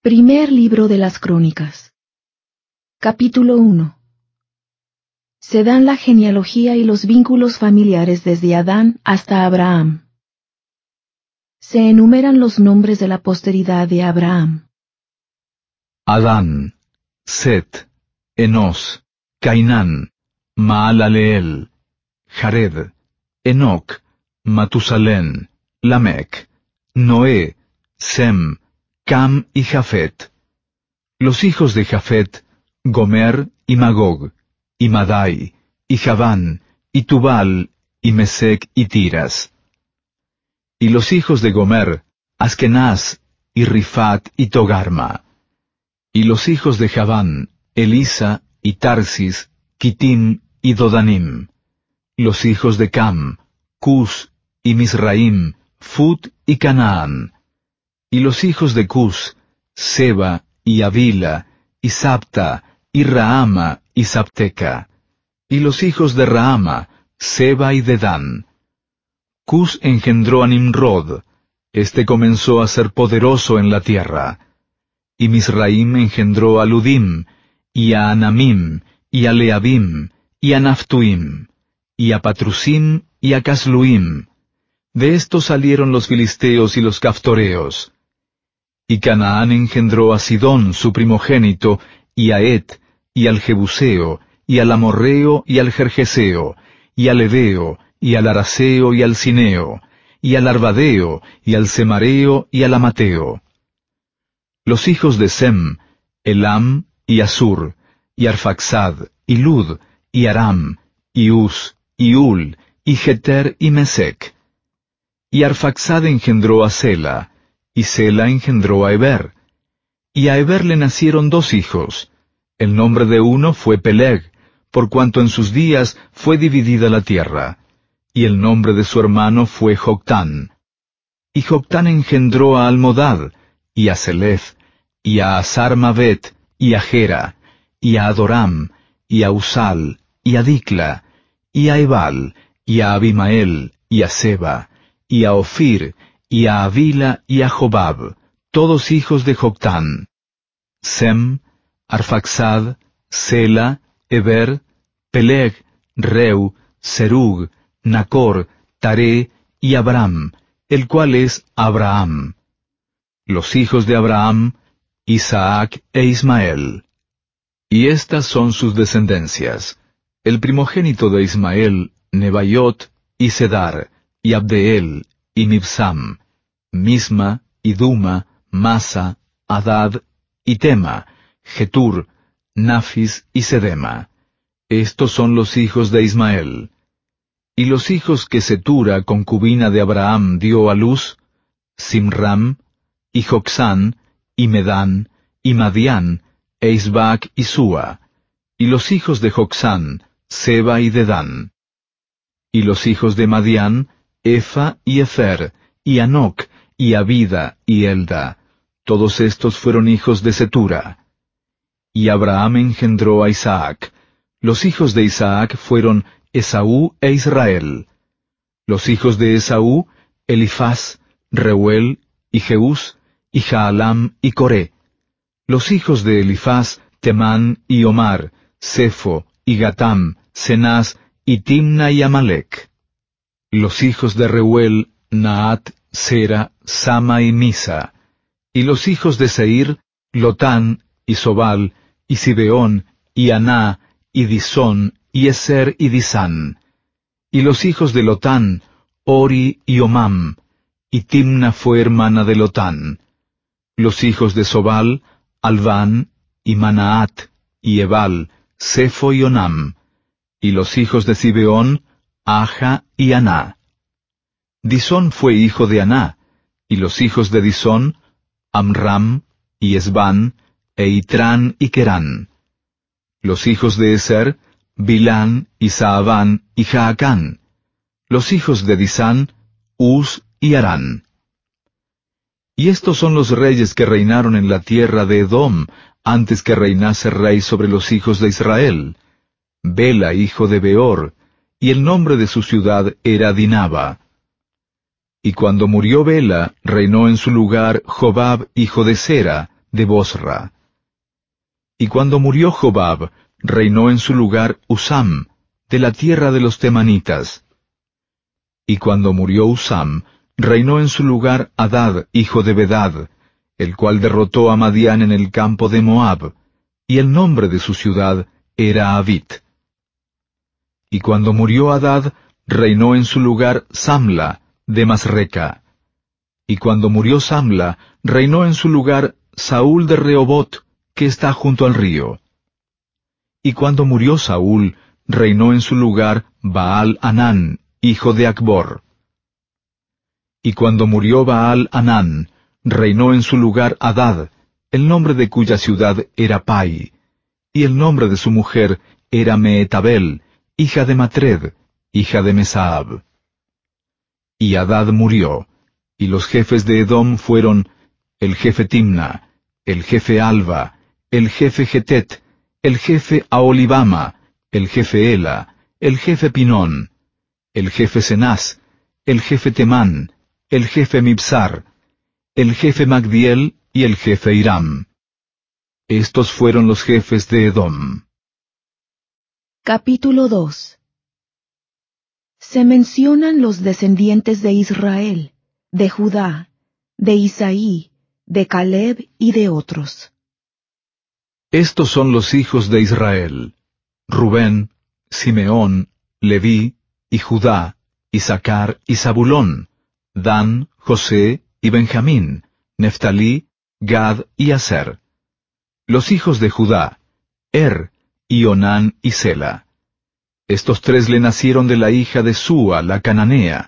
Primer libro de las Crónicas. Capítulo 1. Se dan la genealogía y los vínculos familiares desde Adán hasta Abraham. Se enumeran los nombres de la posteridad de Abraham. Adán, Set, Enos, Cainán, Maalaleel, Jared, Enoc, Matusalén, Lamec, Noé, Sem, Cam y Jafet. Los hijos de Jafet, Gomer y Magog, y Madai, y Javán, y Tubal, y Mesec y Tiras. Y los hijos de Gomer, Askenaz, y Rifat y Togarma. Y los hijos de Javán, Elisa, y Tarsis, Kitim y Dodanim. Los hijos de Cam, Cus, y Misraim, Fut y Canaán. Y los hijos de Cus, Seba, y Avila, y Sabta, y Rahama, y Sabteca. Y los hijos de Rahama, Seba y Dedán. Cus engendró a Nimrod, este comenzó a ser poderoso en la tierra. Y Misraim engendró a Ludim, y a Anamim, y a Leabim, y a Naftuim, y a Patrusim, y a Casluim. De estos salieron los filisteos y los caftoreos. Y Canaán engendró a Sidón, su primogénito, y a Et, y al Jebuseo, y al Amorreo, y al Jerjeseo, y al Heveo, y al Araseo, y al Cineo, y al Arvadeo, y al Semareo, y al Amateo. Los hijos de Sem, Elam, y Asur, y Arfaxad, y Lud, y Aram, y Uz, y Ul, y Jeter, y Mesec. Y Arfaxad engendró a Sela, y Sela engendró a Eber. Y a Eber le nacieron dos hijos. El nombre de uno fue Peleg, por cuanto en sus días fue dividida la tierra. Y el nombre de su hermano fue Joctán. Y Joctán engendró a Almodad, y a Selef, y a Asarmavet, y a Gera, y a Adoram, y a Usal, y a Dicla, y a Ebal, y a Abimael, y a Seba, y a Ofir, y a Avila, y a Jobab, todos hijos de Joctán. Sem, Arfaxad, Sela, Eber, Peleg, Reu, Serug, Nacor, Taré, y Abram, el cual es Abraham. Los hijos de Abraham, Isaac e Ismael. Y estas son sus descendencias. El primogénito de Ismael, Nebaiot, y Cedar, y Abdeel, y Mibsam, Misma, y Duma, Masa, Hadad, y Tema, Getur, Nafis y Sedema. Estos son los hijos de Ismael. Y los hijos que Setura, concubina de Abraham, dio a luz, Simram, y Jocsán, y Medán, y Madián, e Isbac y Sua. Y los hijos de Jocsán, Seba y Dedán. Y los hijos de Madián, Efa y Efer, y Anoc, y Abida, y Elda. Todos estos fueron hijos de Setura. Y Abraham engendró a Isaac. Los hijos de Isaac fueron Esaú e Israel. Los hijos de Esaú, Elifaz, Reuel, y Jeús, y Jaalam, y Coré. Los hijos de Elifaz, Temán y Omar, Sefo, y Gatam, Cenaz, y Timna y Amalec. Los hijos de Reuel, Naat, Sera, Sama y Misa. Y los hijos de Seir, Lotán, y Sobal, y Sibeón, y Aná, y Disón, y Eser y Disán. Y los hijos de Lotán, Ori y Omam, y Timna fue hermana de Lotán. Los hijos de Sobal, Alván, y Manaat, y Ebal, Sefo y Onam. Y los hijos de Sibeón, Aja y Aná. Disón fue hijo de Aná, y los hijos de Disón, Amram, y Esbán, e Itrán y Querán. Los hijos de Eser, Bilán, y Saabán, y Jaacán. Los hijos de Disán, Uz y Arán. Y estos son los reyes que reinaron en la tierra de Edom, antes que reinase rey sobre los hijos de Israel. Bela, hijo de Beor, y el nombre de su ciudad era Dinaba. Y cuando murió Bela, reinó en su lugar Jobab, hijo de Sera, de Bosra. Y cuando murió Jobab, reinó en su lugar Husam, de la tierra de los temanitas. Y cuando murió Husam, reinó en su lugar Hadad, hijo de Bedad, el cual derrotó a Madián en el campo de Moab, y el nombre de su ciudad era Avit. Y cuando murió Hadad, reinó en su lugar Samla, de Masreca. Y cuando murió Samla, reinó en su lugar Saúl de Rehobot, que está junto al río. Y cuando murió Saúl, reinó en su lugar Baal-Hanán, hijo de Acbor. Y cuando murió Baal-Hanán, reinó en su lugar Hadad, el nombre de cuya ciudad era Pai, y el nombre de su mujer era Meetabel, hija de Matred, hija de Mesaab. Y Hadad murió, y los jefes de Edom fueron el jefe Timna, el jefe Alva, el jefe Getet, el jefe Aholibama, el jefe Ela, el jefe Pinón, el jefe Cenaz, el jefe Temán, el jefe Mibsar, el jefe Magdiel y el jefe Hiram. Estos fueron los jefes de Edom. Capítulo 2. Se mencionan los descendientes de Israel, de Judá, de Isaí, de Caleb y de otros. Estos son los hijos de Israel: Rubén, Simeón, Leví, y Judá, Isaacar y Zabulón, Dan, José y Benjamín, Neftalí, Gad y Aser. Los hijos de Judá: y Onán y Sela. Estos tres le nacieron de la hija de Súa, la cananea.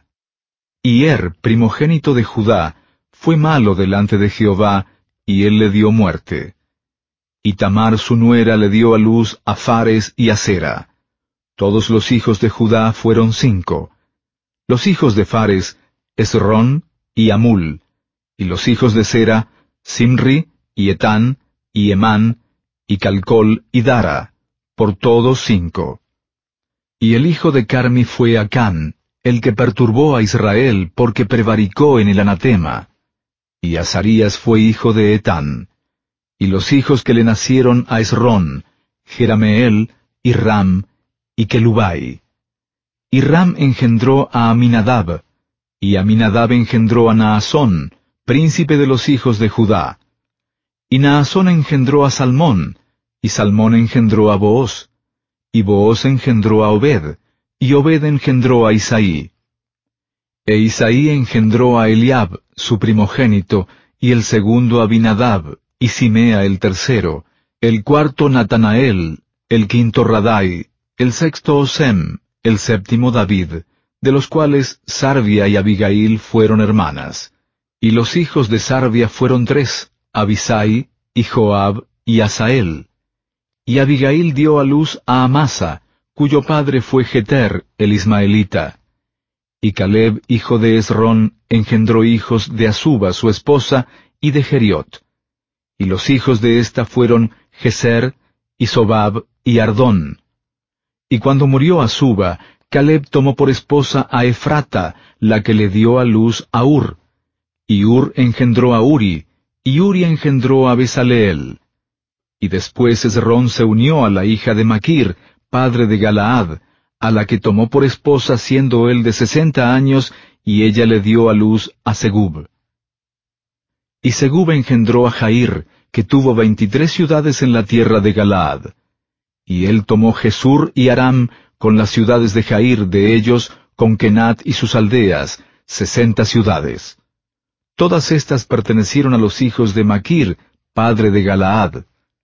Y primogénito de Judá, fue malo delante de Jehová, y él le dio muerte. Y Tamar su nuera le dio a luz a Fares y a Zera. Todos los hijos de Judá fueron 5. Los hijos de Fares, Esrón y Amul. Y los hijos de Zera, Simri y Etán y Emán y Calcol y Dara, por todos 5. Y el hijo de Carmi fue Acán, el que perturbó a Israel porque prevaricó en el anatema. Y Azarías fue hijo de Etán. Y los hijos que le nacieron a Esrón, Jerameel, y Ram, y Kelubai. Y Ram engendró a Aminadab, y Aminadab engendró a Naasón, príncipe de los hijos de Judá. Y Naasón engendró a Salmón, y Salmón engendró a Booz, y Booz engendró a Obed, y Obed engendró a Isaí. E Isaí engendró a Eliab, su primogénito, y el segundo a Abinadab, y Simea el tercero, el cuarto Natanael, el quinto Radai, el sexto Osem, el séptimo David, de los cuales Sarvia y Abigail fueron hermanas. Y los hijos de Sarvia fueron 3, Abisai, y Joab, y Asael. Y Abigail dio a luz a Amasa, cuyo padre fue Jeter, el ismaelita. Y Caleb, hijo de Esrón, engendró hijos de Asuba, su esposa, y de Geriot. Y los hijos de ésta fueron Geser, y Sobab, y Ardón. Y cuando murió Asuba, Caleb tomó por esposa a Efrata, la que le dio a luz a Ur. Y Ur engendró a Uri, y Uri engendró a Besaleel. Y después Esrón se unió a la hija de Maquir, padre de Galaad, a la que tomó por esposa siendo él de 60 años, y ella le dio a luz a Segub. Y Segub engendró a Jair, que tuvo 23 ciudades en la tierra de Galaad. Y él tomó Jesur y Aram, con las ciudades de Jair de ellos, con Kenat y sus aldeas, 60 ciudades. Todas estas pertenecieron a los hijos de Maquir, padre de Galaad.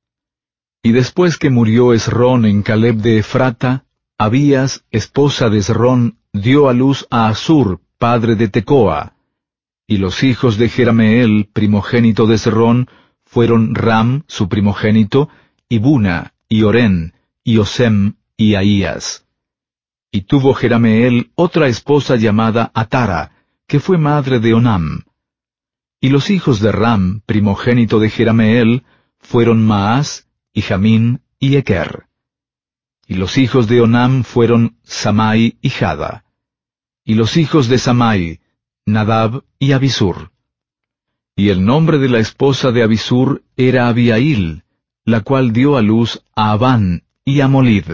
Y después que murió Esrón en Caleb de Efrata, Abías, esposa de Esrón, dio a luz a Asur, padre de Tecoa. Y los hijos de Jerameel, primogénito de Esrón, fueron Ram, su primogénito, y Buna, y Orén, y Osem, y Ahías. Y tuvo Jerameel otra esposa llamada Atara, que fue madre de Onam. Y los hijos de Ram, primogénito de Jerameel, fueron Maas, y Jamín, y Eker. Y los hijos de Onam fueron Samai y Jada. Y los hijos de Samai, Nadab y Abisur. Y el nombre de la esposa de Abisur era Abiail, la cual dio a luz a Abán y a Molid.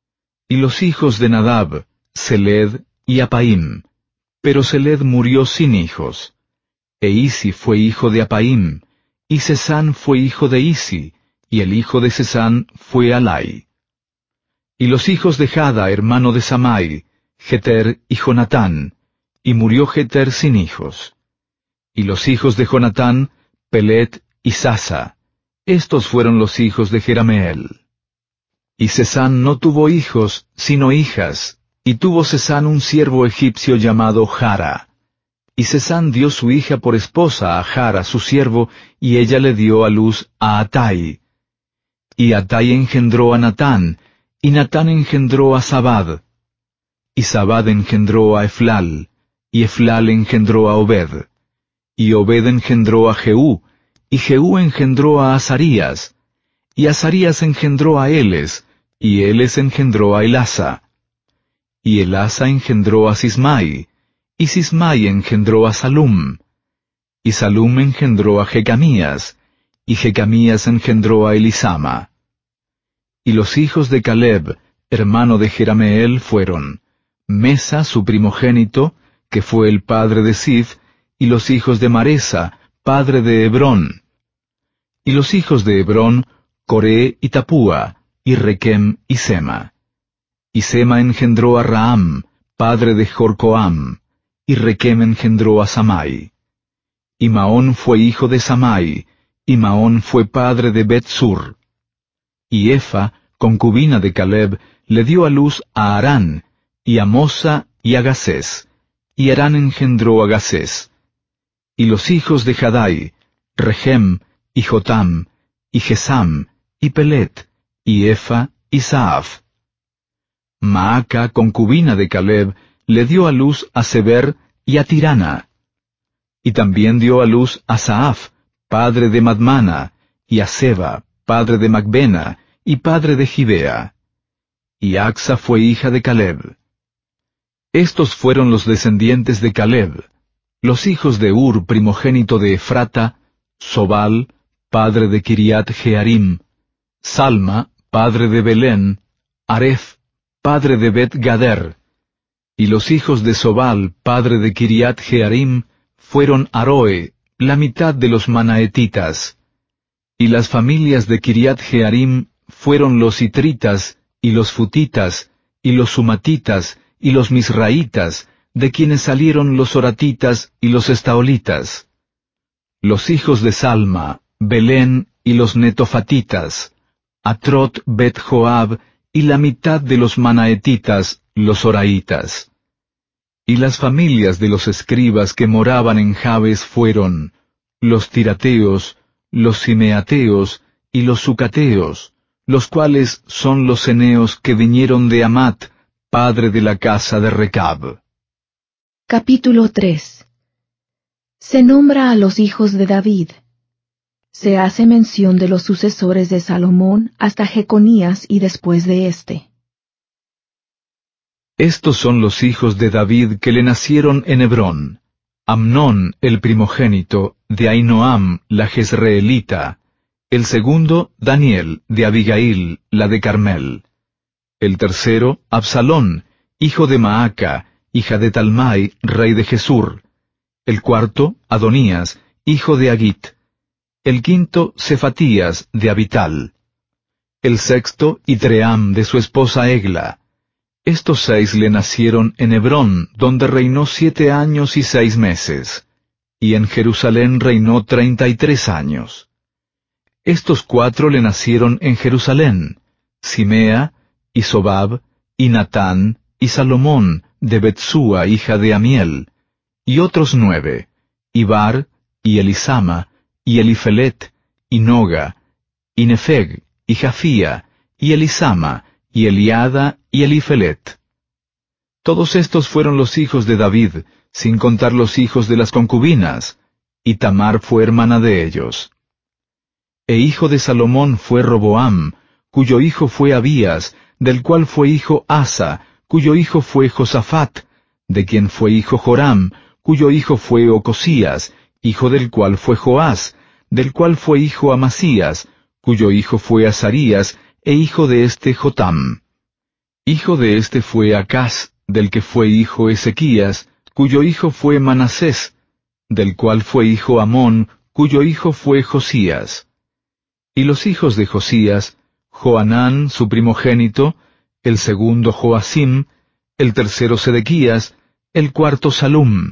Y los hijos de Nadab, Seled y Apaim. Pero Seled murió sin hijos. E Isi fue hijo de Apaim, y Sesán fue hijo de Isi, y el hijo de Sesán fue Alai. Y los hijos de Jada, hermano de Samai, Jeter y Jonatán, y murió Jeter sin hijos. Y los hijos de Jonatán, Pelet y Sasa. Estos fueron los hijos de Jerameel. Y Sesán no tuvo hijos, sino hijas, y tuvo Sesán un siervo egipcio llamado Jara. Y Sesán dio su hija por esposa a Jara su siervo, y ella le dio a luz a Atai. Y Atai engendró a Natán, y Natán engendró a Zabad. Y Zabad engendró a Eflal, y Eflal engendró a Obed. Y Obed engendró a Jehú, y Jehú engendró a Azarías. Y Azarías engendró a Eles, y Eles engendró a Elasa. Y Elasa engendró a Sismai, y Sismai engendró a Salum. Y Salum engendró a Jecamías, y Jecamías engendró a Elisama. Y los hijos de Caleb, hermano de Jerameel, fueron Mesa su primogénito, que fue el padre de Sif, y los hijos de Maresa, padre de Hebrón. Y los hijos de Hebrón, Coré y Tapúa, y Requem y Sema. Y Sema engendró a Raham, padre de Jorcoam, y Requem engendró a Samai. Y Maón fue hijo de Samai, y Maón fue padre de Bet-sur. Y Efa, concubina de Caleb, le dio a luz a Harán, y a Mosa y a Gasés, y Harán engendró a Gasés. Y los hijos de Jadai, Regem, y Jotam, y Gesam, y Pelet, y Efa, y Saaf. Maaca, concubina de Caleb, le dio a luz a Seber y a Tirana. Y también dio a luz a Saaf, padre de Madmana, y a Seba, padre de Macbena, y padre de Gibea. Y Axa fue hija de Caleb. Estos fueron los descendientes de Caleb, los hijos de Ur, primogénito de Efrata, Sobal, padre de Kiriat Jearim, Salma, padre de Belén, Aref, padre de Bet Gader. Y los hijos de Sobal, padre de Kiriat Jearim, fueron Aroe, la mitad de los manaetitas. Y las familias de Kiriat Jearim fueron los itritas, y los futitas, y los sumatitas, y los misraitas, de quienes salieron los oratitas y los estaolitas. Los hijos de Salma, Belén y los netofatitas, Atrot Bet Joab, y la mitad de los manaetitas, los oraitas. Y las familias de los escribas que moraban en Jabes fueron los tirateos, los simeateos y los sucateos, los cuales son los eneos que vinieron de Amat, padre de la casa de Recab. Capítulo 3. Se nombra a los hijos de David. Se hace mención de los sucesores de Salomón hasta Jeconías y después de éste. Estos son los hijos de David que le nacieron en Hebrón: Amnón, el primogénito, de Ahinoam, la jezreelita; el segundo, Daniel, de Abigail, la de Carmel; el tercero, Absalón, hijo de Maaca, hija de Talmai, rey de Gesur; el cuarto, Adonías, hijo de Agit; el quinto, Cefatías, de Abital; el sexto, Itream, de su esposa Egla. Estos 6 le nacieron en Hebrón, donde reinó 7 años y 6 meses, y en Jerusalén reinó 33 años. Estos 4 le nacieron en Jerusalén: Simea, y Sobab, y Natán, y Salomón, de Betsúa, hija de Amiel, y otros 9, Ibar, y Elisama, y Elifelet, y Noga, y Nefeg, y Jafía, y Elisama, y Eliada, y Elifelet. Todos estos fueron los hijos de David, sin contar los hijos de las concubinas, y Tamar fue hermana de ellos. E hijo de Salomón fue Roboam, cuyo hijo fue Abías, del cual fue hijo Asa, cuyo hijo fue Josafat, de quien fue hijo Joram, cuyo hijo fue Ocosías, hijo del cual fue Joás, del cual fue hijo Amasías, cuyo hijo fue Azarías, e hijo de éste Jotam. Hijo de éste fue Acaz, del que fue hijo Ezequías, cuyo hijo fue Manasés, del cual fue hijo Amón, cuyo hijo fue Josías. Y los hijos de Josías, Joanán su primogénito, el segundo Joacim, el tercero Sedequías, el cuarto Salum.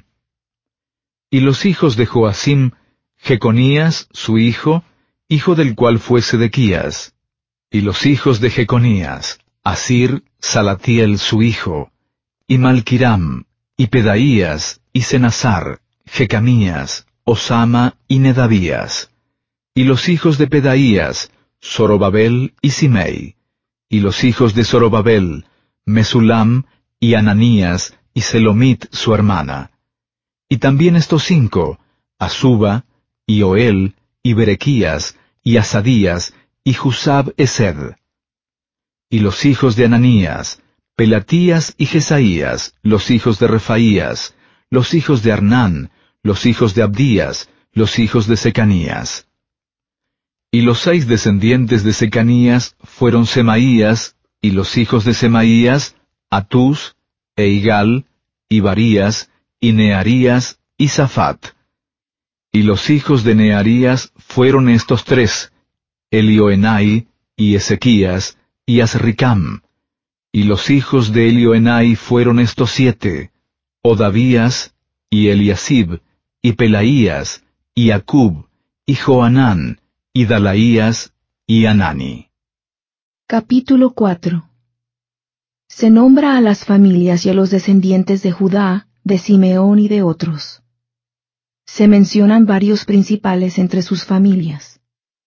Y los hijos de Joacim, Jeconías su hijo del cual fue Sedequías. Y los hijos de Jeconías, Asir, Salatiel su hijo, y Malquiram, y Pedaías, y Senasar, Jecamías, Osama y Nedavías. Y los hijos de Pedaías, Zorobabel y Simei. Y los hijos de Zorobabel, Mesulam, y Ananías, y Selomit su hermana. Y también estos 5, Asuba, y Oel, y Berequías, y Asadías, y Jusab Esed. Y los hijos de Ananías, Pelatías y Jesaías, los hijos de Refaías, los hijos de Arnán, los hijos de Abdías, los hijos de Secanías. Y los 6 descendientes de Secanías fueron Semaías, y los hijos de Semaías, Atús, e Igal, y Barías, y Nearías, y Safat. Y los hijos de Nearías fueron estos 3, Elioenai, y Ezequías, y Azricam. Y los hijos de Elioenai fueron estos 7, Odavías, y Eliasib, y Pelaías, y Acub, y Joanán, y Dalaías, y Anani. Capítulo 4. Se nombra a las familias y a los descendientes de Judá, de Simeón y de otros. Se mencionan varios principales entre sus familias.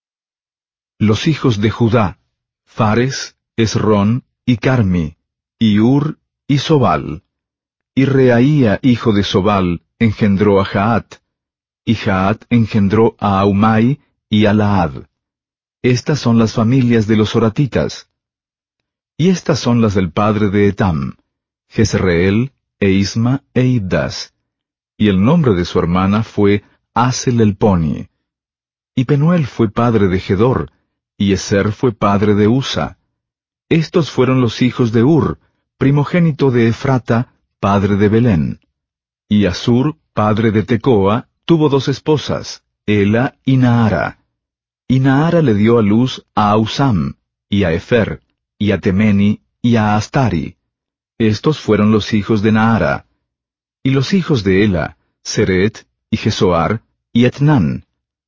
Los hijos de Judá, Fares, Esrón, y Carmi, y Ur, y Sobal. Y Reaía, hijo de Sobal, engendró a Jaat, y Jaat engendró a Ahumai y a Laad. Estas son las familias de los oratitas. Y estas son las del padre de Etam, Jezreel, e Isma, e Ibdas. Y el nombre de su hermana fue Asel Elponi. Y Penuel fue padre de Gedor, y Eser fue padre de Usa. Estos fueron los hijos de Ur, primogénito de Efrata, padre de Belén. Y Asur, padre de Tecoa, tuvo 2 esposas, Ela y Naara. Y Naara le dio a luz a Ausam, y a Efer, y a Temeni, y a Astari. Estos fueron los hijos de Naara. Y los hijos de Ela, Seret, y Jesoar, y Etnán.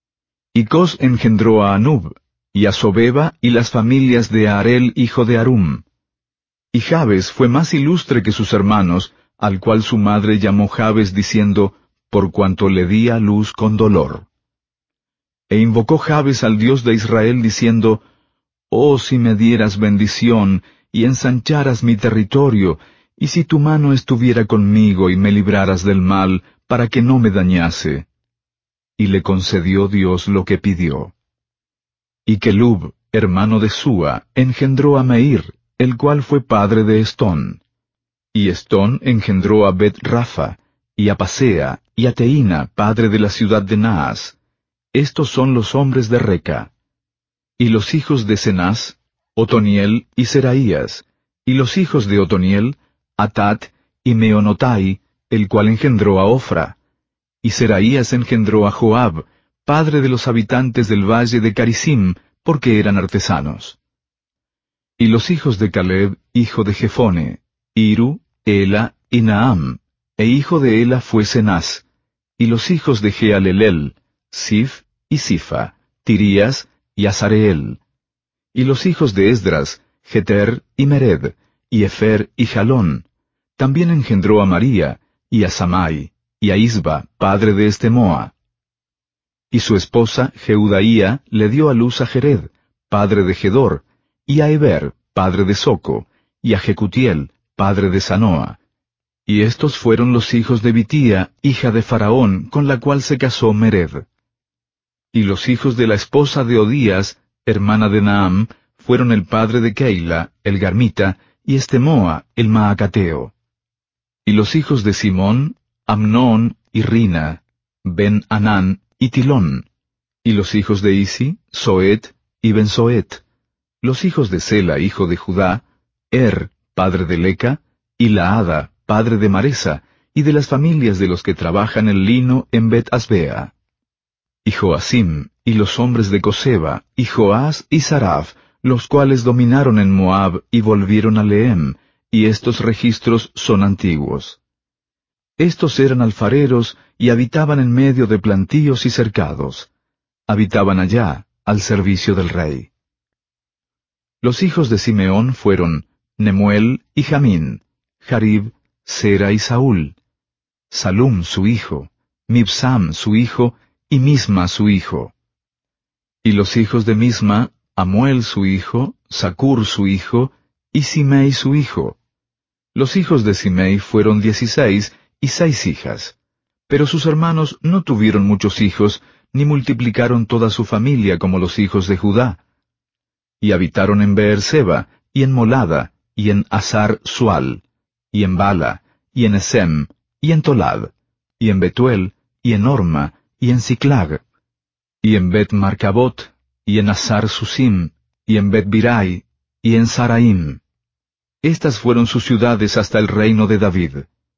Y Cos engendró a Anub, y a Sobeba, y las familias de Arel hijo de Arum. Y Jabes fue más ilustre que sus hermanos, al cual su madre llamó Jabes diciendo, por cuanto le di a luz con dolor. E invocó Jabes al Dios de Israel diciendo, oh si me dieras bendición, y ensancharas mi territorio, y si tu mano estuviera conmigo y me libraras del mal, para que no me dañase. Y le concedió Dios lo que pidió. Y Kelub, hermano de Súa, engendró a Meir, el cual fue padre de Estón. Y Estón engendró a Bet-Rafa, y a Pasea, y a Teína, padre de la ciudad de Naas. Estos son los hombres de Reca. Y los hijos de Cenaz, Otoniel y Seraías. Y los hijos de Otoniel, Atat y Meonotai, el cual engendró a Ofra. Y Seraías engendró a Joab, padre de los habitantes del valle de Carisim, porque eran artesanos. Y los hijos de Caleb, hijo de Jefone, Iru, Ela y Naam, e hijo de Ela fue Cenaz. Y los hijos de Jealelel, Sif y Sifa, Tirías y Azareel. Y los hijos de Esdras, Jeter y Mered, y Efer y Jalón. También engendró a María, y a Samai, y a Isba, padre de Estemoa. Y su esposa, Jeudaía, le dio a luz a Jered, padre de Gedor, y a Eber, padre de Soco, y a Jecutiel, padre de Sanoa. Y estos fueron los hijos de Bitía, hija de Faraón, con la cual se casó Mered. Y los hijos de la esposa de Odías, hermana de Naam, fueron el padre de Keila, el Garmita, y Estemoa, el Maacateo. Y los hijos de Simón, Amnón y Rina. Ben-Anán y Tilón. Y los hijos de Isi, Soet y Ben-Soet. Los hijos de Sela, hijo de Judá, padre de Leca, y Laada, padre de Maresa, y de las familias de los que trabajan el lino en Bet-Asbea. Y Joacim, y los hombres de Coseba, y Joás y Saraf, los cuales dominaron en Moab y volvieron a Lehem, y estos registros son antiguos. Estos eran alfareros y habitaban en medio de plantíos y cercados. Habitaban allá, al servicio del rey. Los hijos de Simeón fueron Nemuel y Jamín, Jarib, Sera y Saúl, Salum su hijo, Mibsam su hijo, y Misma su hijo. Y los hijos de Misma, Amuel su hijo, Zacur su hijo, y Simei su hijo. Los hijos de Simei fueron 16 y 6 hijas. Pero sus hermanos no tuvieron muchos hijos, ni multiplicaron toda su familia como los hijos de Judá. Y habitaron en Beerseba, y en Molada, y en Asar Sual, y en Bala, y en Esem, y en Tolad, y en Betuel, y en Orma, y en Siclag, y en Bet-Marcabot, y en Asar Susim, y en Bet-Birai, y en Saraim. Estas fueron sus ciudades hasta el reino de David.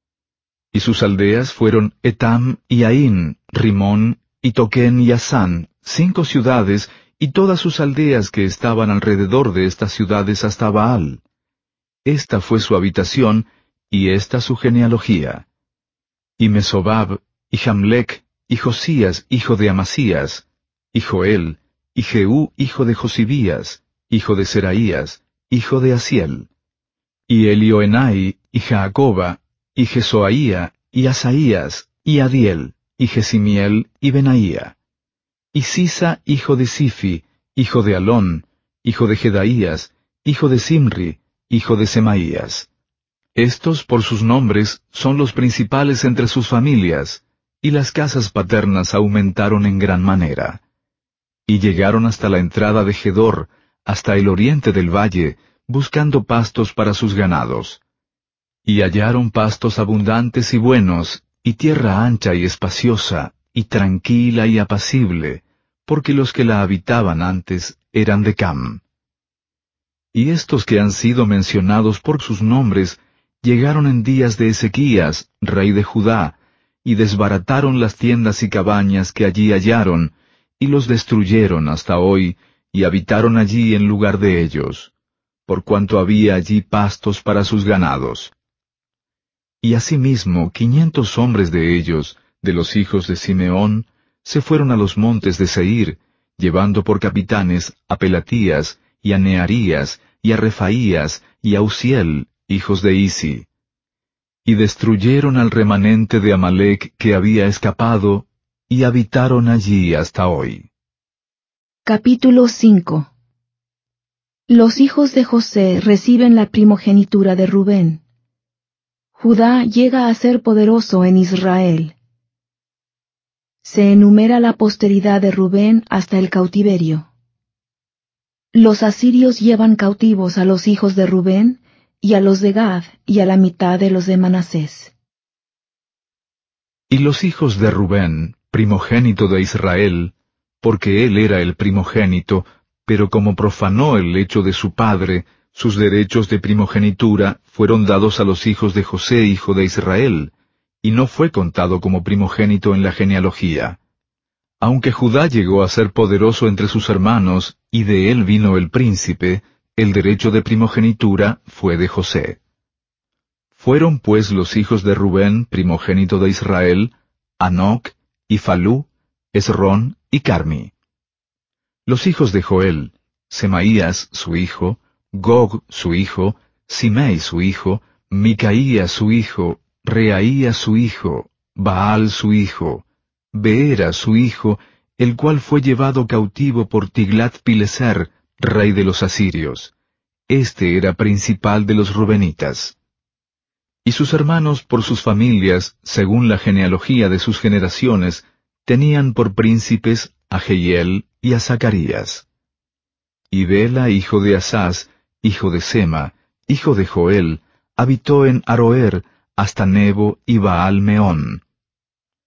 Y sus aldeas fueron Etam y Ain, Rimón, y Toquén y Asán, 5 ciudades, y todas sus aldeas que estaban alrededor de estas ciudades hasta Baal. Esta fue su habitación, y esta su genealogía. Y Mesobab, y Jamlec, y Josías, hijo de Amasías, y Joel, y Jehú, hijo de Josibías, hijo de Seraías, hijo de Asiel, y Elioenai, y Jaacoba, y Jesoaía, y Asaías, y Adiel, y Jesimiel, y Benaía, y Sisa, hijo de Sifi, hijo de Alón, hijo de Jedaías, hijo de Simri, hijo de Semaías. Estos, por sus nombres, son los principales entre sus familias, y las casas paternas aumentaron en gran manera. Y llegaron hasta la entrada de Gedor, hasta el oriente del valle, buscando pastos para sus ganados. Y hallaron pastos abundantes y buenos, y tierra ancha y espaciosa, y tranquila y apacible, porque los que la habitaban antes eran de Cam. Y estos que han sido mencionados por sus nombres, llegaron en días de Ezequías, rey de Judá, y desbarataron las tiendas y cabañas que allí hallaron, y los destruyeron hasta hoy, y habitaron allí en lugar de ellos, por cuanto había allí pastos para sus ganados. Y asimismo 500 hombres de ellos, de los hijos de Simeón, se fueron a los montes de Seir, llevando por capitanes a Pelatías, y a Nearías, y a Refaías, y a Uziel, hijos de Isi. Y destruyeron al remanente de Amalec que había escapado, y habitaron allí hasta hoy. Capítulo 5. Los hijos de José reciben la primogenitura de Rubén. Judá llega a ser poderoso en Israel. Se enumera la posteridad de Rubén hasta el cautiverio. Los asirios llevan cautivos a los hijos de Rubén, y a los de Gad, y a la mitad de los de Manasés. Y los hijos de Rubén, primogénito de Israel, porque él era el primogénito, pero como profanó el lecho de su padre, sus derechos de primogenitura fueron dados a los hijos de José, hijo de Israel, y no fue contado como primogénito en la genealogía. Aunque Judá llegó a ser poderoso entre sus hermanos, y de él vino el príncipe, el derecho de primogenitura fue de José. Fueron pues los hijos de Rubén, primogénito de Israel, Anoc, y Falú, Esrón y Carmi. Los hijos de Joel, Semaías su hijo, Gog su hijo, Simei su hijo, Micaía su hijo, Reaía su hijo, Baal su hijo, Beera su hijo, el cual fue llevado cautivo por Tiglat-Pileser, rey de los asirios. Este era principal de los rubenitas. Y sus hermanos por sus familias, según la genealogía de sus generaciones, tenían por príncipes a Jehiel y a Zacarías. Y Bela, hijo de Asás, hijo de Sema, hijo de Joel, habitó en Aroer hasta Nebo y Baal-Meón.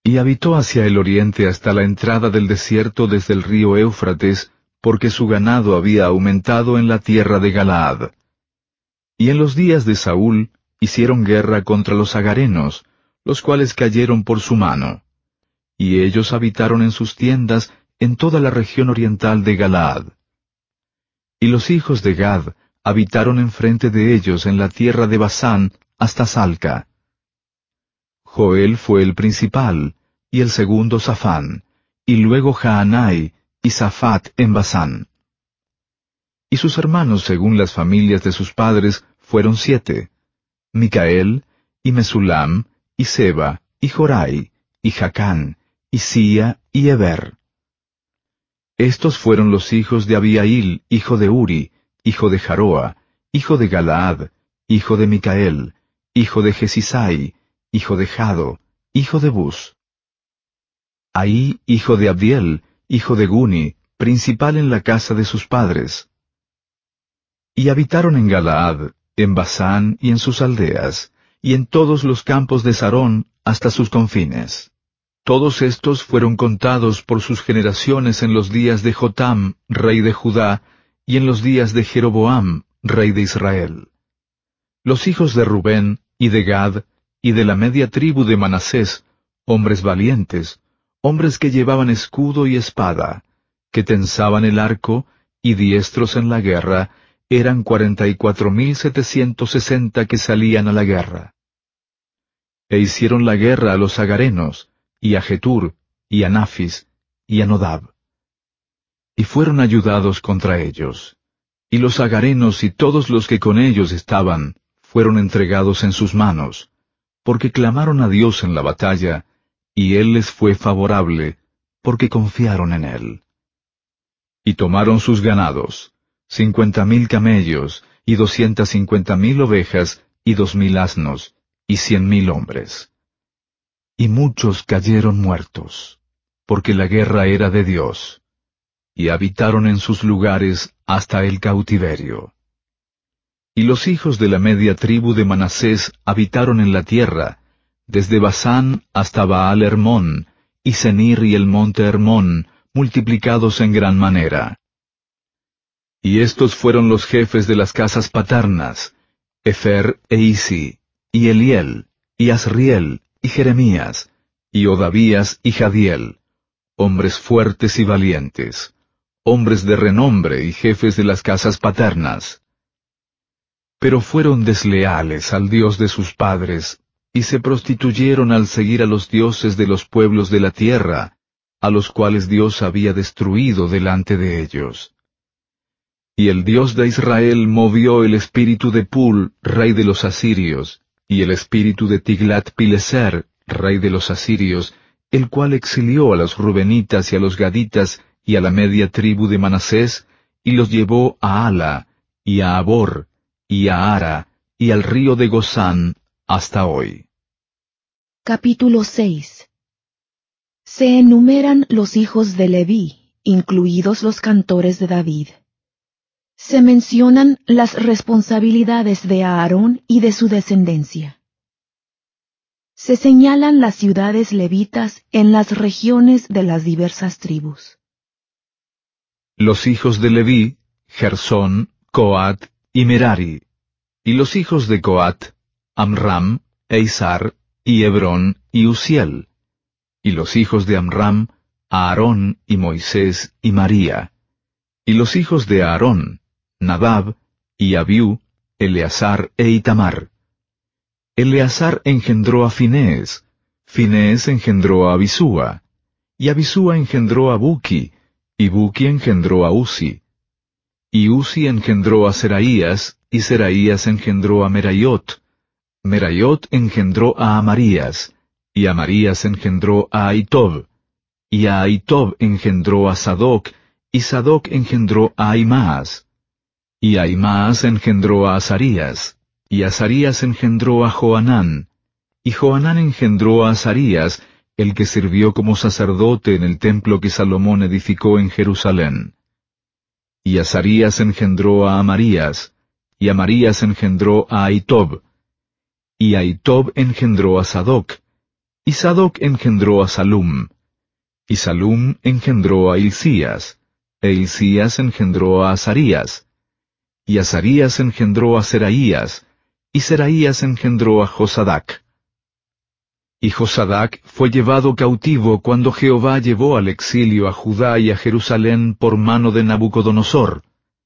Y habitó hacia el oriente hasta la entrada del desierto desde el río Éufrates, porque su ganado había aumentado en la tierra de Galaad. Y en los días de Saúl hicieron guerra contra los agarenos, los cuales cayeron por su mano. Y ellos habitaron en sus tiendas en toda la región oriental de Galaad. Y los hijos de Gad habitaron enfrente de ellos en la tierra de Basán hasta Salca. Joel fue el principal, y el segundo Safán, y luego Jaanai y Safat en Basán. Y sus hermanos según las familias de sus padres fueron 7, Micael, y Mesulam, y Seba, y Jorai, y Jacán, y Sia, y Eber. Estos fueron los hijos de Abiail, hijo de Uri, hijo de Jaroa, hijo de Galaad, hijo de Micael, hijo de Jesisai, hijo de Jado, hijo de Bus. Ahí, hijo de Abdiel, hijo de Guni, principal en la casa de sus padres. Y habitaron en Galaad, en Basán y en sus aldeas, y en todos los campos de Sarón hasta sus confines. Todos estos fueron contados por sus generaciones en los días de Jotam, rey de Judá, y en los días de Jeroboam, rey de Israel. Los hijos de Rubén, y de Gad, y de la media tribu de Manasés, hombres valientes, hombres que llevaban escudo y espada, que tensaban el arco, y diestros en la guerra, eran 44,760 que salían a la guerra. E hicieron la guerra a los agarenos, y a Getur, y a Naphis, y a Nodab. Y fueron ayudados contra ellos. Y los agarenos y todos los que con ellos estaban, fueron entregados en sus manos, porque clamaron a Dios en la batalla, y Él les fue favorable, porque confiaron en Él. Y tomaron sus ganados, 50,000 camellos, y 250,000 ovejas, y 2,000 asnos, y 100,000 hombres. Y muchos cayeron muertos, porque la guerra era de Dios, y habitaron en sus lugares hasta el cautiverio. Y los hijos de la media tribu de Manasés habitaron en la tierra, desde Basán hasta Baal Hermón, y Senir y el monte Hermón, multiplicados en gran manera. Y estos fueron los jefes de las casas paternas, Efer e Isi, y Eliel, y Asriel, y Jeremías, y Odavías y Jadiel, hombres fuertes y valientes, hombres de renombre y jefes de las casas paternas. Pero fueron desleales al Dios de sus padres, y se prostituyeron al seguir a los dioses de los pueblos de la tierra, a los cuales Dios había destruido delante de ellos. Y el Dios de Israel movió el espíritu de Pul, rey de los asirios, y el espíritu de Tiglat-Pileser, rey de los asirios, el cual exilió a los rubenitas y a los gaditas y a la media tribu de Manasés, y los llevó a Hala, y a Abor, y a Ara, y al río de Gozán, hasta hoy. Capítulo 6. Se enumeran los hijos de Leví, incluidos los cantores de David. Se mencionan las responsabilidades de Aarón y de su descendencia. Se señalan las ciudades levitas en las regiones de las diversas tribus. Los hijos de Leví, Gersón, Coat y Merari. Y los hijos de Coat, Amram, Eizar, y Hebrón, y Uziel. Y los hijos de Amram, Aarón, y Moisés, y María. Y los hijos de Aarón, Nadab, y Abiú, Eleazar e Itamar. Eleazar engendró a Finés, Finés engendró a Abisúa, y Abisúa engendró a Buki, y Buki engendró a Uzi. Y Uzi engendró a Seraías, y Seraías engendró a Meraiot. Meraiot engendró a Amarías, y Amarías engendró a Ahitob. Y a Ahitob engendró a Sadoc, y Sadoc engendró a Ahimaas. Y Ahimaas engendró a Azarías, y Azarías engendró a Johanán. Y Johanán engendró a Azarías, el que sirvió como sacerdote en el templo que Salomón edificó en Jerusalén. Y Azarías engendró a Amarías, y Amarías engendró a Ahitob. Y Ahitob engendró a Sadoc, y Sadoc engendró a Salum, y Salum engendró a Hilcías, e Hilcías engendró a Azarías, y Azarías engendró a Seraías, y Seraías engendró a Josadac. Y Josadac fue llevado cautivo cuando Jehová llevó al exilio a Judá y a Jerusalén por mano de Nabucodonosor.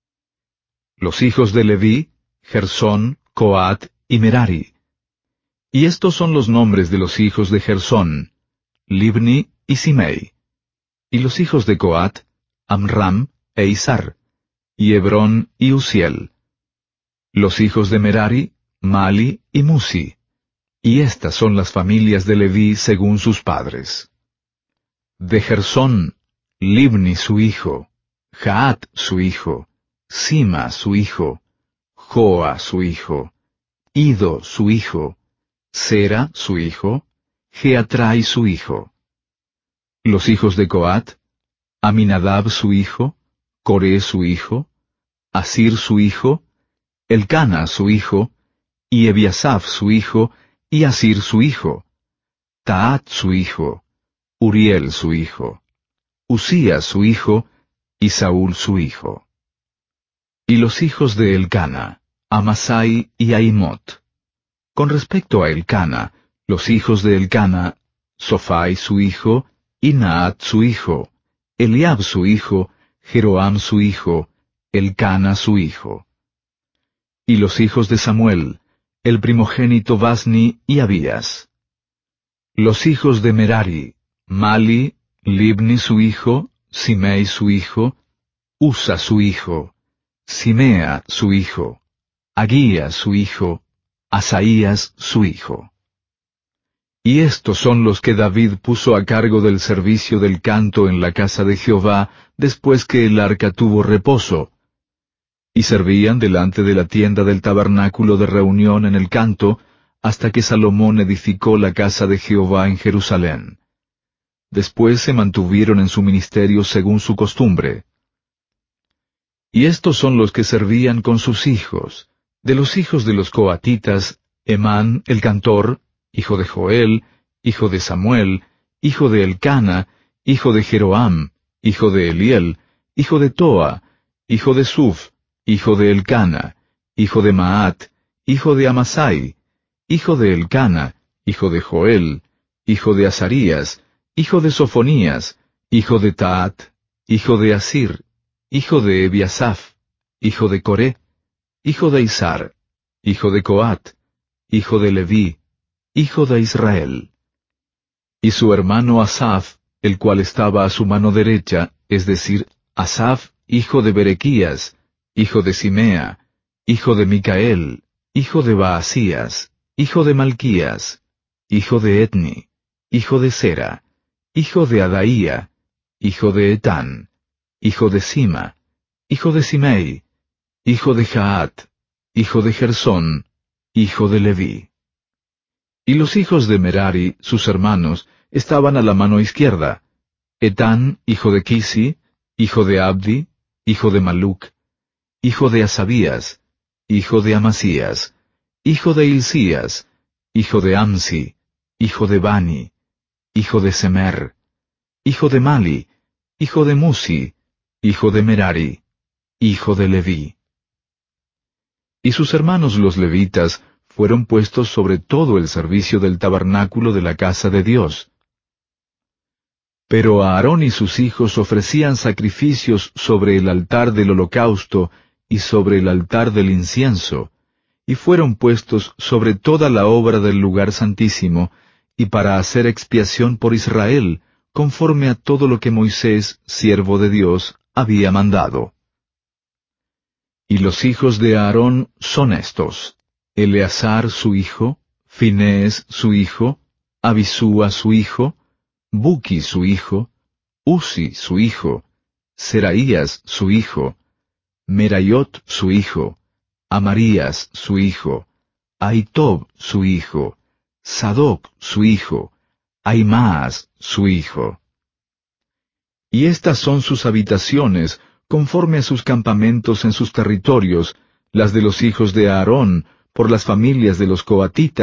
Los hijos de Leví, Gersón, Coat y Merari. Y estos son los nombres de los hijos de Gersón, Libni y Simei. Y los hijos de Coat, Amram e Izar, y Hebrón y Uziel. Los hijos de Merari, Mali y Musi. Y estas son las familias de Leví según sus padres. De Gersón, Libni su hijo, Jaat su hijo, Sima su hijo, Joa su hijo, Ido su hijo, Sera su hijo, Jeatrai su hijo. Los hijos de Coat, Aminadab su hijo, Coré su hijo, Asir su hijo, Elcana su hijo, y Ebiasaph su hijo, y Asir su hijo, Taat su hijo, Uriel su hijo, Usías su hijo, y Saúl su hijo. Y los hijos de Elcana, Amasai y Ahimot. Con respecto a Elcana, los hijos de Elcana, Sofai su hijo, y Naat su hijo, Eliab su hijo, Jeroam su hijo, Elcana su hijo. Y los hijos de Samuel, el primogénito Basni y Abías. Los hijos de Merari, Mali, Libni su hijo, Simei su hijo, Usa su hijo, Simea su hijo, Agías su hijo, Asaías su hijo. Y estos son los que David puso a cargo del servicio del canto en la casa de Jehová después que el arca tuvo reposo. Y servían delante de la tienda del tabernáculo de reunión en el canto, hasta que Salomón edificó la casa de Jehová en Jerusalén. Después se mantuvieron en su ministerio según su costumbre. Y estos son los que servían con sus hijos. De los hijos de los coatitas, Emán el cantor, hijo de Joel, hijo de Samuel, hijo de Elcana, hijo de Jeroam, hijo de Eliel, hijo de Toa, hijo de Suf, hijo de Elcana, hijo de Maat, hijo de Amasai, hijo de Elcana, hijo de Joel, hijo de Azarías, hijo de Sofonías, hijo de Taat, hijo de Asir, hijo de Ebiasaph, hijo de Coré, hijo de Izar, hijo de Coat, hijo de Leví, hijo de Israel. Y su hermano Asaph, el cual estaba a su mano derecha, es decir, Asaph, hijo de Berequías, hijo de Simea, hijo de Micael, hijo de Baasías, hijo de Malquías, hijo de Etni, hijo de Sera, hijo de Adaía, hijo de Etán, hijo de Sima, hijo de Simei, hijo de Jaat, hijo de Gersón, hijo de Leví. Y los hijos de Merari, sus hermanos, estaban a la mano izquierda: Etán, hijo de Kisi, hijo de Abdi, hijo de Maluc, hijo de Asabías, hijo de Amasías, hijo de Hilcías, hijo de Amsi, hijo de Bani, hijo de Semer, hijo de Mali, hijo de Musi, hijo de Merari, hijo de Leví. Y sus hermanos los levitas fueron puestos sobre todo el servicio del tabernáculo de la casa de Dios. Pero Aarón y sus hijos ofrecían sacrificios sobre el altar del holocausto y sobre el altar del incienso, y fueron puestos sobre toda la obra del lugar santísimo, y para hacer expiación por Israel, conforme a todo lo que Moisés, siervo de Dios, había mandado. Y los hijos de Aarón son estos: Eleazar su hijo, Finés su hijo, Abisúa su hijo, Buki su hijo, Uzi su hijo, Seraías su hijo, Merayot su hijo, Amarías su hijo, Ahitob su hijo, Sadoc su hijo, Ahimaas su hijo. Y estas son sus habitaciones, conforme a sus campamentos en sus territorios, las de los hijos de Aarón, por las familias de los coatitas,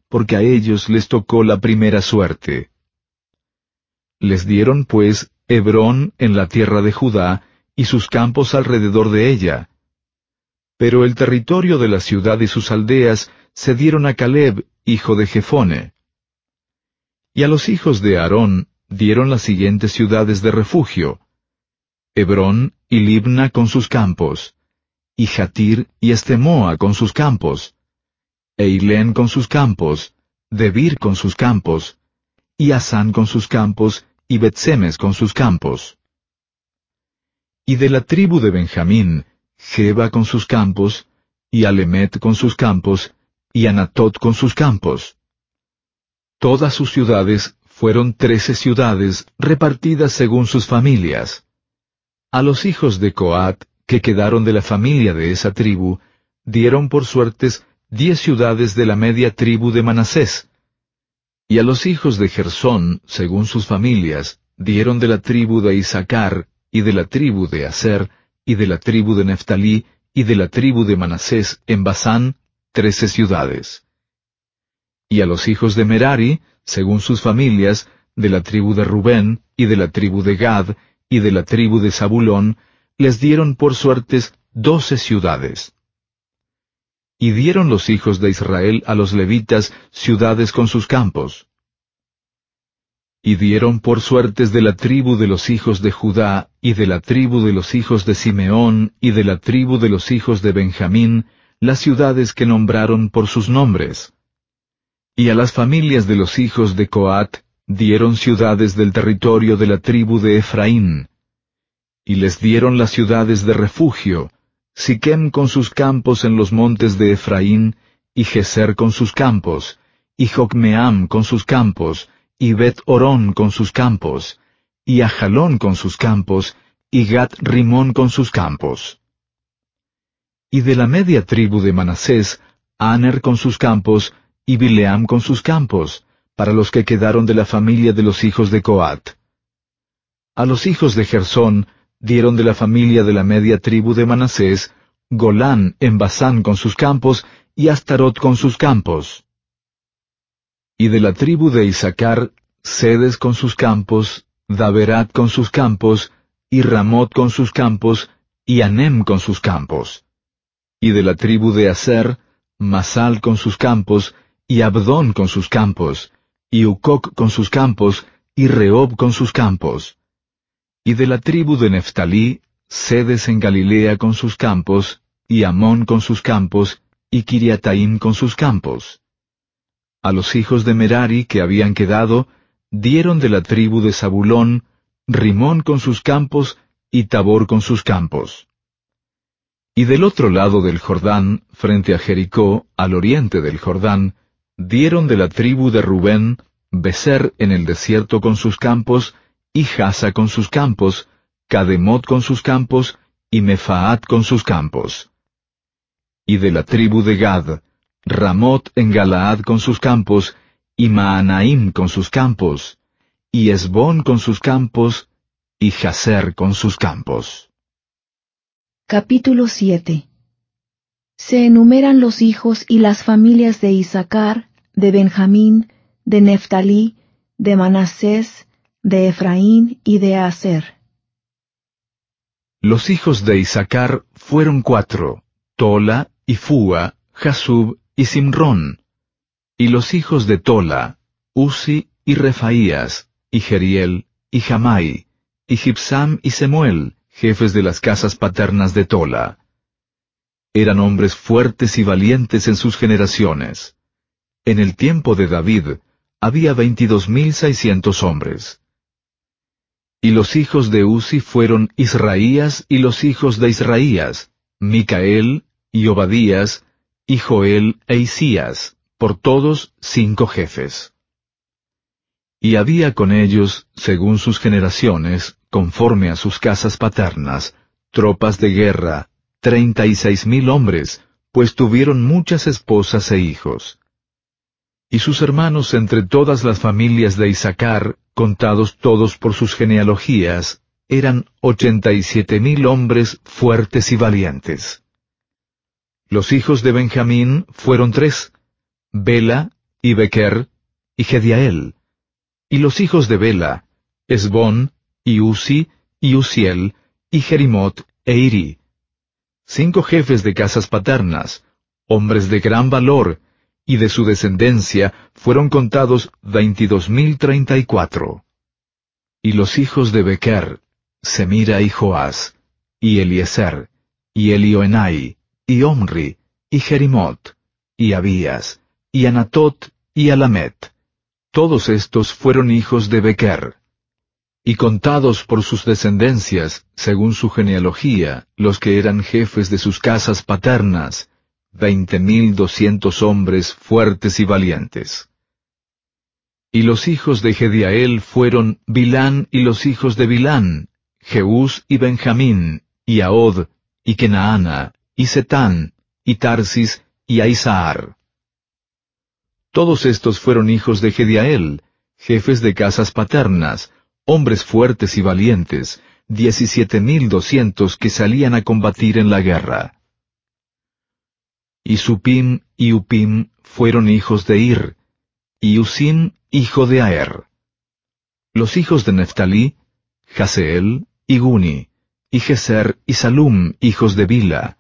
porque a ellos les tocó la primera suerte. Les dieron pues Hebrón en la tierra de Judá, y sus campos alrededor de ella. Pero el territorio de la ciudad y sus aldeas se dieron a Caleb, hijo de Jefone. Y a los hijos de Aarón dieron las siguientes ciudades de refugio: Hebrón y Libna con sus campos, y Jatir y Estemoa con sus campos, Eilén con sus campos, Debir con sus campos, y Asán con sus campos, y Bet-Semes con sus campos. Y de la tribu de Benjamín, Geba con sus campos, y Alemet con sus campos, y Anatot con sus campos. Todas sus ciudades fueron 13 ciudades repartidas según sus familias. A los hijos de Coat, que quedaron de la familia de esa tribu, dieron por suertes 10 ciudades de la media tribu de Manasés. Y a los hijos de Gersón, según sus familias, dieron de la tribu de Isaacar, y de la tribu de Aser, y de la tribu de Neftalí, y de la tribu de Manasés en Basán, 13 ciudades. Y a los hijos de Merari, según sus familias, de la tribu de Rubén, y de la tribu de Gad, y de la tribu de Zabulón, les dieron por suertes 12 ciudades. Y dieron los hijos de Israel a los levitas ciudades con sus campos. Y dieron por suertes de la tribu de los hijos de Judá, y de la tribu de los hijos de Simeón, y de la tribu de los hijos de Benjamín, las ciudades que nombraron por sus nombres. Y a las familias de los hijos de Coat dieron ciudades del territorio de la tribu de Efraín. Y les dieron las ciudades de refugio, Siquem con sus campos en los montes de Efraín, y Geser con sus campos, y Jocmeam con sus campos, y Bet-Orón con sus campos, y Ajalón con sus campos, y Gat-Rimón con sus campos. Y de la media tribu de Manasés, Aner con sus campos, y Bileam con sus campos, para los que quedaron de la familia de los hijos de Coat. A los hijos de Gersón dieron de la familia de la media tribu de Manasés, Golán en Basán con sus campos, y Astarot con sus campos. Y de la tribu de Isaacar, Sedes con sus campos, Daberat con sus campos, y Ramot con sus campos, y Anem con sus campos. Y de la tribu de Aser, Masal con sus campos, y Abdón con sus campos, y Ucoc con sus campos, y Rehob con sus campos. Y de la tribu de Neftalí, Sedes en Galilea con sus campos, y Amón con sus campos, y Kiriataim con sus campos. A los hijos de Merari que habían quedado, dieron de la tribu de Zabulón, Rimón con sus campos, y Tabor con sus campos. Y del otro lado del Jordán, frente a Jericó, al oriente del Jordán, dieron de la tribu de Rubén, Beser en el desierto con sus campos, y Jasa con sus campos, Cademot con sus campos, y Mefaat con sus campos. Y de la tribu de Gad, Ramot en Galaad con sus campos, y Maanaim con sus campos, y Esbón con sus campos, y Jaser con sus campos. Capítulo 7. Se enumeran los hijos y las familias de Isaacar, de Benjamín, de Neftalí, de Manasés, de Efraín y de Aser. Los hijos de Isaacar fueron 4, Tola, y Fúa, Jasub y Simrón. Y los hijos de Tola, Uzi y Refaías, y Jeriel, y Jamai, y Gibsam y Semuel, jefes de las casas paternas de Tola. Eran hombres fuertes y valientes en sus generaciones. En el tiempo de David, había 22,600 hombres. Y los hijos de Uzi fueron Israías y los hijos de Israías, Micael, y Obadías, y Joel e Isías, por todos 5 jefes. Y había con ellos, según sus generaciones, conforme a sus casas paternas, tropas de guerra, 36,000 hombres, pues tuvieron muchas esposas e hijos. Y sus hermanos entre todas las familias de Isaacar, contados todos por sus genealogías, eran 87,000 hombres fuertes y valientes. Los hijos de Benjamín fueron 3, Bela, y Bequer, y Gediael. Y los hijos de Bela, Esbón, y Uzi, y Uziel, y Jerimot, e Iri. 5 jefes de casas paternas, hombres de gran valor, y de su descendencia fueron contados 22,034. Y los hijos de Bequer, Semira y Joás, y Eliezer, y Elioenai, y Omri, y Jerimot, y Abías, y Anatot, y Alamet. Todos estos fueron hijos de Bequer. Y contados por sus descendencias, según su genealogía, los que eran jefes de sus casas paternas, 20,200 hombres fuertes y valientes. Y los hijos de Gediael fueron Bilán y los hijos de Bilán, Jeús y Benjamín, y Ahod, y Kenaana, y Setán, y Tarsis, y Aizahar. Todos estos fueron hijos de Gediael, jefes de casas paternas, hombres fuertes y valientes, 17,200 que salían a combatir en la guerra. Y Supim y Upim fueron hijos de Ir, y Usim hijo de Aer. Los hijos de Neftalí, Jaseel, y Guni, y Geser y Salum hijos de Bila.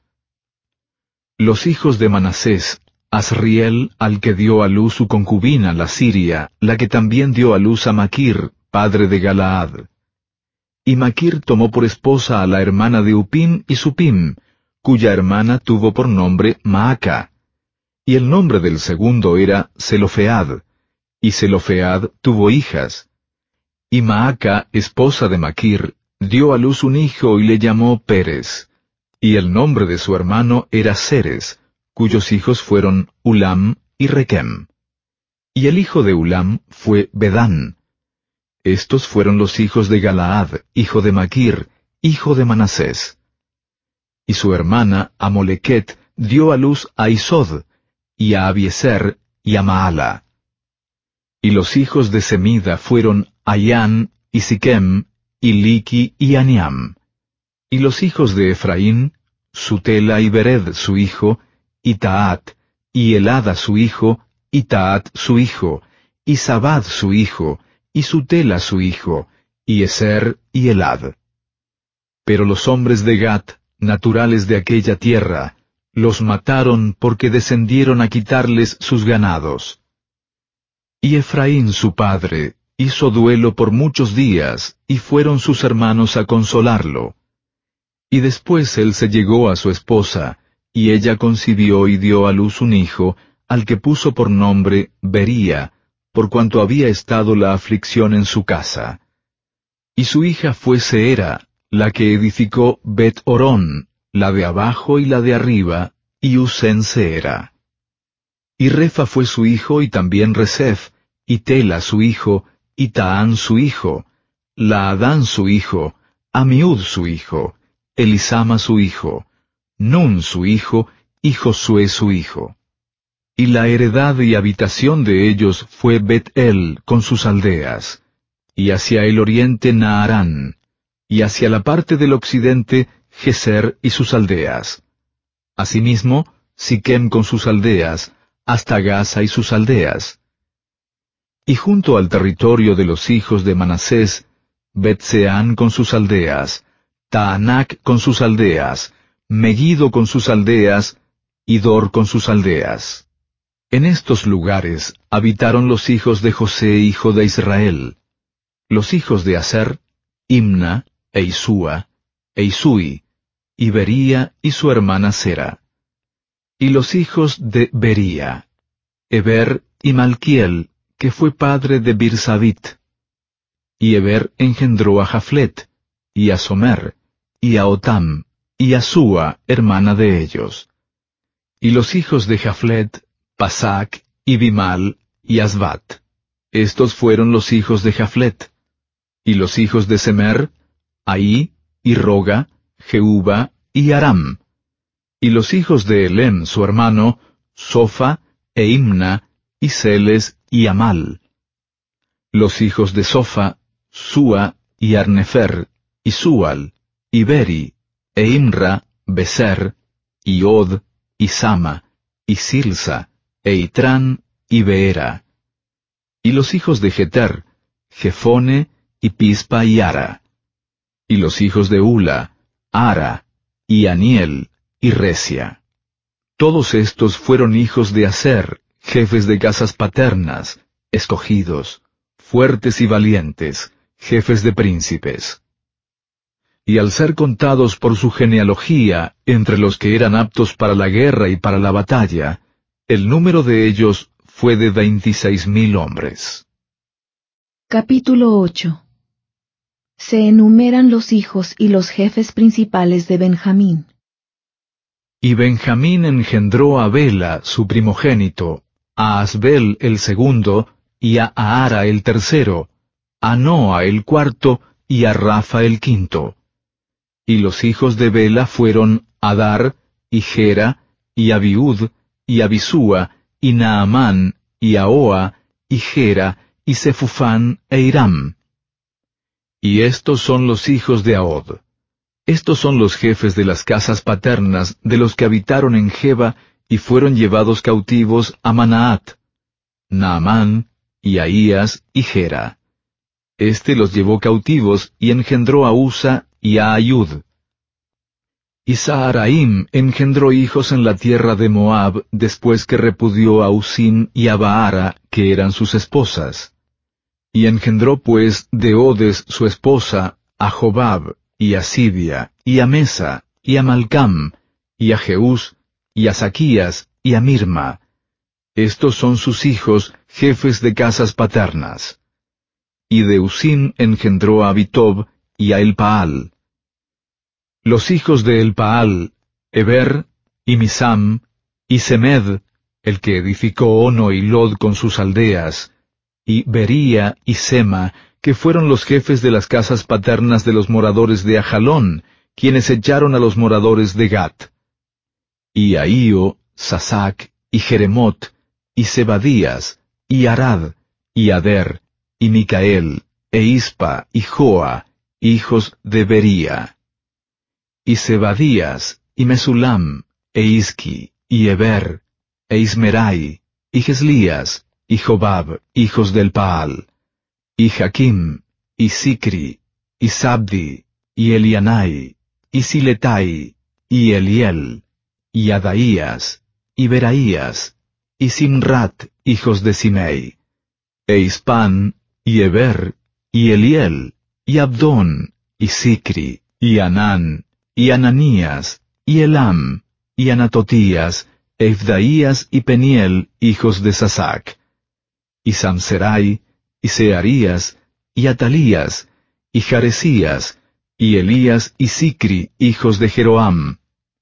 Los hijos de Manasés, Asriel, al que dio a luz su concubina, la Siria, la que también dio a luz a Maquir, padre de Galaad. Y Maquir tomó por esposa a la hermana de Upim y Supim, cuya hermana tuvo por nombre Maaca. Y el nombre del segundo era Zelofead, y Zelofead tuvo hijas. Y Maaca, esposa de Maquir, dio a luz un hijo y le llamó Pérez. Y el nombre de su hermano era Seres, cuyos hijos fueron Ulam y Rekem. Y el hijo de Ulam fue Bedán. Estos fueron los hijos de Galaad, hijo de Maquir, hijo de Manasés. Y su hermana Amolequet dio a luz a Isod, y a Abiezer, y a Maala. Y los hijos de Semida fueron Ayán, y Siquem, y Liqui, y Aniam. Y los hijos de Efraín, Sutela y Bered su hijo, y Taat, y Elada su hijo, y Taat su hijo, y Sabad su hijo, y Sutela su hijo, y Eser y Elad. Pero los hombres de Gat, naturales de aquella tierra, los mataron porque descendieron a quitarles sus ganados. Y Efraín su padre hizo duelo por muchos días, y fueron sus hermanos a consolarlo. Y después él se llegó a su esposa, y ella concibió y dio a luz un hijo, al que puso por nombre Bería, por cuanto había estado la aflicción en su casa. Y su hija fue Seera, la que edificó Bet-Orón, la de abajo y la de arriba, y Usen Seera. Y Refa fue su hijo y también Resef, y Tela su hijo, y Taán su hijo, Laadán su hijo, Amiud su hijo, Elisama su hijo, Nun su hijo, y Josué su hijo. Y la heredad y habitación de ellos fue Bet-El con sus aldeas, y hacia el oriente Naarán, y hacia la parte del occidente Geser y sus aldeas. Asimismo, Siquem con sus aldeas, hasta Gaza y sus aldeas. Y junto al territorio de los hijos de Manasés, Bet-Seán con sus aldeas, Taanac con sus aldeas, Megiddo con sus aldeas, y Dor con sus aldeas. En estos lugares habitaron los hijos de José hijo de Israel. Los hijos de Aser, Imna, e Isúa, e Isui, y Bería y su hermana Sera. Y los hijos de Bería, Eber y Malquiel, que fue padre de Birsabit. Y Eber engendró a Jaflet, y a Somer, y a Otam, y a Súa, hermana de ellos. Y los hijos de Jaflet, Pasac, y Bimal, y Asbat. Estos fueron los hijos de Jaflet. Y los hijos de Semer, Ahí, y Roga, Jehuba, y Aram. Y los hijos de Elem su hermano, Sofa, e Imna, y Celes, y Amal. Los hijos de Sofa, Súa, y Arnefer, y Súal, y Beri, e Imra, Beser, y Od, y Sama, y Silsa, e Itrán, y Beera. Y los hijos de Jeter, Jefone, y Pispa y Ara. Y los hijos de Ula, Ara, y Aniel, y Resia. Todos estos fueron hijos de Aser, jefes de casas paternas, escogidos, fuertes y valientes, jefes de príncipes. Y al ser contados por su genealogía, entre los que eran aptos para la guerra y para la batalla, el número de ellos fue de 26,000 hombres. Capítulo 8. Se enumeran los hijos y los jefes principales de Benjamín. Y Benjamín engendró a Bela, su primogénito, a Asbel el segundo, y a Ahara el tercero, a Noa el cuarto, y a Rafa el quinto. Y los hijos de Bela fueron Adar, y Gera, y Abiud, y Abisúa, y Naamán, y Ahoa, y Gera, y Sefufán, e Hiram. Y estos son los hijos de Ahod. Estos son los jefes de las casas paternas de los que habitaron en Geba y fueron llevados cautivos a Manaat: Naamán, y Ahías, y Gera. Este los llevó cautivos y engendró a Usa y a Ayud. Y Saharaim engendró hijos en la tierra de Moab después que repudió a Usim y a Baara, que eran sus esposas. Y engendró pues de Odes su esposa a Jobab, y a Sibia, y a Mesa, y a Malcam, y a Jeús, y a Saquías, y a Mirma. Estos son sus hijos, jefes de casas paternas. Y de Usim engendró a Abitob, y a Elpaal. Los hijos de Elpaal, Eber, y Misam, y Semed, el que edificó Ono y Lod con sus aldeas, y Bería y Sema, que fueron los jefes de las casas paternas de los moradores de Ajalón, quienes echaron a los moradores de Gat. Y Ahío, Sasac, y Jeremot, y Zebadías, y Arad, y Ader, y Micael, e Ispa, y Joa, hijos de Bería. Y Zebadías, y Mesulam, e Isqui, y Eber, e Ismerai, y Geslías, y Jobab, hijos del Paal, y Jaquim, y Sicri, y Sabdi, y Elianai, y Siletai, y Eliel, y Adaías, y Beraías, y Simrat, hijos de Simei, e Ispan, y Eber, y Eliel, y Abdón, y Sicri, y Anán, y Ananías, y Elam, y Anatotías, Efdaías y Peniel, hijos de Sasac, y Samserai, y Searías, y Atalías, y Jaresías, y Elías y Sicri, hijos de Jeroam.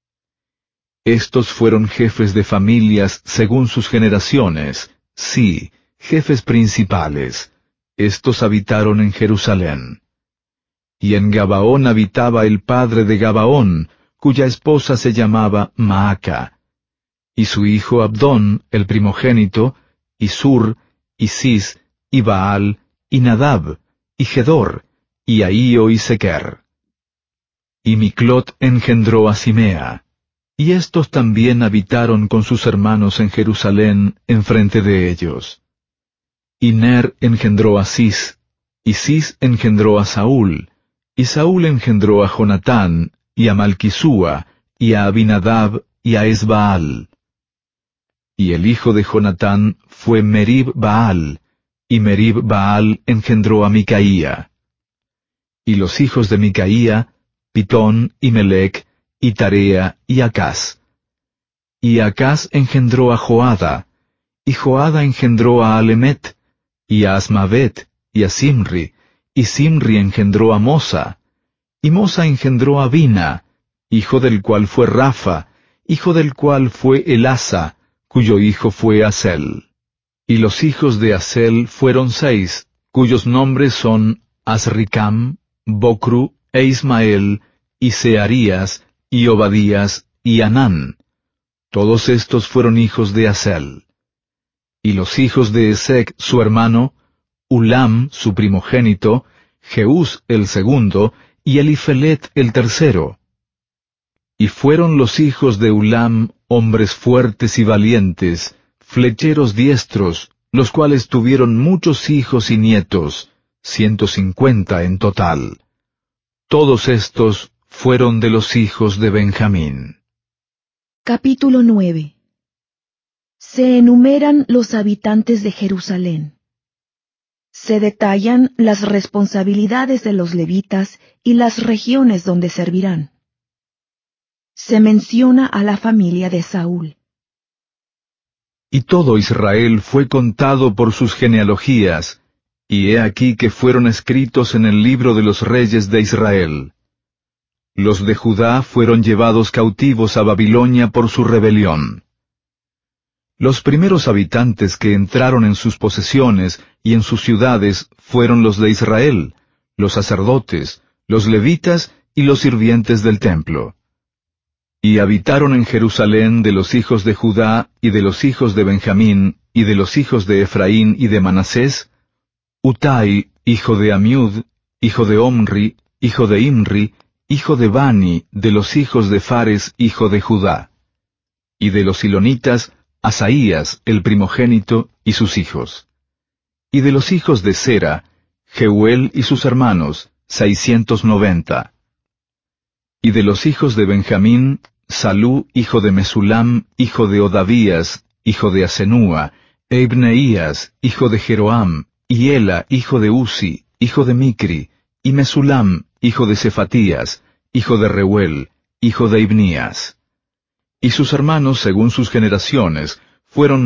Estos fueron jefes de familias según sus generaciones, sí, jefes principales. Estos habitaron en Jerusalén. Y en Gabaón habitaba el padre de Gabaón, cuya esposa se llamaba Maaca. Y su hijo Abdón, el primogénito, y Sur, y Cis, y Baal, y Nadab, y Gedor, y Ahío y Sequer. Y Miclot engendró a Simea. Y estos también habitaron con sus hermanos en Jerusalén, enfrente de ellos. Y Ner engendró a Cis, y Cis engendró a Saúl, y Saúl engendró a Jonatán, y a Malquisúa, y a Abinadab, y a Esbaal. Y el hijo de Jonatán fue Merib Baal, y Merib Baal engendró a Micaía. Y los hijos de Micaía, Pitón, y Melec, y Tarea, y Acaz. Y Acaz engendró a Joada, y Joada engendró a Alemet, y a Asmavet, y a Simri, y Simri engendró a Mosa, y Mosa engendró a Bina, hijo del cual fue Rafa, hijo del cual fue Elasa, cuyo hijo fue Asel. Y los hijos de Asel fueron 6, cuyos nombres son Asricam, Bocru, e Ismael, y Searías, y Obadías, y Anán. Todos estos fueron hijos de Asel. Y los hijos de Esec su hermano, Ulam su primogénito, Jeús el segundo, y Elifelet el tercero. Y fueron los hijos de Ulam hombres fuertes y valientes, flecheros diestros, los cuales tuvieron muchos hijos y nietos, 150 en total. Todos estos fueron de los hijos de Benjamín. Capítulo 9. Se enumeran los habitantes de Jerusalén. Se detallan las responsabilidades de los levitas y las regiones donde servirán. Se menciona a la familia de Saúl. Y todo Israel fue contado por sus genealogías, y he aquí que fueron escritos en el libro de los reyes de Israel. Los de Judá fueron llevados cautivos a Babilonia por su rebelión. Los primeros habitantes que entraron en sus posesiones y en sus ciudades fueron los de Israel, los sacerdotes, los levitas y los sirvientes del templo. Y habitaron en Jerusalén de los hijos de Judá y de los hijos de Benjamín y de los hijos de Efraín y de Manasés, Utai, hijo de Amiud, hijo de Omri, hijo de Imri, hijo de Bani, de los hijos de Fares, hijo de Judá. Y de los silonitas, Asaías, el primogénito, y sus hijos. Y de los hijos de Sera, Jeuel y sus hermanos, 690. Y de los hijos de Benjamín, Salú, hijo de Mesulam, hijo de Odavías, hijo de Asenúa, Ebneías, hijo de Jeroam, y Ela, hijo de Uzi, hijo de Micri, y Mesulam, hijo de Cefatías, hijo de Reuel, hijo de Ibnías. Y sus hermanos, según sus generaciones, fueron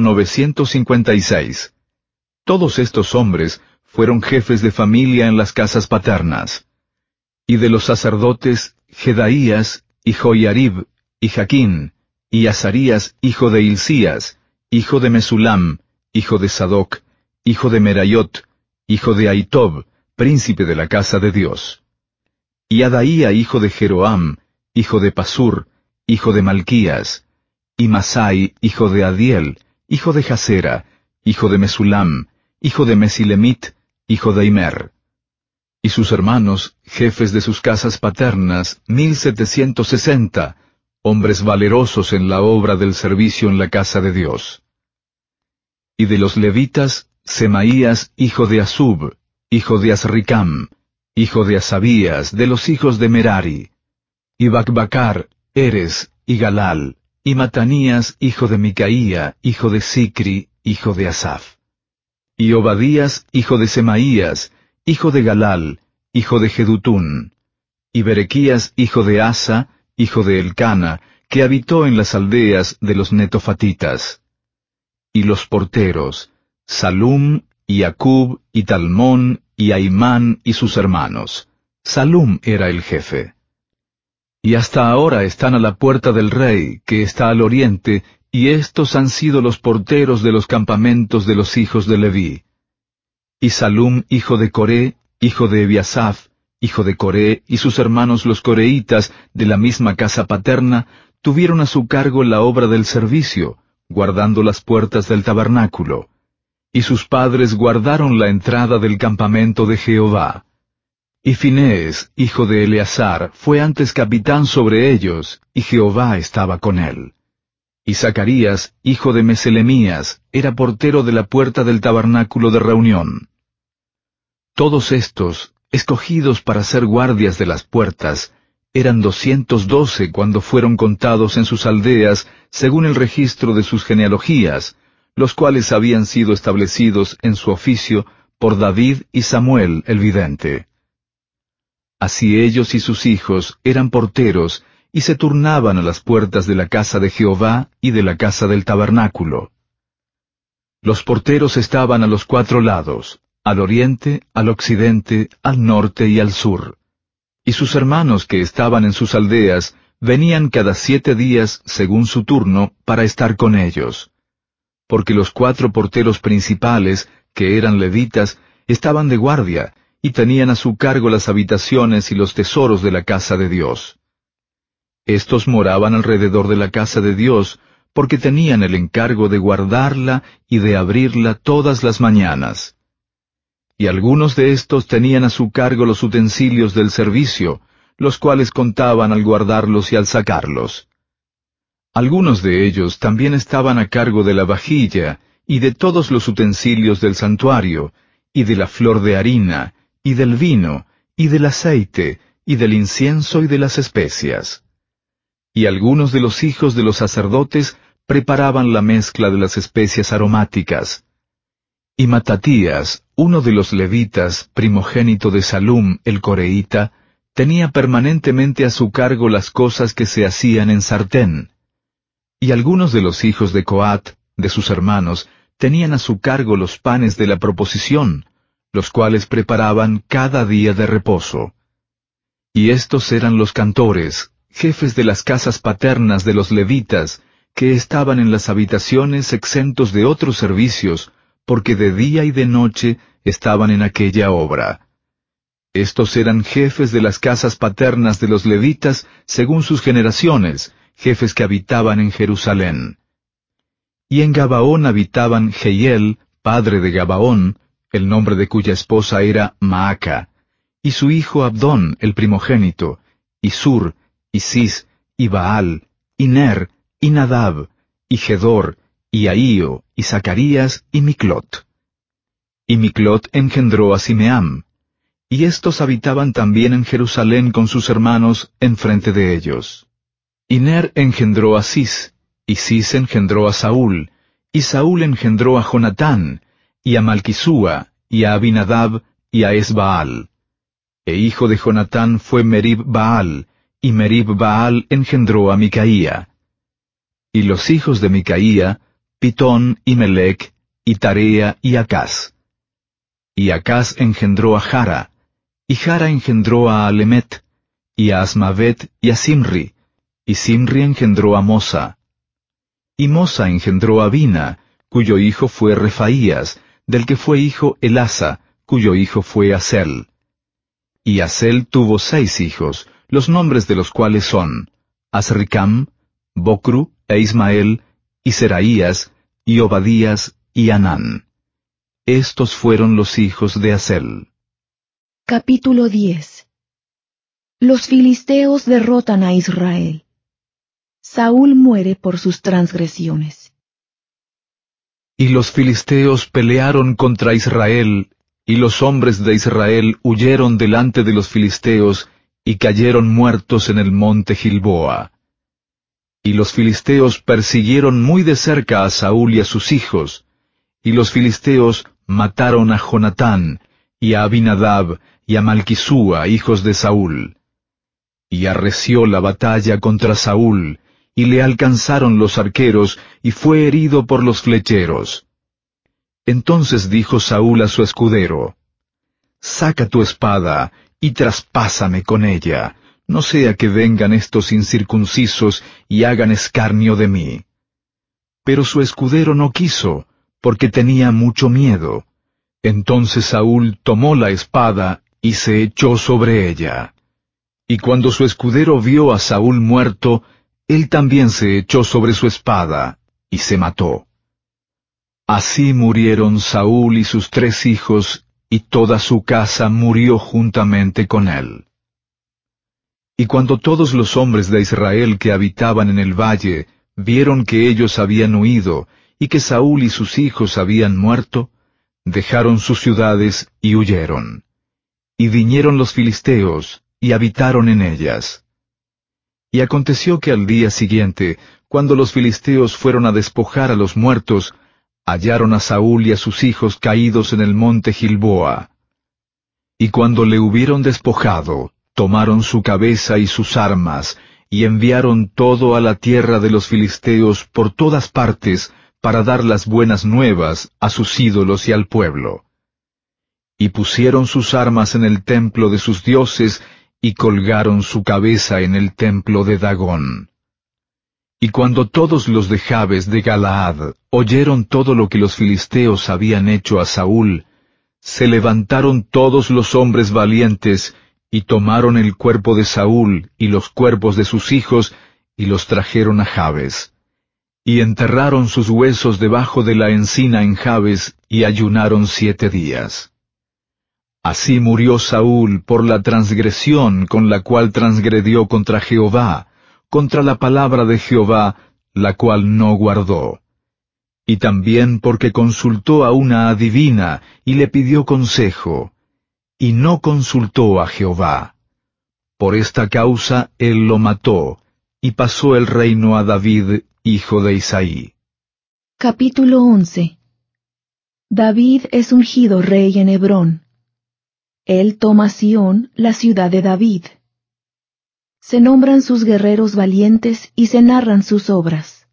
956. Todos estos hombres fueron jefes de familia en las casas paternas. Y de los sacerdotes, Jedaías, y Joiarib, y Jaquín, y Azarías, hijo de Hilcías, hijo de Mesulam, hijo de Sadoc, hijo de Merayot, hijo de Ahitob, príncipe de la casa de Dios. Y Adaía, hijo de Jeroam, hijo de Pasur, hijo de Malquías, y Masai, hijo de Adiel, hijo de Jasera, hijo de Mesulam, hijo de Mesilemit, hijo de Imer. Y sus hermanos, jefes de sus casas paternas, 1760, hombres valerosos en la obra del servicio en la casa de Dios. Y de los levitas, Semaías, hijo de Asub, hijo de Azricam, hijo de Asabías, de los hijos de Merari, y Bacbacar, Eres, y Galal, y Matanías, hijo de Micaía, hijo de Sicri, hijo de Asaf. Y Obadías, hijo de Semaías, hijo de Galal, hijo de Jedutún, y Berequías, hijo de Asa, hijo de Elcana, que habitó en las aldeas de los netofatitas. Y los porteros, Salum, y Acub, y Talmón, y Aimán, y sus hermanos. Salum era el jefe. Y hasta ahora están a la puerta del rey, que está al oriente, y estos han sido los porteros de los campamentos de los hijos de Leví. Y Salum, hijo de Coré, hijo de Ebiasaf, hijo de Coré, y sus hermanos los coreitas, de la misma casa paterna, tuvieron a su cargo la obra del servicio, guardando las puertas del tabernáculo. Y sus padres guardaron la entrada del campamento de Jehová. Y Finés, hijo de Eleazar, fue antes capitán sobre ellos, y Jehová estaba con él. Y Zacarías, hijo de Meselemías, era portero de la puerta del tabernáculo de reunión. Todos estos, escogidos para ser guardias de las puertas, eran 212 cuando fueron contados en sus aldeas, según el registro de sus genealogías, los cuales habían sido establecidos en su oficio por David y Samuel el vidente. Así ellos y sus hijos eran porteros, y se turnaban a las puertas de la casa de Jehová y de la casa del tabernáculo. Los porteros estaban a los 4 lados, al oriente, al occidente, al norte y al sur. Y sus hermanos que estaban en sus aldeas venían cada 7 días, según su turno, para estar con ellos. Porque los 4 porteros principales, que eran levitas, estaban de guardia, y tenían a su cargo las habitaciones y los tesoros de la casa de Dios. Estos moraban alrededor de la casa de Dios, porque tenían el encargo de guardarla y de abrirla todas las mañanas. Y algunos de estos tenían a su cargo los utensilios del servicio, los cuales contaban al guardarlos y al sacarlos. Algunos de ellos también estaban a cargo de la vajilla, y de todos los utensilios del santuario, y de la flor de harina, y del vino, y del aceite, y del incienso y de las especias. Y algunos de los hijos de los sacerdotes preparaban la mezcla de las especias aromáticas. Y Matatías, uno de los levitas, primogénito de Salum el coreíta, tenía permanentemente a su cargo las cosas que se hacían en sartén. Y algunos de los hijos de Coat, de sus hermanos, tenían a su cargo los panes de la proposición, los cuales preparaban cada día de reposo. Y estos eran los cantores, jefes de las casas paternas de los levitas, que estaban en las habitaciones exentos de otros servicios, porque de día y de noche estaban en aquella obra. Estos eran jefes de las casas paternas de los levitas según sus generaciones, jefes que habitaban en Jerusalén. Y en Gabaón habitaban Jehiel, padre de Gabaón, el nombre de cuya esposa era Maaca, y su hijo Abdón, el primogénito, y Sur, y Cis, y Baal, y Ner, y Nadab, y Gedor, y Ahío, y Zacarías, y Miclot. Y Miclot engendró a Simeam, y estos habitaban también en Jerusalén con sus hermanos enfrente de ellos. Y Ner engendró a Cis, y Cis engendró a Saúl, y Saúl engendró a Jonatán, y a Malquisúa, y a Abinadab, y a Esbaal. E hijo de Jonatán fue Merib Baal, y Merib Baal engendró a Micaía. Y los hijos de Micaía, Pitón y Melec, y Tarea y Acaz. Y Acaz engendró a Jara, y Jara engendró a Alemet, y a Asmavet y a Simri, y Simri engendró a Mosa. Y Mosa engendró a Bina, cuyo hijo fue Refaías, del que fue hijo Elasa, cuyo hijo fue Asel. Y Asel tuvo 6 hijos, los nombres de los cuales son Asricam, Bocru e Ismael, y Seraías, y Obadías, y Anán. Estos fueron los hijos de Asel. Capítulo 10. Los filisteos derrotan a Israel. Saúl muere por sus transgresiones. Y los filisteos pelearon contra Israel, y los hombres de Israel huyeron delante de los filisteos, y cayeron muertos en el monte Gilboa. Y los filisteos persiguieron muy de cerca a Saúl y a sus hijos, y los filisteos mataron a Jonatán, y a Abinadab, y a Malquisúa, hijos de Saúl. Y arreció la batalla contra Saúl, y le alcanzaron los arqueros, y fue herido por los flecheros. Entonces dijo Saúl a su escudero: «Saca tu espada, y traspásame con ella, no sea que vengan estos incircuncisos y hagan escarnio de mí». Pero su escudero no quiso, porque tenía mucho miedo. Entonces Saúl tomó la espada, y se echó sobre ella. Y cuando su escudero vio a Saúl muerto, él también se echó sobre su espada, y se mató. Así murieron Saúl y sus 3 hijos, y toda su casa murió juntamente con él. Y cuando todos los hombres de Israel que habitaban en el valle vieron que ellos habían huido, y que Saúl y sus hijos habían muerto, dejaron sus ciudades y huyeron. Y vinieron los filisteos, y habitaron en ellas. Y aconteció que al día siguiente, cuando los filisteos fueron a despojar a los muertos, hallaron a Saúl y a sus hijos caídos en el monte Gilboa. Y cuando le hubieron despojado, tomaron su cabeza y sus armas, y enviaron todo a la tierra de los filisteos por todas partes, para dar las buenas nuevas a sus ídolos y al pueblo. Y pusieron sus armas en el templo de sus dioses, y colgaron su cabeza en el templo de Dagón. Y cuando todos los de Jabes de Galaad oyeron todo lo que los filisteos habían hecho a Saúl, se levantaron todos los hombres valientes, y tomaron el cuerpo de Saúl y los cuerpos de sus hijos, y los trajeron a Jabes. Y enterraron sus huesos debajo de la encina en Jabes, y ayunaron 7 días. Así murió Saúl por la transgresión con la cual transgredió contra Jehová, contra la palabra de Jehová, la cual no guardó. Y también porque consultó a una adivina y le pidió consejo, y no consultó a Jehová. Por esta causa él lo mató, y pasó el reino a David, hijo de Isaí. Capítulo 11. David es ungido rey en Hebrón. Él toma Sión, la ciudad de David. Se nombran sus guerreros valientes y se narran sus obras.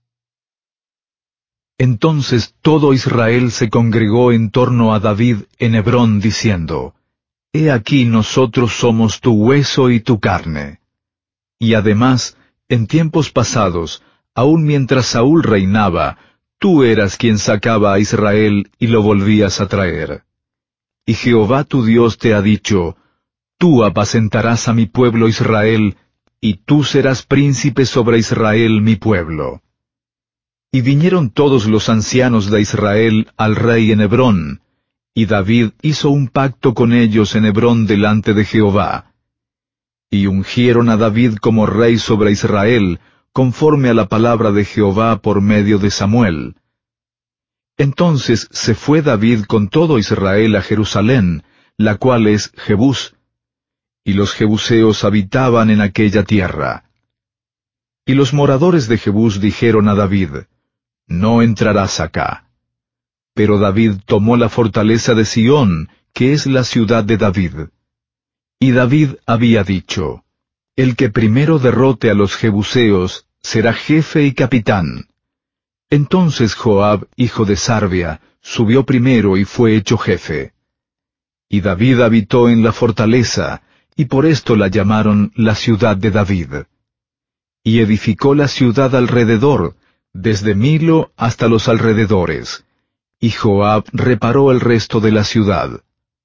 Entonces todo Israel se congregó en torno a David en Hebrón diciendo, He aquí nosotros somos tu hueso y tu carne. Y además, en tiempos pasados, aun mientras Saúl reinaba, tú eras quien sacaba a Israel y lo volvías a traer. Y Jehová tu Dios te ha dicho, Tú apacentarás a mi pueblo Israel, y tú serás príncipe sobre Israel mi pueblo. Y vinieron todos los ancianos de Israel al rey en Hebrón, y David hizo un pacto con ellos en Hebrón delante de Jehová. Y ungieron a David como rey sobre Israel, conforme a la palabra de Jehová por medio de Samuel. Entonces se fue David con todo Israel a Jerusalén, la cual es Jebús, y los jebuseos habitaban en aquella tierra. Y los moradores de Jebús dijeron a David, No entrarás acá. Pero David tomó la fortaleza de Sión, que es la ciudad de David. Y David había dicho, El que primero derrote a los jebuseos será jefe y capitán. Entonces Joab, hijo de Sarvia, subió primero y fue hecho jefe. Y David habitó en la fortaleza, y por esto la llamaron la ciudad de David. Y edificó la ciudad alrededor, desde Milo hasta los alrededores, y Joab reparó el resto de la ciudad.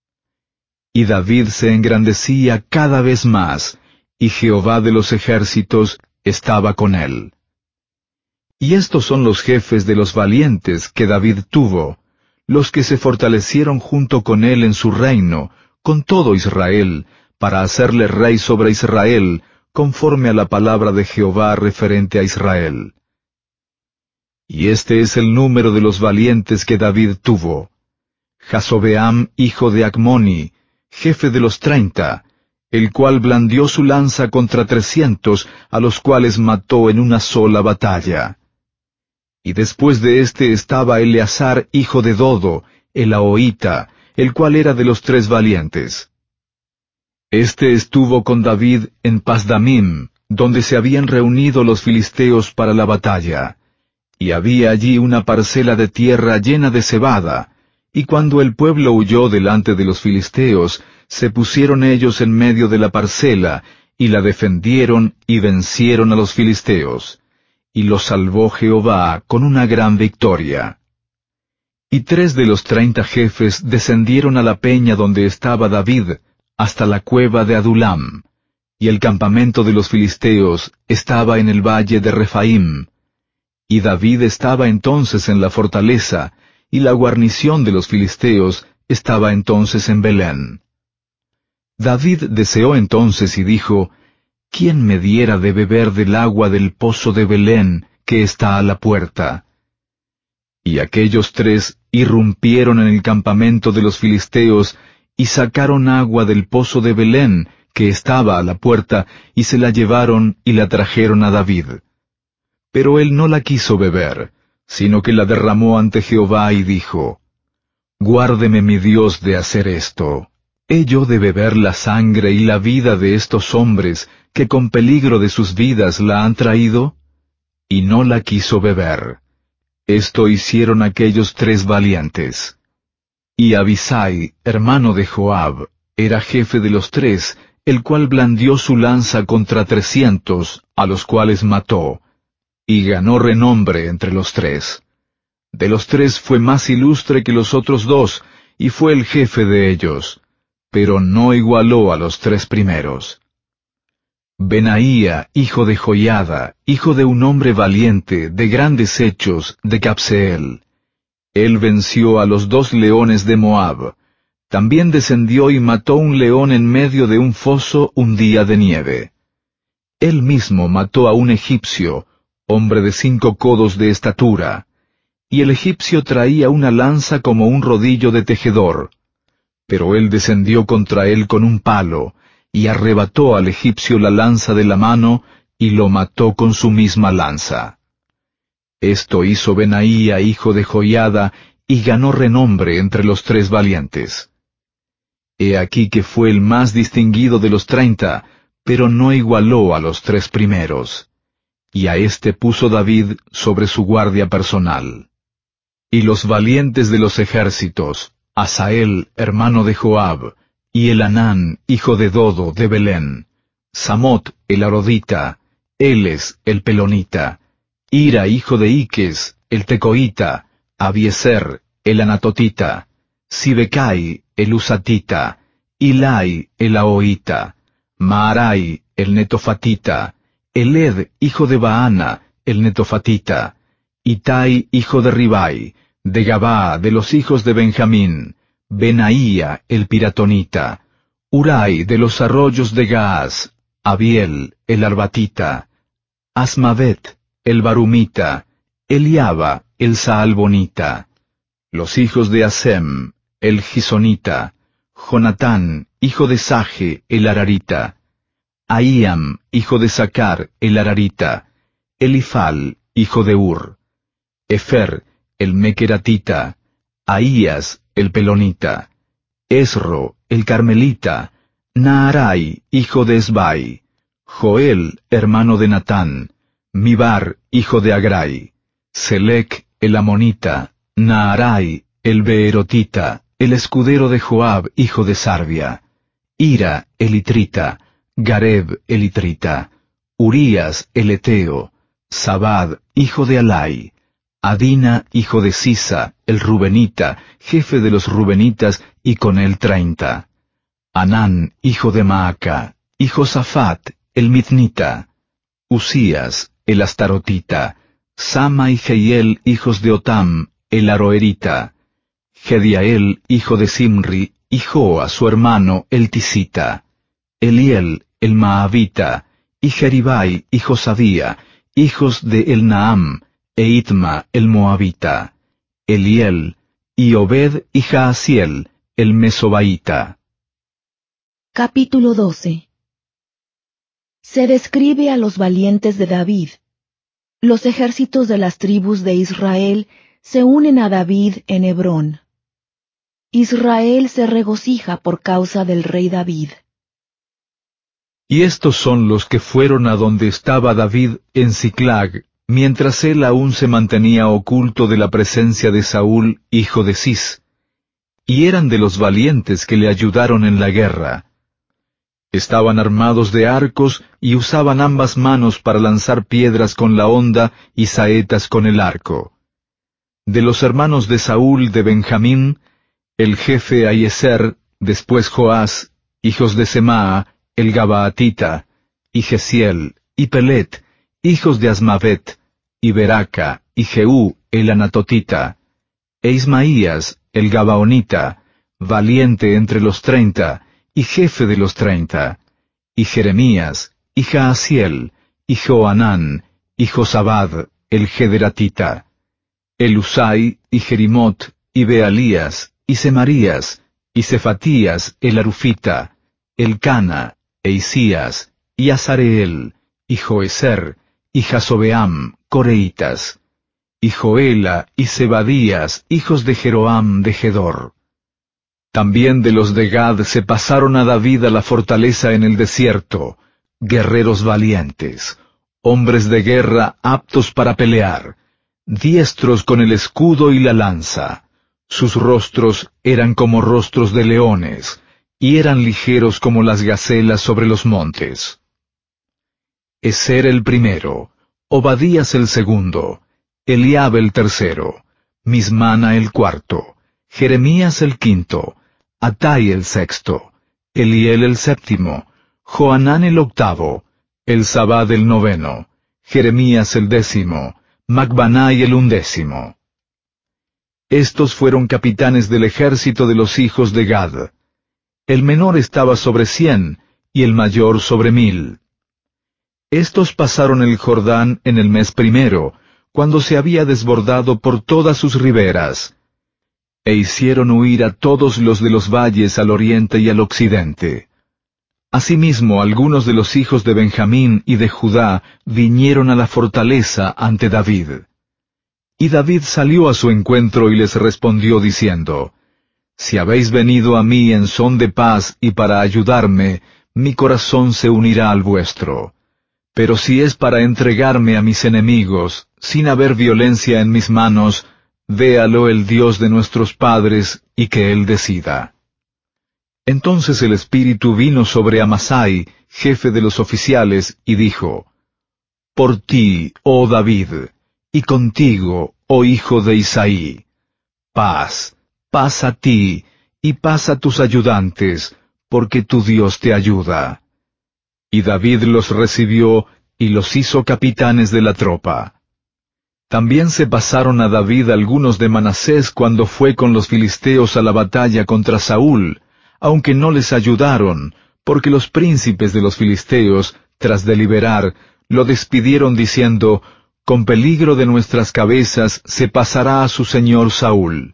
Y David se engrandecía cada vez más, y Jehová de los ejércitos estaba con él. Y estos son los jefes de los valientes que David tuvo, los que se fortalecieron junto con él en su reino, con todo Israel, para hacerle rey sobre Israel, conforme a la palabra de Jehová referente a Israel. Y este es el número de los valientes que David tuvo. Jasobeam, hijo de Acmoni, jefe de los 30, el cual blandió su lanza contra 300, a los cuales mató en una sola batalla. Y después de éste estaba Eleazar, hijo de Dodo, el ahoita, el cual era de los 3 valientes. Este estuvo con David en Pasdamim, donde se habían reunido los filisteos para la batalla. Y había allí una parcela de tierra llena de cebada, y cuando el pueblo huyó delante de los filisteos, se pusieron ellos en medio de la parcela, y la defendieron y vencieron a los filisteos. Y los salvó Jehová con una gran victoria. Y 3 de los 30 jefes descendieron a la peña donde estaba David, hasta la cueva de Adulam, y el campamento de los filisteos estaba en el valle de Refaim. Y David estaba entonces en la fortaleza, y la guarnición de los filisteos estaba entonces en Belén. David deseó entonces y dijo, ¿Quién me diera de beber del agua del pozo de Belén, que está a la puerta? Y aquellos 3 irrumpieron en el campamento de los filisteos, y sacaron agua del pozo de Belén, que estaba a la puerta, y se la llevaron y la trajeron a David. Pero él no la quiso beber, sino que la derramó ante Jehová y dijo, Guárdeme mi Dios de hacer esto. ¿He yo de beber la sangre y la vida de estos hombres, que con peligro de sus vidas la han traído? Y no la quiso beber. Esto hicieron aquellos 3 valientes. Y Abisai, hermano de Joab, era jefe de los 3, el cual blandió su lanza contra 300, a los cuales mató, y ganó renombre entre los 3. De los 3 fue más ilustre que los otros 2, y fue el jefe de ellos, pero no igualó a los 3 primeros. Benaía, hijo de Joiada, hijo de un hombre valiente, de grandes hechos, de Capseel. Él venció a los 2 leones de Moab. También descendió y mató un león en medio de un foso un día de nieve. Él mismo mató a un egipcio, hombre de 5 codos de estatura, y el egipcio traía una lanza como un rodillo de tejedor. Pero él descendió contra él con un palo, y arrebató al egipcio la lanza de la mano, y lo mató con su misma lanza. Esto hizo Benaía, hijo de Joiada, y ganó renombre entre los 3 valientes. He aquí que fue el más distinguido de los 30, pero no igualó a los 3 primeros. Y a éste puso David sobre su guardia personal. Y los valientes de los ejércitos, Asael, hermano de Joab, y Elhanán, hijo de Dodo, de Belén, Samot, el arodita, Eles, el pelonita, Ira, hijo de Iques, el tecoita, Abieser, el anatotita, Sibecai, el usatita, Ilai, el ahoita, Maarai, el netofatita, Eled, hijo de Baana, el netofatita, Itai, hijo de Ribai, de Gabaa, de los hijos de Benjamín, Benaía, el piratonita, Urai, de los arroyos de Gaas, Abiel, el arbatita, Asmavet, el barumita, Eliaba, el saalbonita, los hijos de Asem, el gisonita, Jonatán, hijo de Saje, el ararita, Ahíam, hijo de Sacar, el ararita, Elifal, hijo de Ur, Efer, el mequeratita, Ahías, el pelonita, Esro, el carmelita, Naarai, hijo de Esbai, Joel, hermano de Natán, Mibar, hijo de Agrai, Selec, el amonita, Naarai, el beerotita, el escudero de Joab, hijo de Sarvia, Ira, el itrita, Gareb, el itrita, Urías, el eteo, Sabad, hijo de Alai, Adina, hijo de Sisa, el rubenita, jefe de los rubenitas, y con él 30. Anán, hijo de Maaca, y Josafat, el mitnita, Usías, el astarotita, Sama y Jehiel, hijos de Otam, el aroerita, Gediael, hijo de Simri, y Joa, su hermano, el tisita, Eliel, el maavita, y Jeribai, y Josabía, hijos de Elnaam, e Itma, el moabita, Eliel, y Obed, y Jaasiel, el mesobaita. Capítulo 12. Se describe a los valientes de David. Los ejércitos de las tribus de Israel se unen a David en Hebrón. Israel se regocija por causa del rey David. Y estos son los que fueron a donde estaba David en Siclag, mientras él aún se mantenía oculto de la presencia de Saúl, hijo de Cis, y eran de los valientes que le ayudaron en la guerra. Estaban armados de arcos y usaban ambas manos para lanzar piedras con la honda y saetas con el arco. De los hermanos de Saúl de Benjamín, el jefe Ahiezer, después Joás, hijos de Semaa, el Gabaatita, y Gesiel, y Pelet, hijos de Asmavet, y Beraca, y Jehú, el anatotita, e Ismaías, el Gabaonita, valiente entre los 30, y jefe de los 30, y Jeremías, y Jaasiel, y Joanán, y Josabad, el Gederatita, Elusai, y Jerimot, y Bealías, y Semarías, y Cefatías, el Arufita, Elcana, e Isías, y Azareel, y Joeser, y Jasobeam, coreitas, y Joela, y Zebadías, hijos de Jeroam de Gedor. También de los de Gad se pasaron a David a la fortaleza en el desierto, guerreros valientes, hombres de guerra aptos para pelear, diestros con el escudo y la lanza. Sus rostros eran como rostros de leones, y eran ligeros como las gacelas sobre los montes. Eser el primero, Obadías el segundo, Eliab el tercero, Mismana el cuarto, Jeremías el quinto, Atai el sexto, Eliel el séptimo, Joanán el octavo, Elzabad el noveno, Jeremías el décimo, Macbanai el undécimo. Estos fueron capitanes del ejército de los hijos de Gad. El menor estaba sobre 100, y el mayor sobre 1000. Estos pasaron el Jordán en el mes primero, cuando se había desbordado por todas sus riberas, e hicieron huir a todos los de los valles al oriente y al occidente. Asimismo, algunos de los hijos de Benjamín y de Judá vinieron a la fortaleza ante David. Y David salió a su encuentro y les respondió diciendo, Si habéis venido a mí en son de paz y para ayudarme, mi corazón se unirá al vuestro. Pero si es para entregarme a mis enemigos, sin haber violencia en mis manos, véalo el Dios de nuestros padres y que Él decida. Entonces el Espíritu vino sobre Amasai, jefe de los oficiales, y dijo, Por ti, oh David, y contigo, oh hijo de Isaí, paz, paz a ti, y paz a tus ayudantes, porque tu Dios te ayuda. Y David los recibió y los hizo capitanes de la tropa. También se pasaron a David algunos de Manasés cuando fue con los filisteos a la batalla contra Saúl, aunque no les ayudaron, porque los príncipes de los filisteos, tras deliberar, lo despidieron diciendo, Con peligro de nuestras cabezas se pasará a su señor Saúl.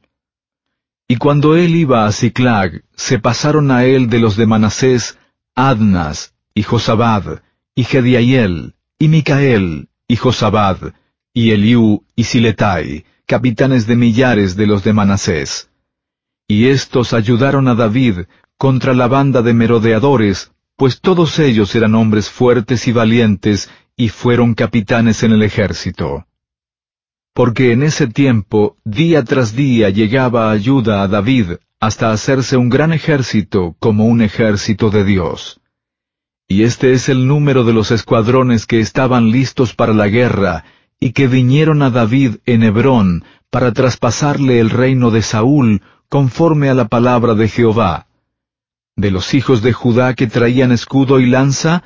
Y cuando él iba a Siclag, se pasaron a él de los de Manasés, Adnas, y Josabad, y Gediael, y Micael, y Josabad, y Eliú, y Siletai, capitanes de millares de los de Manasés. Y estos ayudaron a David contra la banda de merodeadores, pues todos ellos eran hombres fuertes y valientes, y fueron capitanes en el ejército. Porque en ese tiempo, día tras día llegaba ayuda a David, hasta hacerse un gran ejército como un ejército de Dios. Y este es el número de los escuadrones que estaban listos para la guerra, y que vinieron a David en Hebrón, para traspasarle el reino de Saúl, conforme a la palabra de Jehová. De los hijos de Judá que traían escudo y lanza,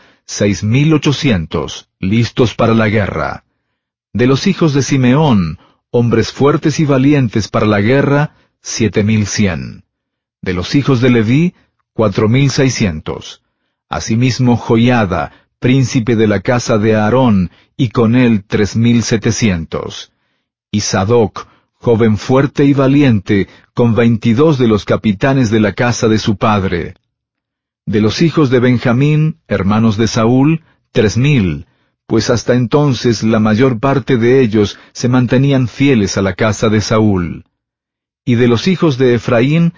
6,800, listos para la guerra. De los hijos de Simeón, hombres fuertes y valientes para la guerra, 7,100. De los hijos de Leví, 4,600. Asimismo Joiada, príncipe de la casa de Aarón, y con él 3,700. Y Sadoc, joven fuerte y valiente, con 22 de los capitanes de la casa de su padre. De los hijos de Benjamín, hermanos de Saúl, 3,000, pues hasta entonces la mayor parte de ellos se mantenían fieles a la casa de Saúl. Y de los hijos de Efraín,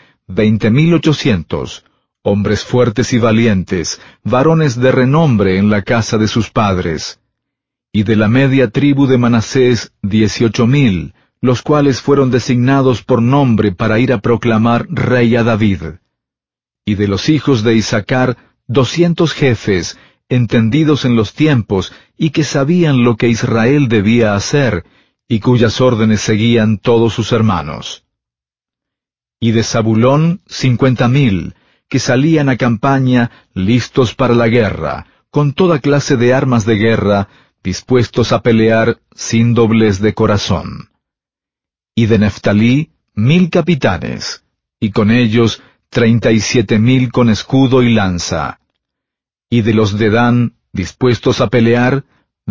20,800, hombres fuertes y valientes, varones de renombre en la casa de sus padres. Y de la media tribu de Manasés, 18,000, los cuales fueron designados por nombre para ir a proclamar rey a David. Y de los hijos de Isacar, 200 jefes, entendidos en los tiempos, y que sabían lo que Israel debía hacer, y cuyas órdenes seguían todos sus hermanos. Y de Zabulón, 50,000, que salían a campaña, listos para la guerra, con toda clase de armas de guerra, dispuestos a pelear sin doblez de corazón. Y de Neftalí, 1,000 capitanes, y con ellos 37,000 con escudo y lanza. Y de los de Dan, dispuestos a pelear,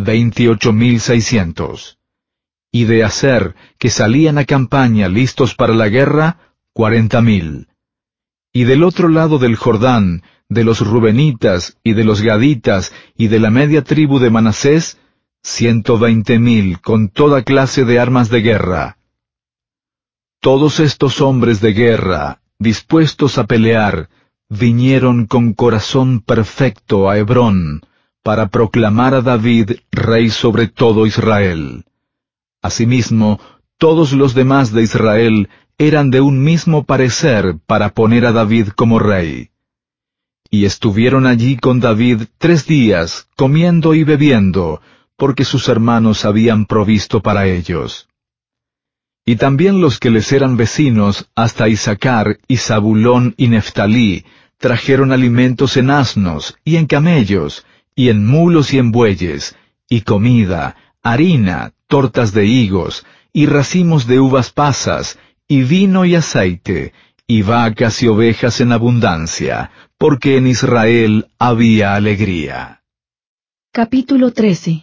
28,600. Y de Aser, que salían a campaña listos para la guerra, 40,000. Y del otro lado del Jordán, de los Rubenitas, y de los Gaditas, y de la media tribu de Manasés, 120,000 con toda clase de armas de guerra. Todos estos hombres de guerra, dispuestos a pelear, vinieron con corazón perfecto a Hebrón, para proclamar a David rey sobre todo Israel. Asimismo, todos los demás de Israel eran de un mismo parecer para poner a David como rey. Y estuvieron allí con David 3 días, comiendo y bebiendo, porque sus hermanos habían provisto para ellos. Y también los que les eran vecinos, hasta Isacar y Zabulón y Neftalí, trajeron alimentos en asnos, y en camellos, y en mulos y en bueyes, y comida, harina, tortas de higos, y racimos de uvas pasas, y vino y aceite, y vacas y ovejas en abundancia, porque en Israel había alegría. Capítulo 13.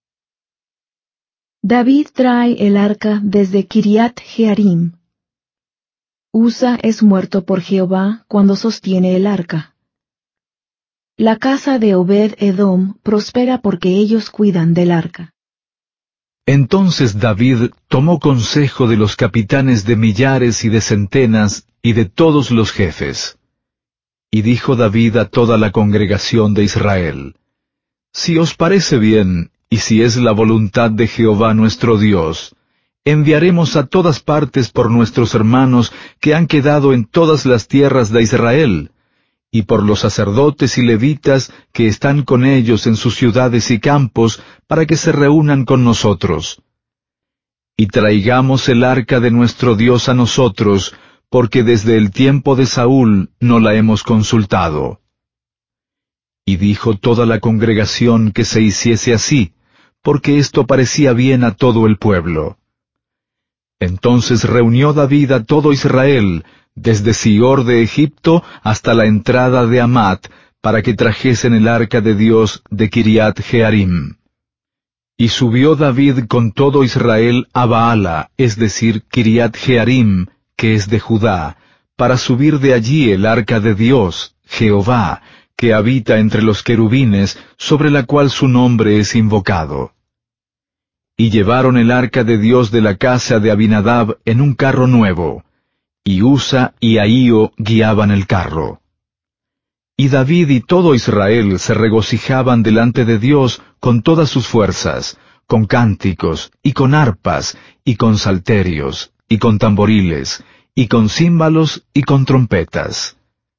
David trae el arca desde Kiriat Jearim. Usa es muerto por Jehová cuando sostiene el arca. La casa de Obed-Edom prospera porque ellos cuidan del arca. Entonces David tomó consejo de los capitanes de millares y de centenas y de todos los jefes. Y dijo David a toda la congregación de Israel: Si os parece bien, y si es la voluntad de Jehová nuestro Dios, enviaremos a todas partes por nuestros hermanos que han quedado en todas las tierras de Israel, y por los sacerdotes y levitas que están con ellos en sus ciudades y campos, para que se reúnan con nosotros. Y traigamos el arca de nuestro Dios a nosotros, porque desde el tiempo de Saúl no la hemos consultado. Y dijo toda la congregación que se hiciese así, porque esto parecía bien a todo el pueblo. Entonces reunió David a todo Israel, desde Sior de Egipto hasta la entrada de Hamat, para que trajesen el arca de Dios de Kiriat Jearim. Y subió David con todo Israel a Baala, es decir, Kiriat Jearim, que es de Judá, para subir de allí el arca de Dios, Jehová, que habita entre los querubines, sobre la cual su nombre es invocado. Y llevaron el arca de Dios de la casa de Abinadab en un carro nuevo, y Usa y Ahío guiaban el carro. Y David y todo Israel se regocijaban delante de Dios con todas sus fuerzas, con cánticos, y con arpas, y con salterios, y con tamboriles, y con címbalos, y con trompetas.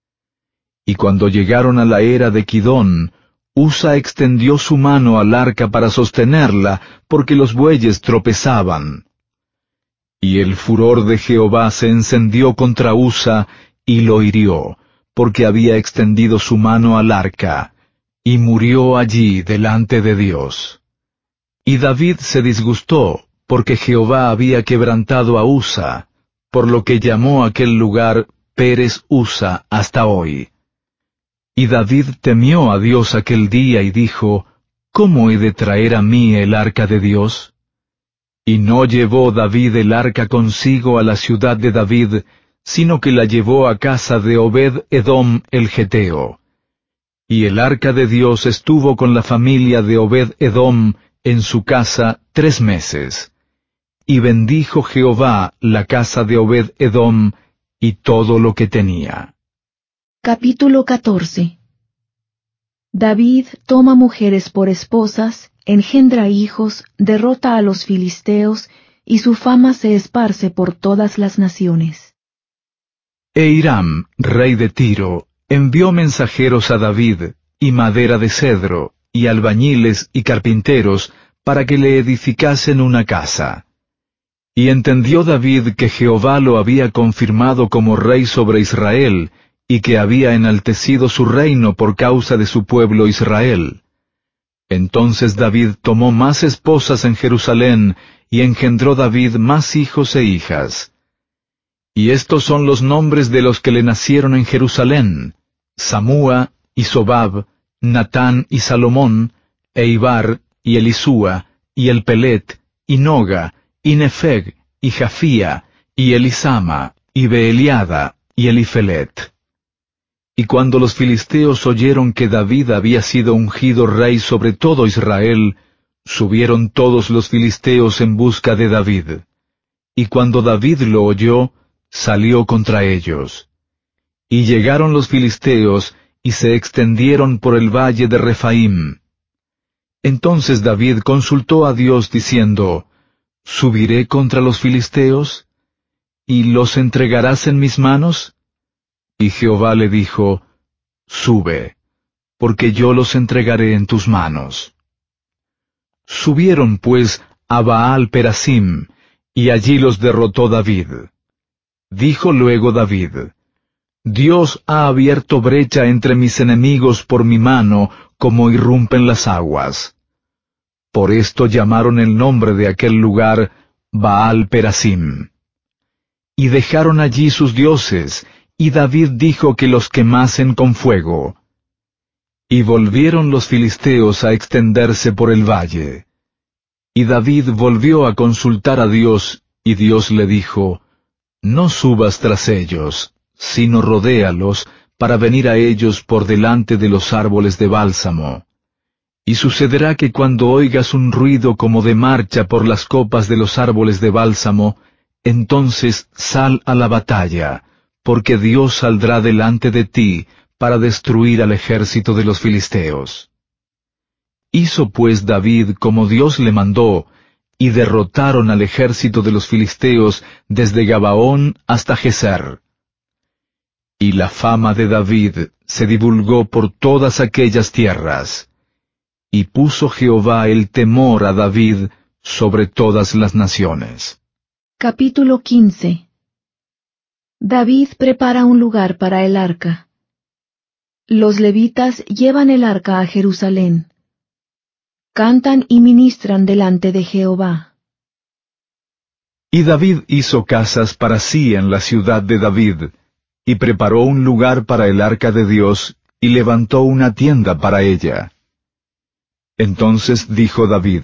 Y cuando llegaron a la era de Kidón, Usa extendió su mano al arca para sostenerla, porque los bueyes tropezaban. Y el furor de Jehová se encendió contra Usa, y lo hirió, porque había extendido su mano al arca, y murió allí delante de Dios. Y David se disgustó, porque Jehová había quebrantado a Usa, por lo que llamó aquel lugar Pérez Usa hasta hoy. Y David temió a Dios aquel día y dijo: ¿Cómo he de traer a mí el arca de Dios? Y no llevó David el arca consigo a la ciudad de David, sino que la llevó a casa de Obed-Edom el Geteo. Y el arca de Dios estuvo con la familia de Obed-Edom en su casa 3 meses. Y bendijo Jehová la casa de Obed-Edom y todo lo que tenía. Capítulo 14. David toma mujeres por esposas, engendra hijos, derrota a los filisteos, y su fama se esparce por todas las naciones. E Hiram, rey de Tiro, envió mensajeros a David, y madera de cedro, y albañiles y carpinteros, para que le edificasen una casa. Y entendió David que Jehová lo había confirmado como rey sobre Israel, y que había enaltecido su reino por causa de su pueblo Israel. Entonces David tomó más esposas en Jerusalén, y engendró David más hijos e hijas. Y estos son los nombres de los que le nacieron en Jerusalén: Samúa y Sobab, Natán y Salomón, Eibar y Elisúa, y Elpelet, y Noga, y Nefeg, y Jafía, y Elisama, y Beeliada, y Elifelet. Y cuando los filisteos oyeron que David había sido ungido rey sobre todo Israel, subieron todos los filisteos en busca de David. Y cuando David lo oyó, salió contra ellos. Y llegaron los filisteos, y se extendieron por el valle de Refaim. Entonces David consultó a Dios diciendo: ¿Subiré contra los filisteos? ¿Y los entregarás en mis manos? Y Jehová le dijo: Sube, porque yo los entregaré en tus manos. Subieron pues a Baal Perasim, y allí los derrotó David. Dijo luego David: Dios ha abierto brecha entre mis enemigos por mi mano, como irrumpen las aguas. Por esto llamaron el nombre de aquel lugar Baal Perasim. Y dejaron allí sus dioses, y David dijo que los quemasen con fuego. Y volvieron los filisteos a extenderse por el valle. Y David volvió a consultar a Dios, y Dios le dijo, No subas tras ellos, sino rodéalos, para venir a ellos por delante de los árboles de bálsamo. Y sucederá que cuando oigas un ruido como de marcha por las copas de los árboles de bálsamo, entonces sal a la batalla, porque Dios saldrá delante de ti para destruir al ejército de los filisteos. Hizo pues David como Dios le mandó, y derrotaron al ejército de los filisteos desde Gabaón hasta Geser. Y la fama de David se divulgó por todas aquellas tierras. Y puso Jehová el temor a David sobre todas las naciones. Capítulo 15. David prepara un lugar para el arca. Los levitas llevan el arca a Jerusalén. Cantan y ministran delante de Jehová. Y David hizo casas para sí en la ciudad de David, y preparó un lugar para el arca de Dios, y levantó una tienda para ella. Entonces dijo David,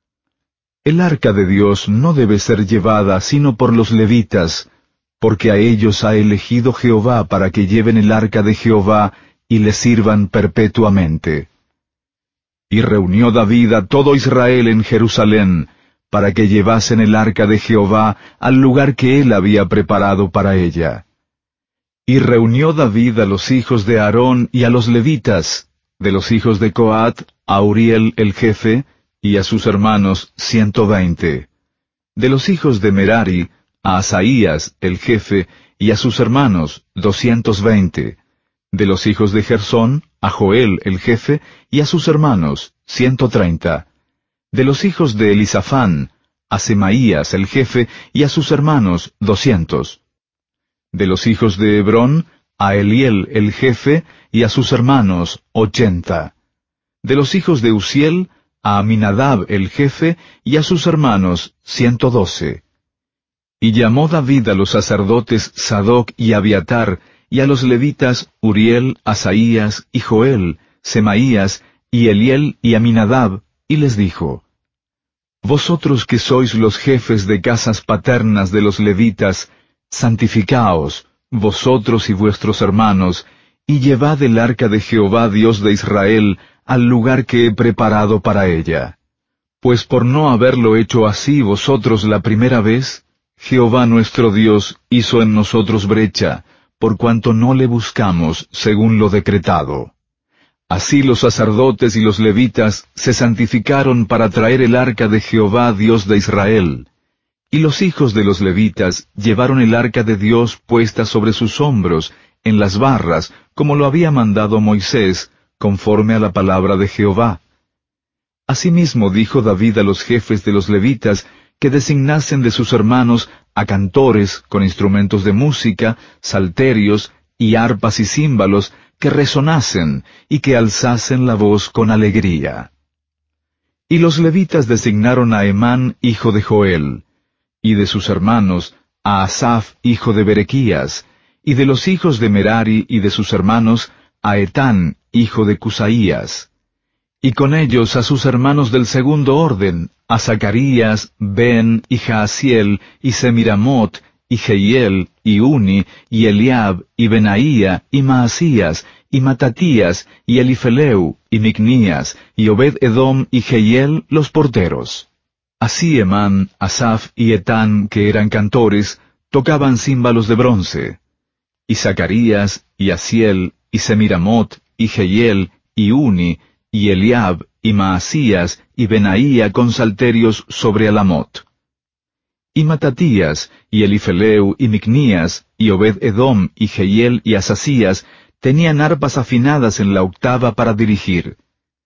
El arca de Dios no debe ser llevada sino por los levitas, porque a ellos ha elegido Jehová para que lleven el arca de Jehová y le sirvan perpetuamente. Y reunió David a todo Israel en Jerusalén, para que llevasen el arca de Jehová al lugar que él había preparado para ella. Y reunió David a los hijos de Aarón y a los levitas, de los hijos de Coat, a Uriel el jefe, y a sus hermanos 120. De los hijos de Merari, a Asaías el jefe, y a sus hermanos 220. De los hijos de Gersón, a Joel el jefe, y a sus hermanos 130. De los hijos de Elisafán, a Semaías el jefe, y a sus hermanos 200. De los hijos de Hebrón, a Eliel el jefe, y a sus hermanos 80. De los hijos de Uziel, a Aminadab el jefe, y a sus hermanos 112. Y llamó David a los sacerdotes Sadoc y Abiatar, y a los levitas Uriel, Asaías y Joel, Semaías, y Eliel y Aminadab, y les dijo, Vosotros que sois los jefes de casas paternas de los levitas, santificaos, vosotros y vuestros hermanos, y llevad el arca de Jehová Dios de Israel al lugar que he preparado para ella. Pues por no haberlo hecho así vosotros la primera vez, Jehová nuestro Dios hizo en nosotros brecha, por cuanto no le buscamos según lo decretado. Así los sacerdotes y los levitas se santificaron para traer el arca de Jehová Dios de Israel. Y los hijos de los levitas llevaron el arca de Dios puesta sobre sus hombros, en las barras, como lo había mandado Moisés, conforme a la palabra de Jehová. Asimismo dijo David a los jefes de los levitas, que designasen de sus hermanos a cantores con instrumentos de música, salterios, y arpas y címbalos, que resonasen, y que alzasen la voz con alegría. Y los levitas designaron a Emán, hijo de Joel, y de sus hermanos, a Asaf, hijo de Berequías, y de los hijos de Merari y de sus hermanos, a Etán, hijo de Cusaías. Y con ellos a sus hermanos del segundo orden, a Zacarías, Ben, y Jaasiel, y Semiramot, y Jehiel, y Uni, y Eliab, y Benaía, y Maasías, y Matatías, y Elifeleu, y Micnías, y Obed-Edom, y Jehiel, los porteros. Así Emán, Asaf y Etán, que eran cantores, tocaban címbalos de bronce. Y Zacarías, y Asiel, y Semiramot, y Jehiel, y Uni, y Eliab, y Maasías, y Benaía con salterios sobre Alamot. Y Matatías, y Elifeleu, y Micnías, y Obed-Edom, y Jehiel, y Asasías, tenían arpas afinadas en la octava para dirigir.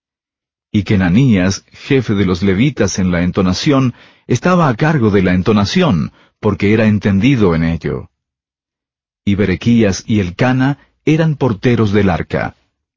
Y Kenanías, jefe de los levitas en la entonación, estaba a cargo de la entonación, porque era entendido en ello. Y Berequías y Elcana eran porteros del arca.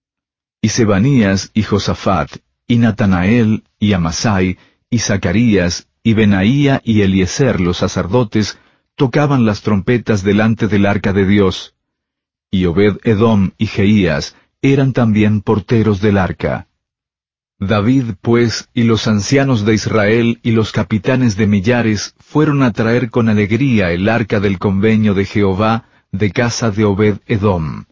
Y Sebanías y Josafat, y Natanael, y Amasai, y Zacarías, y Benaía y Eliezer los sacerdotes, tocaban las trompetas delante del arca de Dios. Y Obed-Edom y Jeías, eran también porteros del arca. David, pues, y los ancianos de Israel y los capitanes de millares fueron a traer con alegría el arca del convenio de Jehová de casa de Obed-Edom.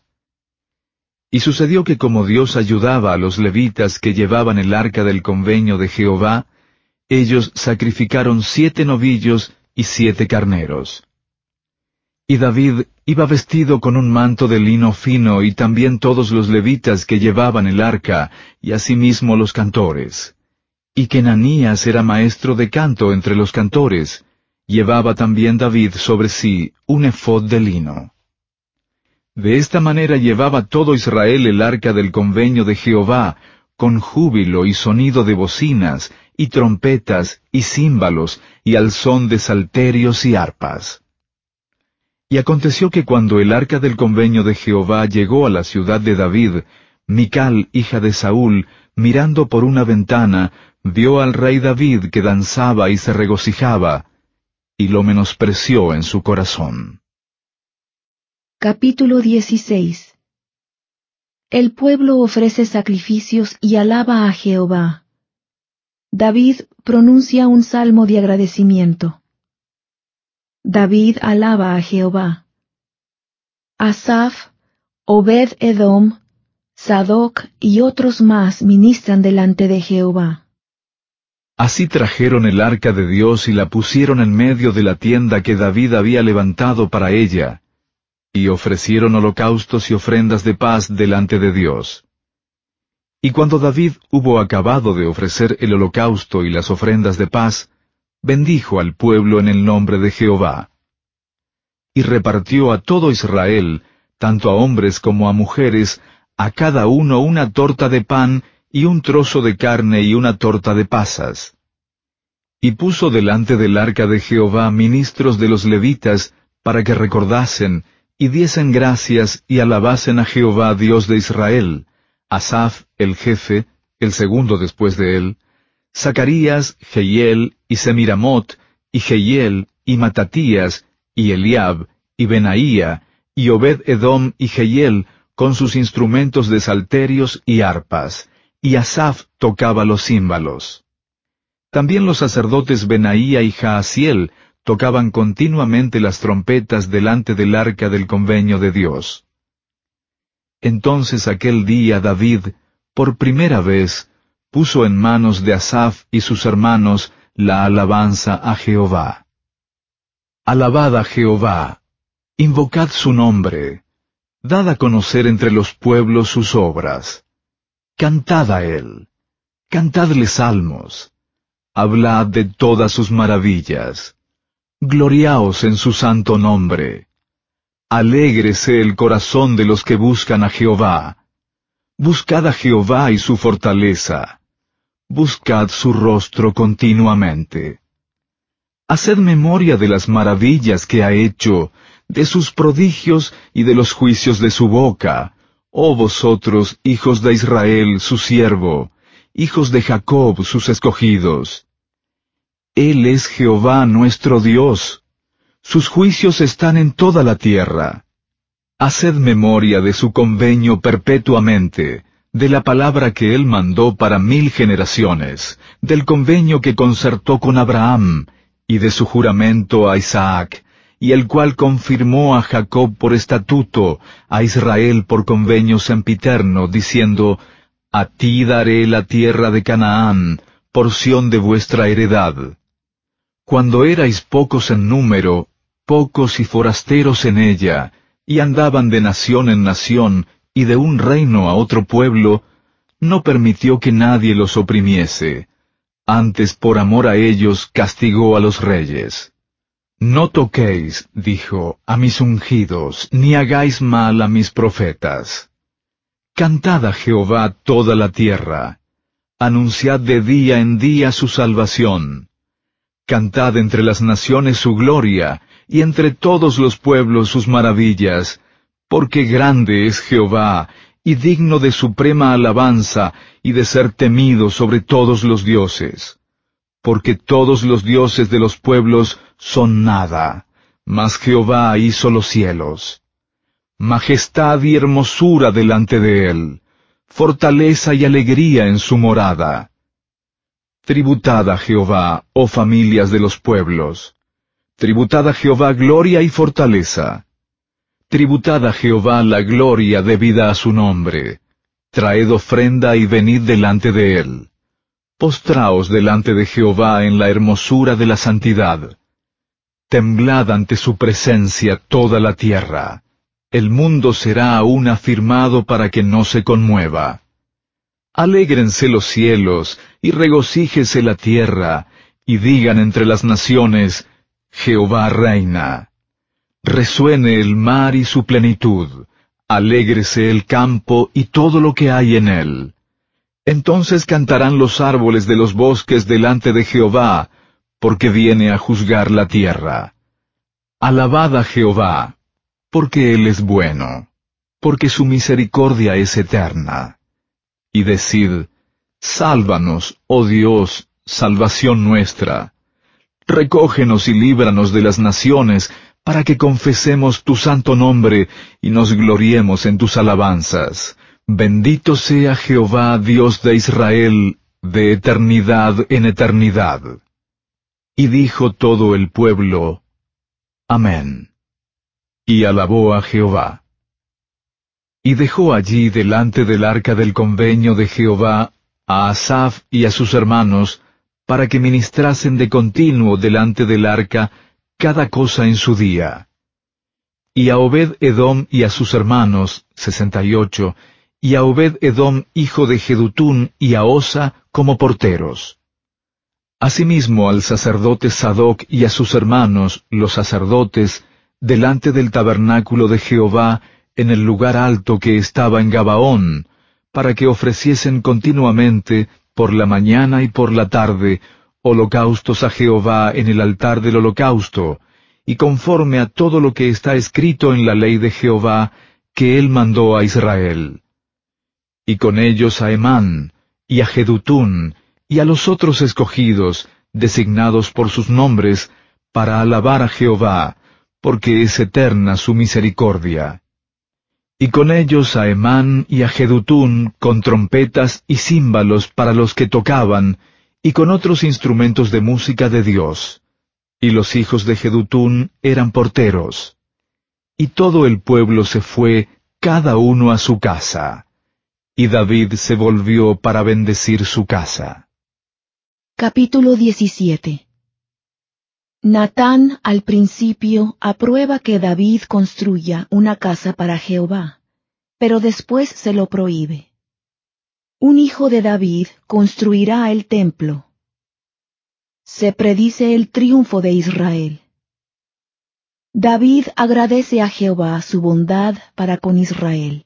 Y sucedió que como Dios ayudaba a los levitas que llevaban el arca del convenio de Jehová, ellos sacrificaron 7 novillos y 7 carneros. Y David iba vestido con un manto de lino fino, y también todos los levitas que llevaban el arca, y asimismo los cantores. Y Kenanías era maestro de canto entre los cantores. Llevaba también David sobre sí un efod de lino. De esta manera llevaba todo Israel el arca del convenio de Jehová, con júbilo y sonido de bocinas, y trompetas, y címbalos, y al son de salterios y arpas. Y aconteció que cuando el arca del convenio de Jehová llegó a la ciudad de David, Mical, hija de Saúl, mirando por una ventana, vio al rey David que danzaba y se regocijaba, y lo menospreció en su corazón. Capítulo 16. El pueblo ofrece sacrificios y alaba a Jehová. David pronuncia un salmo de agradecimiento. David alaba a Jehová. Asaf, Obed-Edom, Sadoc y otros más ministran delante de Jehová. Así trajeron el arca de Dios y la pusieron en medio de la tienda que David había levantado para ella, y ofrecieron holocaustos y ofrendas de paz delante de Dios. Y cuando David hubo acabado de ofrecer el holocausto y las ofrendas de paz, bendijo al pueblo en el nombre de Jehová. Y repartió a todo Israel, tanto a hombres como a mujeres, a cada uno una torta de pan y un trozo de carne y una torta de pasas. Y puso delante del arca de Jehová ministros de los levitas, para que recordasen, y diesen gracias y alabasen a Jehová Dios de Israel, Asaf el jefe, el segundo después de él, Zacarías, Jehiel, y Semiramot, y Jehiel, y Matatías, y Eliab, y Benaía, y Obed-Edom y Jehiel, con sus instrumentos de salterios y arpas, y Asaf tocaba los címbalos. También los sacerdotes Benaía y Jaasiel tocaban continuamente las trompetas delante del arca del convenio de Dios. Entonces aquel día David, por primera vez, puso en manos de Asaf y sus hermanos la alabanza a Jehová. Alabad a Jehová, invocad su nombre, dad a conocer entre los pueblos sus obras. Cantad a él, cantadle salmos, hablad de todas sus maravillas. Gloriaos en su santo nombre. Alégrese el corazón de los que buscan a Jehová. Buscad a Jehová y su fortaleza. Buscad su rostro continuamente. Haced memoria de las maravillas que ha hecho, de sus prodigios y de los juicios de su boca, oh vosotros, hijos de Israel, su siervo, hijos de Jacob, sus escogidos. Él es Jehová nuestro Dios. Sus juicios están en toda la tierra. Haced memoria de su convenio perpetuamente, de la palabra que él mandó para 1000 generaciones, del convenio que concertó con Abraham, y de su juramento a Isaac, y el cual confirmó a Jacob por estatuto, a Israel por convenio sempiterno, diciendo, a ti daré la tierra de Canaán, porción de vuestra heredad. Cuando erais pocos en número, pocos y forasteros en ella, y andaban de nación en nación, y de un reino a otro pueblo, no permitió que nadie los oprimiese. Antes por amor a ellos castigó a los reyes. No toquéis, dijo, a mis ungidos, ni hagáis mal a mis profetas. Cantad a Jehová toda la tierra. Anunciad de día en día su salvación. Cantad entre las naciones su gloria, y entre todos los pueblos sus maravillas, porque grande es Jehová, y digno de suprema alabanza, y de ser temido sobre todos los dioses. Porque todos los dioses de los pueblos son nada, mas Jehová hizo los cielos. majestad y hermosura delante de él, fortaleza y alegría en su morada. Tributad a Jehová, oh familias de los pueblos. Tributad a Jehová gloria y fortaleza. Tributad a Jehová la gloria debida a su nombre. Traed ofrenda y venid delante de él. Postraos delante de Jehová en la hermosura de la santidad. Temblad ante su presencia toda la tierra. El mundo será aún afirmado para que no se conmueva. Alégrense los cielos, y regocíjese la tierra, y digan entre las naciones, Jehová reina. Resuene el mar y su plenitud, alégrese el campo y todo lo que hay en él. Entonces cantarán los árboles de los bosques delante de Jehová, porque viene a juzgar la tierra. Alabad a Jehová, porque Él es bueno, porque su misericordia es eterna. Y decid, sálvanos, oh Dios, salvación nuestra. Recógenos y líbranos de las naciones, para que confesemos tu santo nombre y nos gloriemos en tus alabanzas. Bendito sea Jehová, Dios de Israel, de eternidad en eternidad. Y dijo todo el pueblo, Amén. Y alabó a Jehová. Y dejó allí delante del arca del convenio de Jehová a Asaf y a sus hermanos, para que ministrasen de continuo delante del arca cada cosa en su día. Y a Obed-Edom y a sus hermanos, 68, y a Obed-Edom hijo de Jedutún y a Osa como porteros. Asimismo al sacerdote Sadoc y a sus hermanos, los sacerdotes, delante del tabernáculo de Jehová, en el lugar alto que estaba en Gabaón, para que ofreciesen continuamente, por la mañana y por la tarde, holocaustos a Jehová en el altar del holocausto, y conforme a todo lo que está escrito en la ley de Jehová, que él mandó a Israel. Y con ellos a Emán, y a Jedutún, y a los otros escogidos, designados por sus nombres, para alabar a Jehová, porque es eterna su misericordia. Y con ellos a Emán y a Jedutún, con trompetas y címbalos para los que tocaban, y con otros instrumentos de música de Dios. Y los hijos de Jedutún eran porteros. Y todo el pueblo se fue, cada uno a su casa. Y David se volvió para bendecir su casa. Capítulo 17. Natán al principio aprueba que David construya una casa para Jehová, pero después se lo prohíbe. Un hijo de David construirá el templo. Se predice el triunfo de Israel. David agradece a Jehová su bondad para con Israel.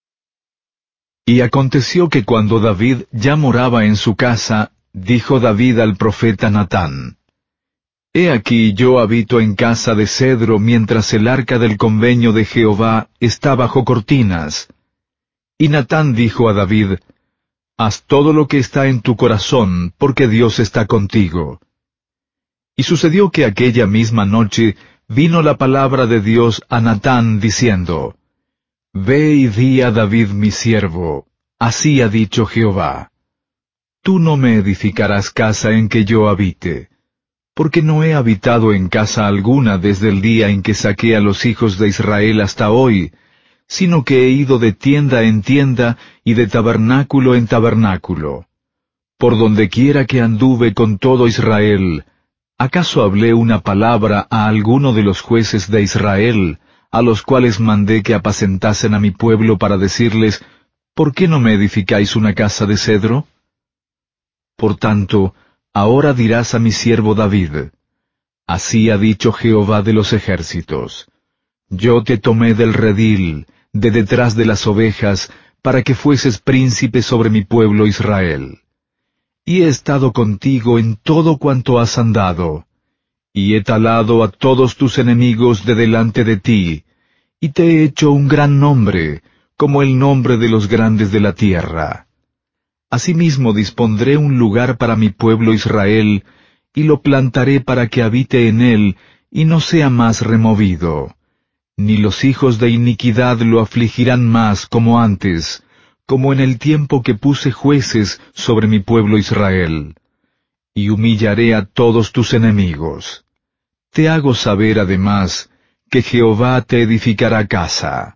Y aconteció que cuando David ya moraba en su casa, dijo David al profeta Natán, He aquí yo habito en casa de cedro mientras el arca del convenio de Jehová está bajo cortinas. Y Natán dijo a David, Haz todo lo que está en tu corazón, porque Dios está contigo. Y sucedió que aquella misma noche vino la palabra de Dios a Natán diciendo, Ve y di a David mi siervo, así ha dicho Jehová. Tú no me edificarás casa en que yo habite, porque no he habitado en casa alguna desde el día en que saqué a los hijos de Israel hasta hoy, sino que he ido de tienda en tienda y de tabernáculo en tabernáculo. Por donde quiera que anduve con todo Israel, ¿acaso hablé una palabra a alguno de los jueces de Israel, a los cuales mandé que apacentasen a mi pueblo para decirles, ¿por qué no me edificáis una casa de cedro? Por tanto, ahora dirás a mi siervo David, Así ha dicho Jehová de los ejércitos, Yo te tomé del redil, de detrás de las ovejas, para que fueses príncipe sobre mi pueblo Israel. Y he estado contigo en todo cuanto has andado, y he talado a todos tus enemigos de delante de ti, y te he hecho un gran nombre, como el nombre de los grandes de la tierra. Asimismo dispondré un lugar para mi pueblo Israel, y lo plantaré para que habite en él, y no sea más removido. ni los hijos de iniquidad lo afligirán más como antes, como en el tiempo que puse jueces sobre mi pueblo Israel. Y humillaré a todos tus enemigos. Te hago saber además que Jehová te edificará casa.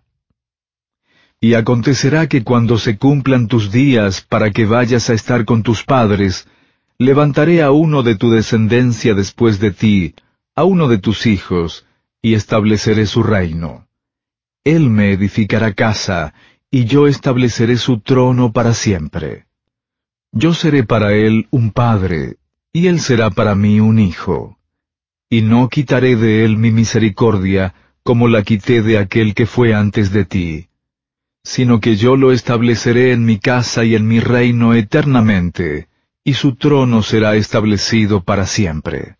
Y acontecerá que cuando se cumplan tus días para que vayas a estar con tus padres, levantaré a uno de tu descendencia después de ti, a uno de tus hijos, y estableceré su reino. Él me edificará casa, y yo estableceré su trono para siempre. Yo seré para él un padre, y él será para mí un hijo. Y no quitaré de él mi misericordia, como la quité de aquel que fue antes de ti, sino que yo lo estableceré en mi casa y en mi reino eternamente, y su trono será establecido para siempre.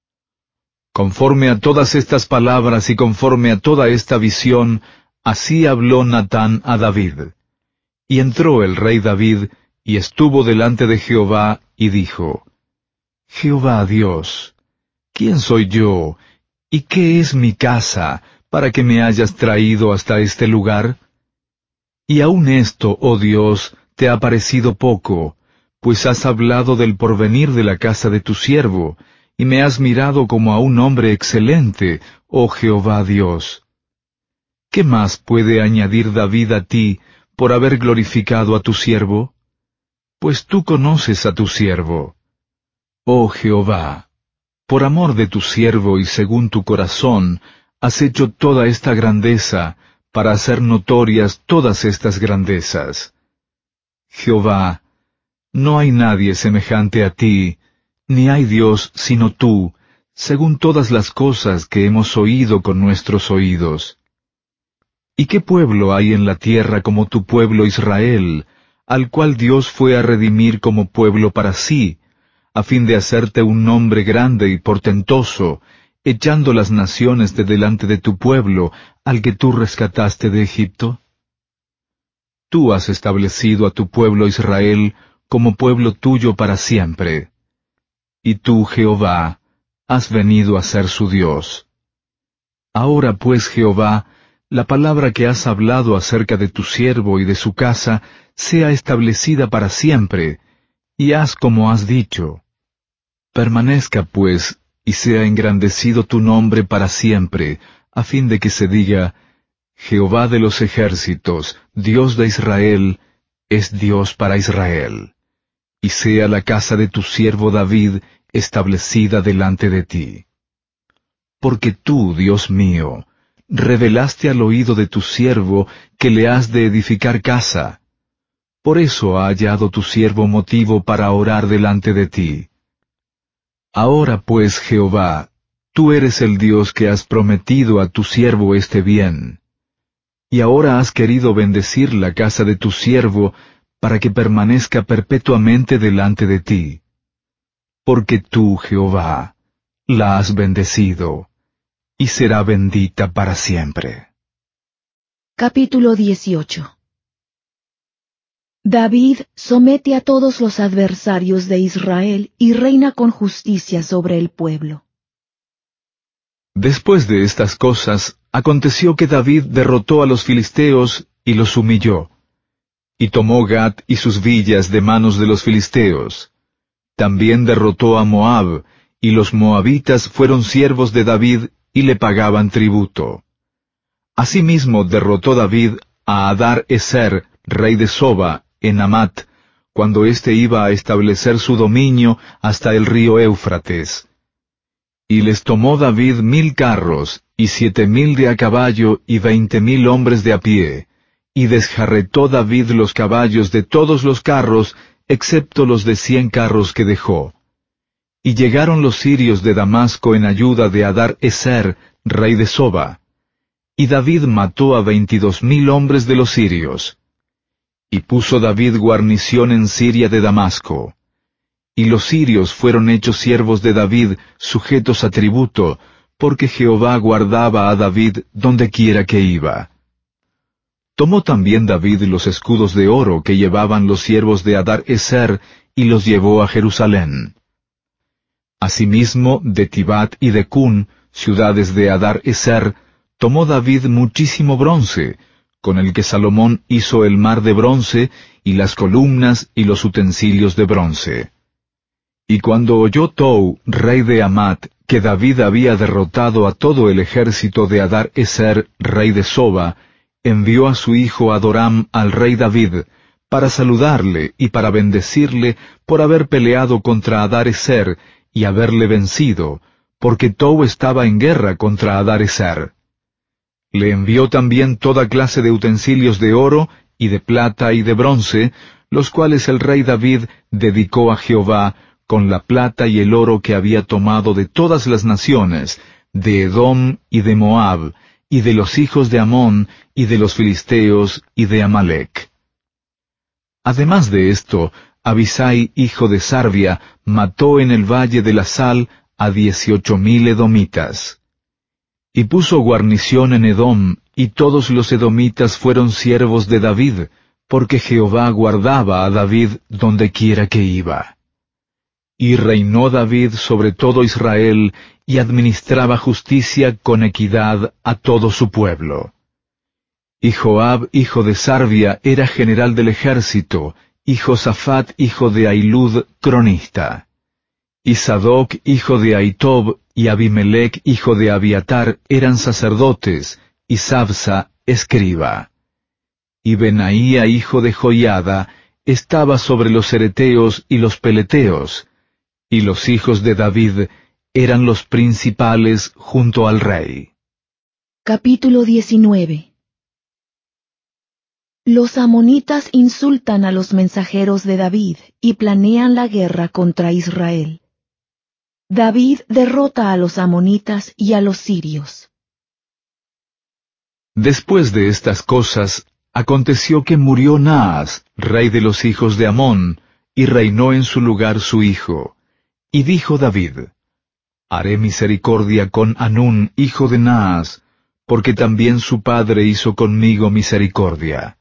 Conforme a todas estas palabras y conforme a toda esta visión, así habló Natán a David. Y entró el rey David, y estuvo delante de Jehová, y dijo, Jehová Dios, ¿quién soy yo, y qué es mi casa, para que me hayas traído hasta este lugar? Y aun esto, oh Dios, te ha parecido poco, pues has hablado del porvenir de la casa de tu siervo, y me has mirado como a un hombre excelente, oh Jehová Dios. ¿Qué más puede añadir David a ti por haber glorificado a tu siervo? Pues tú conoces a tu siervo. Oh Jehová, por amor de tu siervo y según tu corazón, has hecho toda esta grandeza, para hacer notorias todas estas grandezas. Jehová, no hay nadie semejante a ti, ni hay Dios sino tú, según todas las cosas que hemos oído con nuestros oídos. ¿Y qué pueblo hay en la tierra como tu pueblo Israel, al cual Dios fue a redimir como pueblo para sí, a fin de hacerte un nombre grande y portentoso, echando las naciones de delante de tu pueblo, al que tú rescataste de Egipto? Tú has establecido a tu pueblo Israel como pueblo tuyo para siempre. Y tú, Jehová, has venido a ser su Dios. Ahora pues, Jehová, la palabra que has hablado acerca de tu siervo y de su casa sea establecida para siempre, y haz como has dicho. Permanezca, pues, y sea engrandecido tu nombre para siempre, a fin de que se diga, Jehová de los ejércitos, Dios de Israel, es Dios para Israel. Y sea la casa de tu siervo David establecida delante de ti. Porque tú, Dios mío, revelaste al oído de tu siervo que le has de edificar casa. Por eso ha hallado tu siervo motivo para orar delante de ti. Ahora pues, Jehová, tú eres el Dios que has prometido a tu siervo este bien. Y ahora has querido bendecir la casa de tu siervo, para que permanezca perpetuamente delante de ti. Porque tú, Jehová, la has bendecido, y será bendita para siempre. Capítulo 18. David somete a todos los adversarios de Israel y reina con justicia sobre el pueblo. Después de estas cosas, aconteció que David derrotó a los filisteos y los humilló, y tomó Gat y sus villas de manos de los filisteos. También derrotó a Moab, y los moabitas fueron siervos de David y le pagaban tributo. Asimismo derrotó David a Adar-eser, rey de Soba, en Amat, cuando éste iba a establecer su dominio hasta el río Éufrates. Y les tomó David 1000 carros, y 7000 de a caballo, y 20,000 hombres de a pie, y desjarretó David los caballos de todos los carros, excepto los de 100 carros que dejó. Y llegaron los sirios de Damasco en ayuda de Adar-eser, rey de Soba. Y David mató a 22,000 hombres de los sirios. Y puso David guarnición en Siria de Damasco. Y los sirios fueron hechos siervos de David, sujetos a tributo, porque Jehová guardaba a David donde quiera que iba. Tomó también David los escudos de oro que llevaban los siervos de Adar-eser, y los llevó a Jerusalén. Asimismo, de Tibat y de Cun, ciudades de Adar-eser, tomó David muchísimo bronce, con el que Salomón hizo el mar de bronce, y las columnas y los utensilios de bronce. Y cuando oyó Tou, rey de Hamat, que David había derrotado a todo el ejército de Adar-eser, rey de Soba, envió a su hijo Adoram al rey David, para saludarle y para bendecirle por haber peleado contra Adar-eser y haberle vencido, porque Tou estaba en guerra contra Adar-eser. Le envió también toda clase de utensilios de oro, y de plata y de bronce, los cuales el rey David dedicó a Jehová, con la plata y el oro que había tomado de todas las naciones, de Edom y de Moab, y de los hijos de Amón, y de los filisteos, y de Amalec. Además de esto, Abisai, hijo de Sarvia, mató en el valle de la Sal a 18,000 edomitas. Y puso guarnición en Edom, y todos los edomitas fueron siervos de David, porque Jehová guardaba a David donde quiera que iba. Y reinó David sobre todo Israel, y administraba justicia con equidad a todo su pueblo. Y Joab, hijo de Sarvia, era general del ejército, y Josafat, hijo de Ahilud, cronista. Y Sadoc, hijo de Ahitob, y Abimelec, hijo de Abiatar, eran sacerdotes, y Sabsa, escriba. Y Benaía, hijo de Joiada, estaba sobre los cereteos y los peleteos, y los hijos de David eran los principales junto al rey. Capítulo 19. Los amonitas insultan a los mensajeros de David y planean la guerra contra Israel. David derrota a los amonitas y a los sirios. Después de estas cosas, aconteció que murió Naas, rey de los hijos de Amón, y reinó en su lugar su hijo. Y dijo David: Haré misericordia con Hanún, hijo de Naas, porque también su padre hizo conmigo misericordia.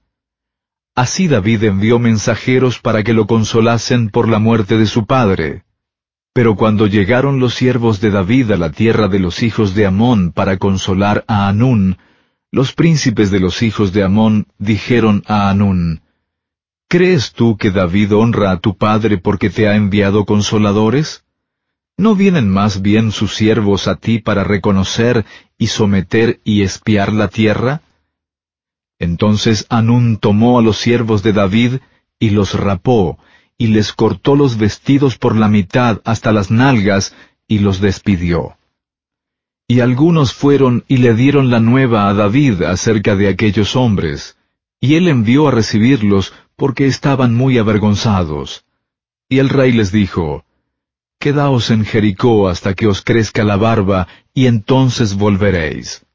Así David envió mensajeros para que lo consolasen por la muerte de su padre. Pero cuando llegaron los siervos de David a la tierra de los hijos de Amón para consolar a Hanún, los príncipes de los hijos de Amón dijeron a Hanún: ¿Crees tú que David honra a tu padre porque te ha enviado consoladores? ¿No vienen más bien sus siervos a ti para reconocer y someter y espiar la tierra? Entonces Hanún tomó a los siervos de David y los rapó, y les cortó los vestidos por la mitad hasta las nalgas, y los despidió. Y algunos fueron y le dieron la nueva a David acerca de aquellos hombres, y él envió a recibirlos porque estaban muy avergonzados. Y el rey les dijo: Quedaos en Jericó hasta que os crezca la barba, y entonces volveréis.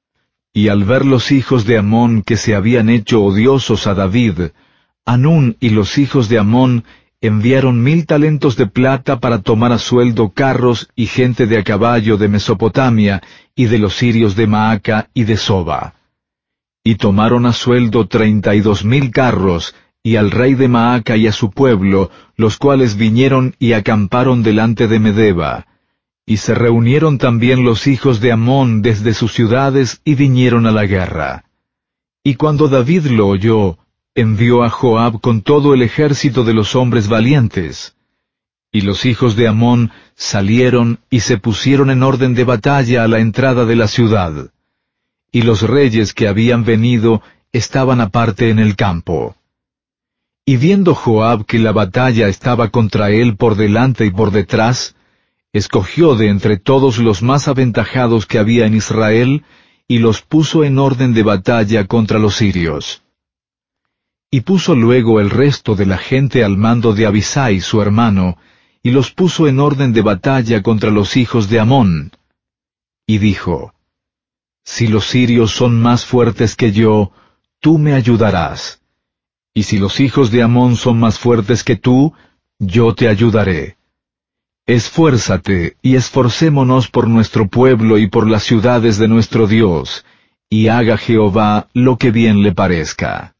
Y al ver los hijos de Amón que se habían hecho odiosos a David, Hanún y los hijos de Amón enviaron 1,000 talentos de plata para tomar a sueldo carros y gente de a caballo de Mesopotamia y de los sirios de Maaca y de Soba. Y tomaron a sueldo 32,000 carros, y al rey de Maaca y a su pueblo, los cuales vinieron y acamparon delante de Medeba. Y se reunieron también los hijos de Amón desde sus ciudades y vinieron a la guerra. Y cuando David lo oyó, envió a Joab con todo el ejército de los hombres valientes. Y los hijos de Amón salieron y se pusieron en orden de batalla a la entrada de la ciudad. Y los reyes que habían venido estaban aparte en el campo. Y viendo Joab que la batalla estaba contra él por delante y por detrás, escogió de entre todos los más aventajados que había en Israel, y los puso en orden de batalla contra los sirios. Y puso luego el resto de la gente al mando de Abisai su hermano, y los puso en orden de batalla contra los hijos de Amón. Y dijo: Si los sirios son más fuertes que yo, tú me ayudarás. Y si los hijos de Amón son más fuertes que tú, yo te ayudaré. Esfuérzate y esforcémonos por nuestro pueblo y por las ciudades de nuestro Dios, y haga Jehová lo que bien le parezca.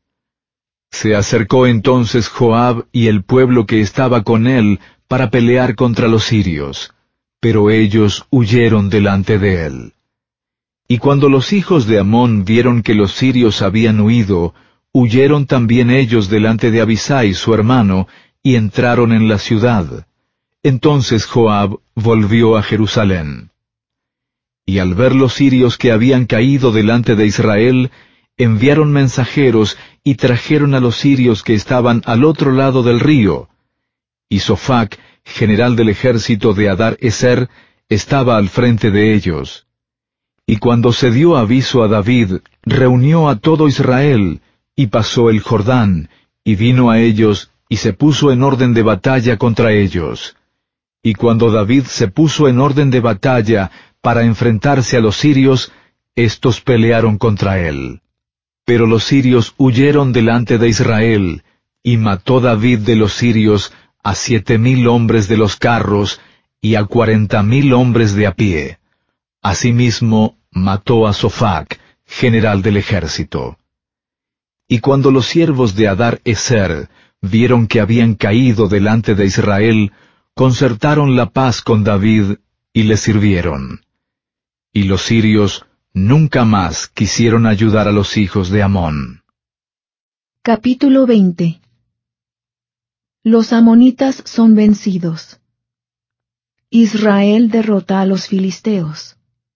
Se acercó entonces Joab y el pueblo que estaba con él para pelear contra los sirios, pero ellos huyeron delante de él. Y cuando los hijos de Amón vieron que los sirios habían huido, huyeron también ellos delante de Abisai su hermano, y entraron en la ciudad. Entonces Joab volvió a Jerusalén. Y al ver los sirios que habían caído delante de Israel, enviaron mensajeros y trajeron a los sirios que estaban al otro lado del río. Y Sofac, general del ejército de Hadar Ezer, estaba al frente de ellos. Y cuando se dio aviso a David, reunió a todo Israel, y pasó el Jordán, y vino a ellos, y se puso en orden de batalla contra ellos. Y cuando David se puso en orden de batalla para enfrentarse a los sirios, éstos pelearon contra él. Pero los sirios huyeron delante de Israel, y mató David de los sirios a 7,000 hombres de los carros, y a 40,000 hombres de a pie. Asimismo, mató a Sofac, general del ejército. Y cuando los siervos de Hadar Ezer vieron que habían caído delante de Israel, concertaron la paz con David, y le sirvieron. Y los sirios nunca más quisieron ayudar a los hijos de Amón. Capítulo 20. Los amonitas son vencidos. Israel derrota a los filisteos.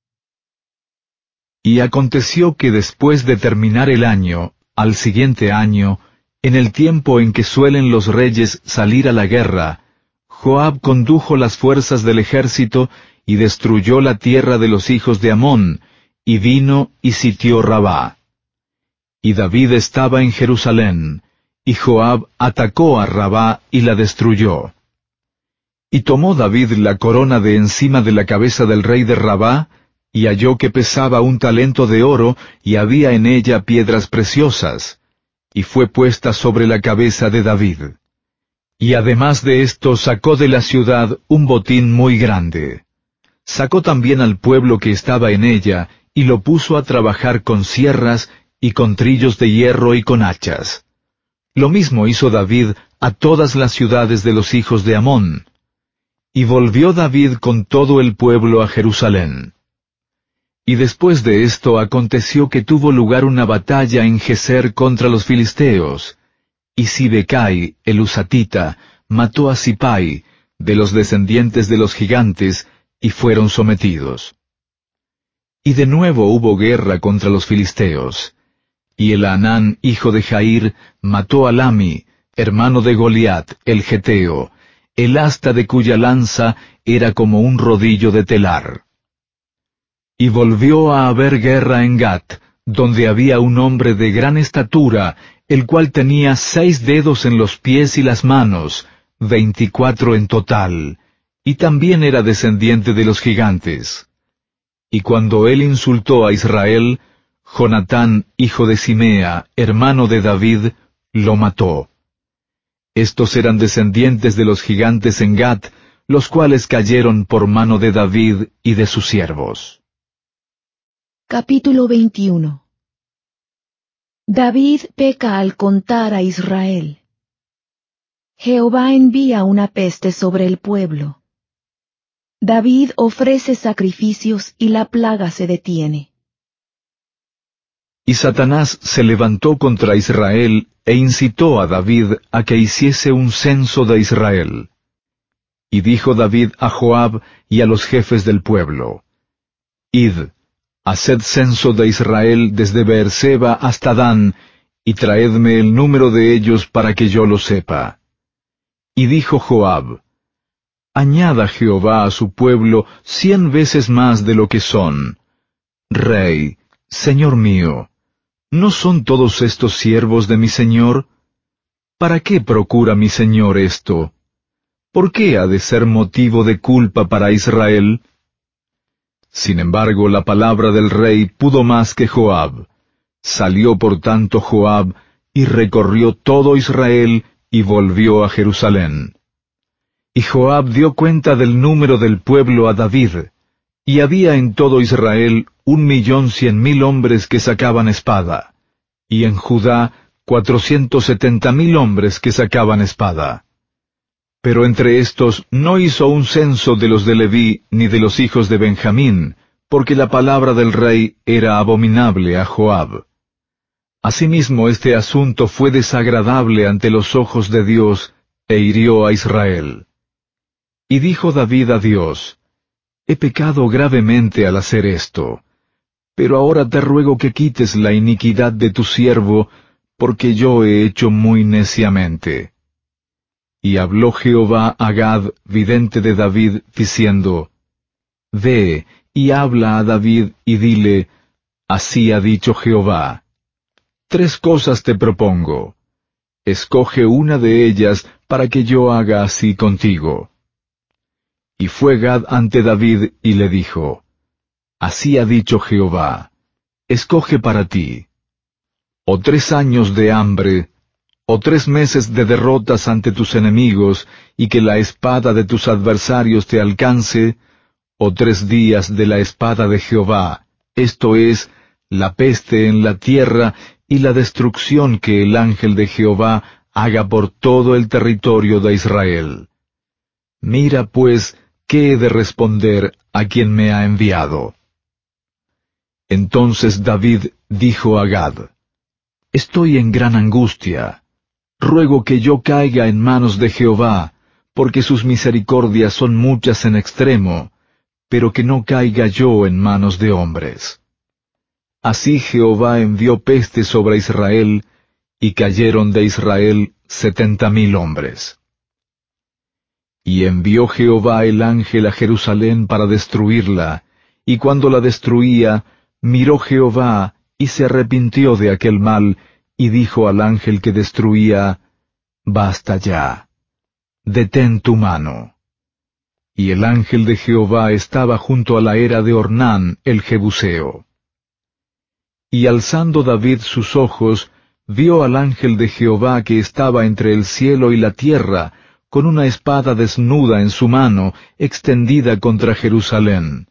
Y aconteció que después de terminar el año, al siguiente año, en el tiempo en que suelen los reyes salir a la guerra, Joab condujo las fuerzas del ejército y destruyó la tierra de los hijos de Amón, y vino y sitió Rabá. Y David estaba en Jerusalén, y Joab atacó a Rabá y la destruyó. Y tomó David la corona de encima de la cabeza del rey de Rabá, y halló que pesaba 1 talento de oro, y había en ella piedras preciosas, y fue puesta sobre la cabeza de David. Y además de esto sacó de la ciudad un botín muy grande. Sacó también al pueblo que estaba en ella, y lo puso a trabajar con sierras, y con trillos de hierro y con hachas. Lo mismo hizo David a todas las ciudades de los hijos de Amón. Y volvió David con todo el pueblo a Jerusalén. Y después de esto aconteció que tuvo lugar una batalla en Geser contra los filisteos, y Sibecai, el husatita, mató a Sipai, de los descendientes de los gigantes, y fueron sometidos. Y de nuevo hubo guerra contra los filisteos, y Elhanan, hijo de Jair, mató a Lami, hermano de Goliat, el geteo, el asta de cuya lanza era como un rodillo de telar. Y volvió a haber guerra en Gat, donde había un hombre de gran estatura, el cual tenía 6 dedos en los pies y las manos, 24 en total, y también era descendiente de los gigantes. Y cuando él insultó a Israel, Jonatán, hijo de Simea, hermano de David, lo mató. Estos eran descendientes de los gigantes en Gat, los cuales cayeron por mano de David y de sus siervos. Capítulo 21. David peca al contar a Israel. Jehová envía una peste sobre el pueblo. David ofrece sacrificios y la plaga se detiene. Y Satanás se levantó contra Israel e incitó a David a que hiciese un censo de Israel. Y dijo David a Joab y a los jefes del pueblo: Id, haced censo de Israel desde Beerseba hasta Dan, y traedme el número de ellos para que yo lo sepa. Y dijo Joab: Añada Jehová a su pueblo 100 veces más de lo que son. Rey, señor mío, ¿no son todos estos siervos de mi señor? ¿Para qué procura mi señor esto? ¿Por qué ha de ser motivo de culpa para Israel? Sin embargo, la palabra del rey pudo más que Joab. Salió por tanto Joab, y recorrió todo Israel, y volvió a Jerusalén. Y Joab dio cuenta del número del pueblo a David, y había en todo Israel 1,100,000 hombres que sacaban espada, y en Judá 470,000 hombres que sacaban espada. Pero entre estos no hizo un censo de los de Leví ni de los hijos de Benjamín, porque la palabra del rey era abominable a Joab. Asimismo, este asunto fue desagradable ante los ojos de Dios, e hirió a Israel. Y dijo David a Dios: He pecado gravemente al hacer esto, pero ahora te ruego que quites la iniquidad de tu siervo, porque yo he hecho muy neciamente. Y habló Jehová a Gad, vidente de David, diciendo: Ve y habla a David y dile: Así ha dicho Jehová. 3 cosas te propongo. Escoge una de ellas para que yo haga así contigo. Y fue Gad ante David y le dijo: Así ha dicho Jehová, escoge para ti, o 3 años de hambre, o 3 meses de derrotas ante tus enemigos, y que la espada de tus adversarios te alcance, o 3 días de la espada de Jehová, esto es, la peste en la tierra y la destrucción que el ángel de Jehová haga por todo el territorio de Israel. Mira pues qué he de responder a quien me ha enviado. Entonces David dijo a Gad: Estoy en gran angustia. Ruego que yo caiga en manos de Jehová, porque sus misericordias son muchas en extremo, pero que no caiga yo en manos de hombres. Así Jehová envió peste sobre Israel, y cayeron de Israel 70,000 hombres. Y envió Jehová el ángel a Jerusalén para destruirla, y cuando la destruía, miró Jehová, y se arrepintió de aquel mal, y dijo al ángel que destruía: Basta ya, detén tu mano. Y el ángel de Jehová estaba junto a la era de Ornán el Jebuseo. Y alzando David sus ojos, vio al ángel de Jehová que estaba entre el cielo y la tierra, con una espada desnuda en su mano, extendida contra Jerusalén.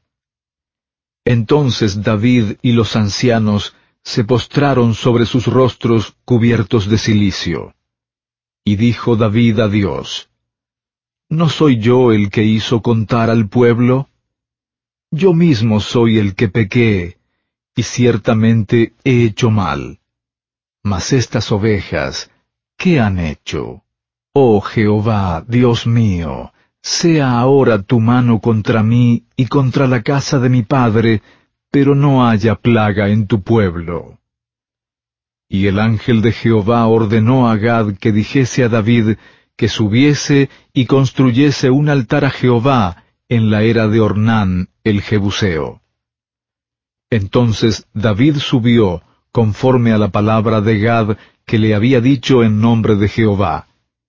Entonces David y los ancianos se postraron sobre sus rostros cubiertos de cilicio. Y dijo David a Dios: ¿No soy yo el que hizo contar al pueblo? Yo mismo soy el que pequé, y ciertamente he hecho mal. Mas estas ovejas, ¿qué han hecho? Oh Jehová, Dios mío, sea ahora tu mano contra mí y contra la casa de mi padre, pero no haya plaga en tu pueblo. Y el ángel de Jehová ordenó a Gad que dijese a David que subiese y construyese un altar a Jehová en la era de Ornán el Jebuseo. Entonces David subió, conforme a la palabra de Gad que le había dicho en nombre de Jehová.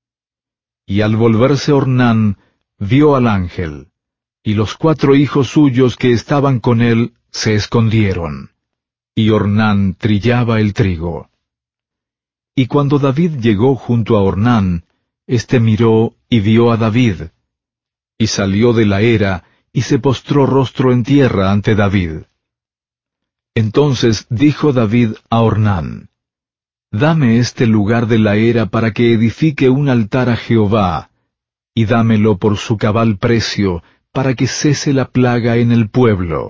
Y al volverse Ornán, vio al ángel, y los 4 hijos suyos que estaban con él se escondieron. Y Ornán trillaba el trigo. Y cuando David llegó junto a Ornán, éste miró y vio a David, y salió de la era, y se postró rostro en tierra ante David. Entonces dijo David a Ornán: Dame este lugar de la era para que edifique un altar a Jehová, y dámelo por su cabal precio, para que cese la plaga en el pueblo.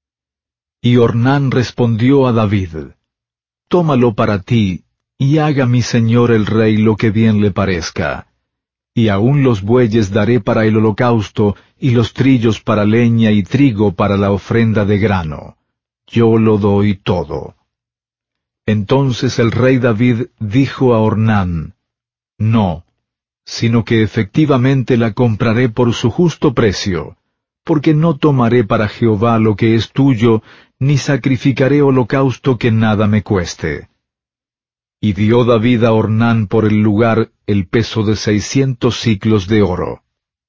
Y Ornán respondió a David: Tómalo para ti, y haga mi señor el rey lo que bien le parezca. Y aun los bueyes daré para el holocausto, y los trillos para leña y trigo para la ofrenda de grano. Yo lo doy todo. Entonces el rey David dijo a Ornán: No, sino que efectivamente la compraré por su justo precio, porque no tomaré para Jehová lo que es tuyo, ni sacrificaré holocausto que nada me cueste. Y dio David a Ornán por el lugar el peso de 600 siclos de oro.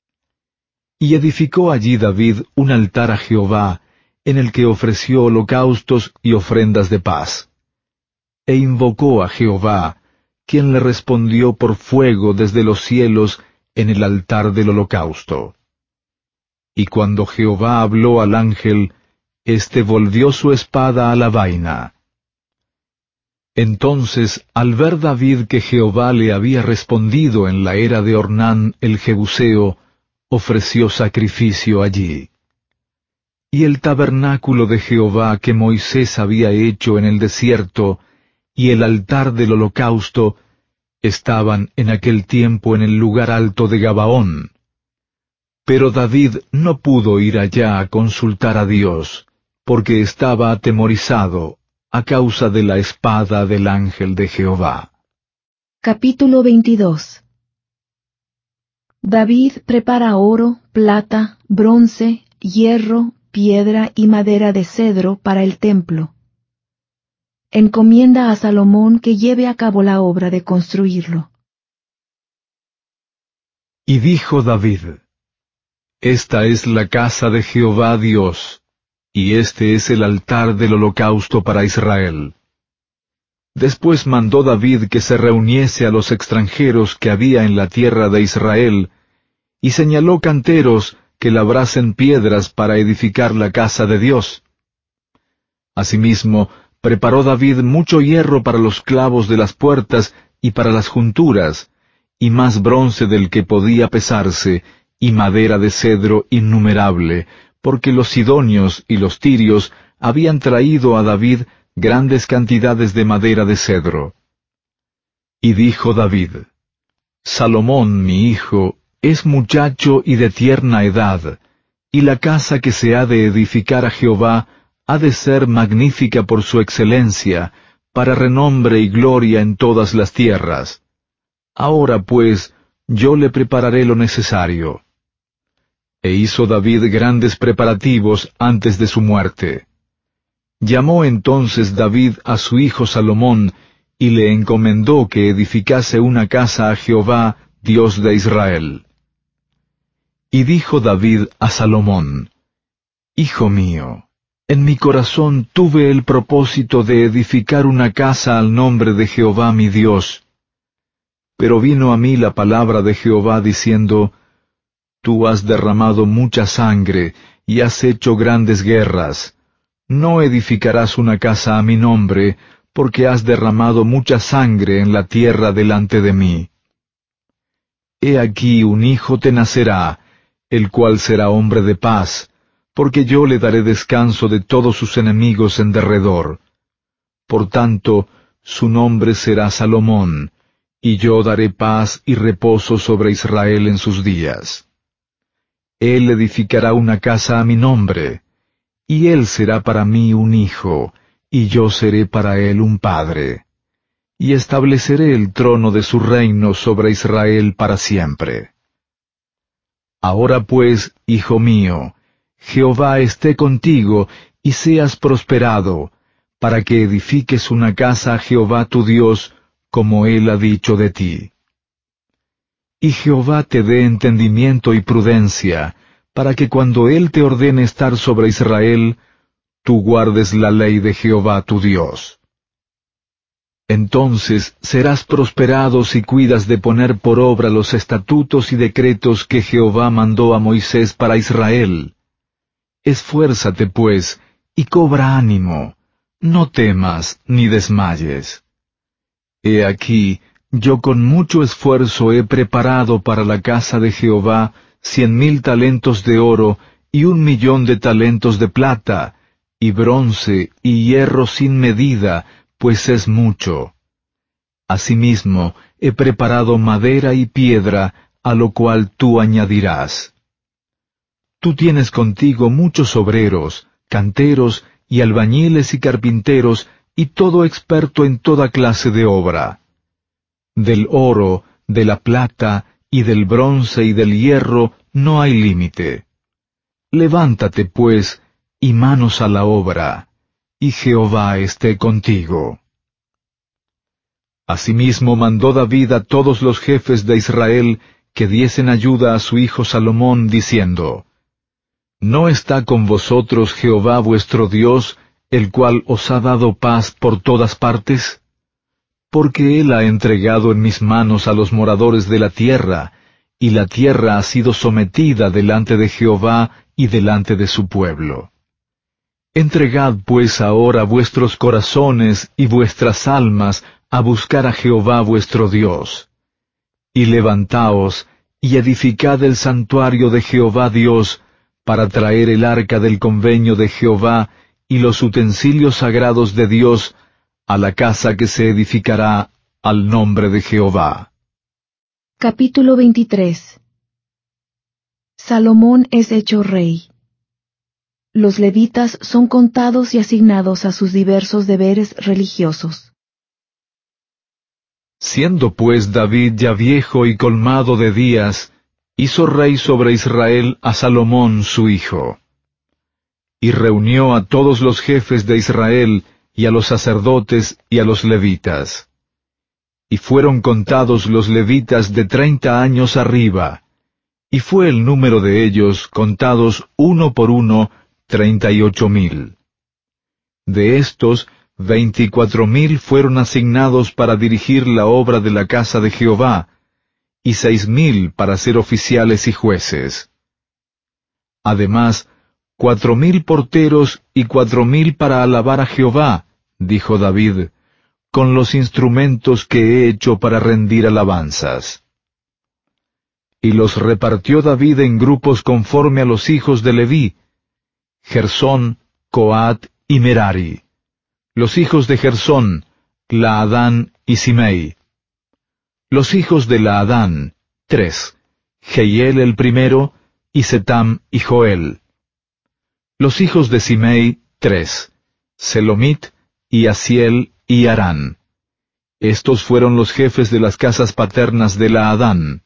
Y edificó allí David un altar a Jehová, en el que ofreció holocaustos y ofrendas de paz. E invocó a Jehová, quien le respondió por fuego desde los cielos en el altar del holocausto. Y cuando Jehová habló al ángel, éste volvió su espada a la vaina. Entonces, al ver David que Jehová le había respondido en la era de Ornán el Jebuseo, ofreció sacrificio allí. y el tabernáculo de Jehová que Moisés había hecho en el desierto, y el altar del holocausto, estaban en aquel tiempo en el lugar alto de Gabaón. Pero David no pudo ir allá a consultar a Dios, porque estaba atemorizado a causa de la espada del ángel de Jehová. Capítulo 22. David prepara oro, plata, bronce, hierro, piedra y madera de cedro para el templo. Encomienda a Salomón que lleve a cabo la obra de construirlo. Y dijo David: Esta es la casa de Jehová Dios, y este es el altar del holocausto para Israel. Después mandó David que se reuniese a los extranjeros que había en la tierra de Israel, y señaló canteros que labrasen piedras para edificar la casa de Dios. Asimismo, preparó David mucho hierro para los clavos de las puertas y para las junturas, y más bronce del que podía pesarse, y madera de cedro innumerable, porque los sidonios y los tirios habían traído a David grandes cantidades de madera de cedro. Y dijo David: Salomón, mi hijo, es muchacho y de tierna edad, y la casa que se ha de edificar a Jehová ha de ser magnífica por su excelencia, para renombre y gloria en todas las tierras. Ahora pues, yo le prepararé lo necesario. E hizo David grandes preparativos antes de su muerte. Llamó entonces David a su hijo Salomón, y le encomendó que edificase una casa a Jehová, Dios de Israel. Y dijo David a Salomón: Hijo mío, en mi corazón tuve el propósito de edificar una casa al nombre de Jehová mi Dios. Pero vino a mí la palabra de Jehová diciendo: Tú has derramado mucha sangre, y has hecho grandes guerras. No edificarás una casa a mi nombre, porque has derramado mucha sangre en la tierra delante de mí. He aquí un hijo te nacerá, el cual será hombre de paz, porque yo le daré descanso de todos sus enemigos en derredor. Por tanto, su nombre será Salomón, y yo daré paz y reposo sobre Israel en sus días. Él edificará una casa a mi nombre, y él será para mí un hijo, y yo seré para él un padre. Y estableceré el trono de su reino sobre Israel para siempre. Ahora pues, hijo mío, Jehová esté contigo, y seas prosperado, para que edifiques una casa a Jehová tu Dios, como él ha dicho de ti. Y Jehová te dé entendimiento y prudencia, para que cuando él te ordene estar sobre Israel, tú guardes la ley de Jehová tu Dios. Entonces serás prosperado si cuidas de poner por obra los estatutos y decretos que Jehová mandó a Moisés para Israel. Esfuérzate, pues, y cobra ánimo, no temas ni desmayes. He aquí, yo con mucho esfuerzo he preparado para la casa de Jehová 100,000 talentos de oro y 1,000,000 de talentos de plata, y bronce y hierro sin medida, pues es mucho. Asimismo, he preparado madera y piedra, a lo cual tú añadirás. Tú tienes contigo muchos obreros, canteros y albañiles y carpinteros, y todo experto en toda clase de obra. Del oro, de la plata, y del bronce y del hierro no hay límite. Levántate, pues, y manos a la obra, y Jehová esté contigo. Asimismo mandó David a todos los jefes de Israel que diesen ayuda a su hijo Salomón, diciendo: ¿No está con vosotros Jehová vuestro Dios, el cual os ha dado paz por todas partes? Porque él ha entregado en mis manos a los moradores de la tierra, y la tierra ha sido sometida delante de Jehová y delante de su pueblo. Entregad pues ahora vuestros corazones y vuestras almas a buscar a Jehová vuestro Dios. Y levantaos, y edificad el santuario de Jehová Dios, para traer el arca del convenio de Jehová y los utensilios sagrados de Dios a la casa que se edificará al nombre de Jehová. Capítulo 23. Salomón es hecho rey. Los levitas son contados y asignados a sus diversos deberes religiosos. Siendo pues David ya viejo y colmado de días, hizo rey sobre Israel a Salomón su hijo. Y reunió a todos los jefes de Israel, y a los sacerdotes y a los levitas. Y fueron contados los levitas de 30 años arriba, y fue el número de ellos, contados uno por uno, 38,000. De estos, 24,000 fueron asignados para dirigir la obra de la casa de Jehová, y 6,000 para ser oficiales y jueces. Además, 4,000 porteros y 4,000 para alabar a Jehová, dijo David, con los instrumentos que he hecho para rendir alabanzas. Y los repartió David en grupos conforme a los hijos de Leví, Gersón, Coat y Merari. Los hijos de Gersón, Laadán y Simei. Los hijos de Laadán, 3, Jehiel el primero, y Setam y Joel. Los hijos de Simei, 3, Selomit, y Asiel y Arán. Estos fueron los jefes de las casas paternas de Laadán.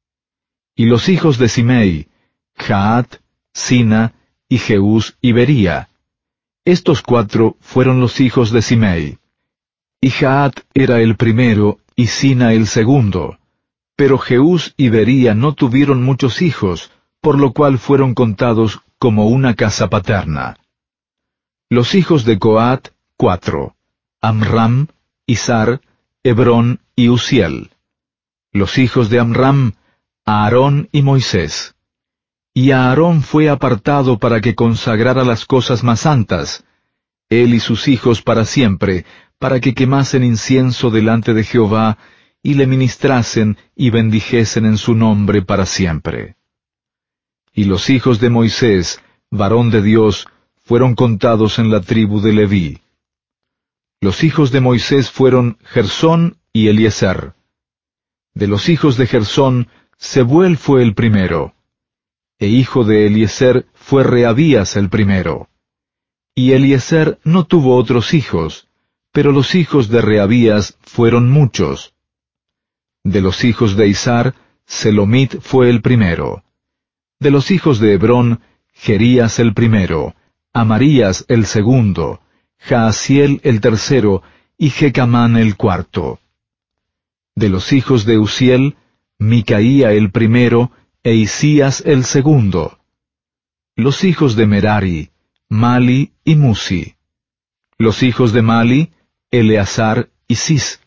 Y los hijos de Simei, Jaat, Sina, y Jeús y Bería. Estos 4 fueron los hijos de Simei. Y Jaat era el primero, y Sina el segundo. Pero Jeús y Bería no tuvieron muchos hijos, por lo cual fueron contados como una casa paterna. Los hijos de Coat, 4, Amram, Izar, Hebrón y Uziel. Los hijos de Amram, Aarón y Moisés. Y Aarón fue apartado para que consagrara las cosas más santas, él y sus hijos para siempre, para que quemasen incienso delante de Jehová, y le ministrasen y bendijesen en su nombre para siempre. Y los hijos de Moisés, varón de Dios, fueron contados en la tribu de Leví. Los hijos de Moisés fueron Gersón y Eliezer. De los hijos de Gersón, Sebuel fue el primero, e hijo de Eliezer fue Reabías el primero. Y Eliezer no tuvo otros hijos, pero los hijos de Reabías fueron muchos. De los hijos de Izar, Selomit fue el primero. De los hijos de Hebrón, Jerías el primero, Amarías el segundo, Jaasiel el tercero, y Jecamán el cuarto. De los hijos de Uziel, Micaía el primero, e Isías el segundo. Los hijos de Merari, Mali y Musi. Los hijos de Mali, Eleazar y Cis.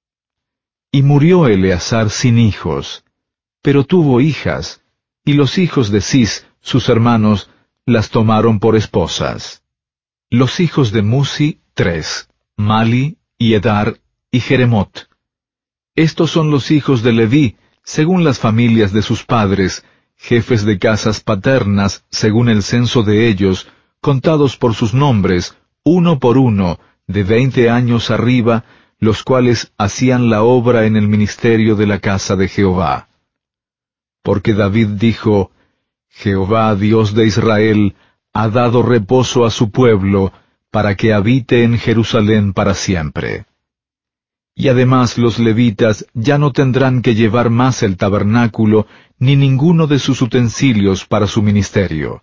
Y murió Eleazar sin hijos, pero tuvo hijas, y los hijos de Cis, sus hermanos, las tomaron por esposas. Los hijos de Musi, 3, Mali, y Edar, y Jeremot. Estos son los hijos de Leví, según las familias de sus padres, jefes de casas paternas, según el censo de ellos, contados por sus nombres, uno por uno, de 20 años arriba, los cuales hacían la obra en el ministerio de la casa de Jehová. Porque David dijo, Jehová, Dios de Israel, ha dado reposo a su pueblo, para que habite en Jerusalén para siempre. Y además los levitas ya no tendrán que llevar más el tabernáculo, ni ninguno de sus utensilios para su ministerio.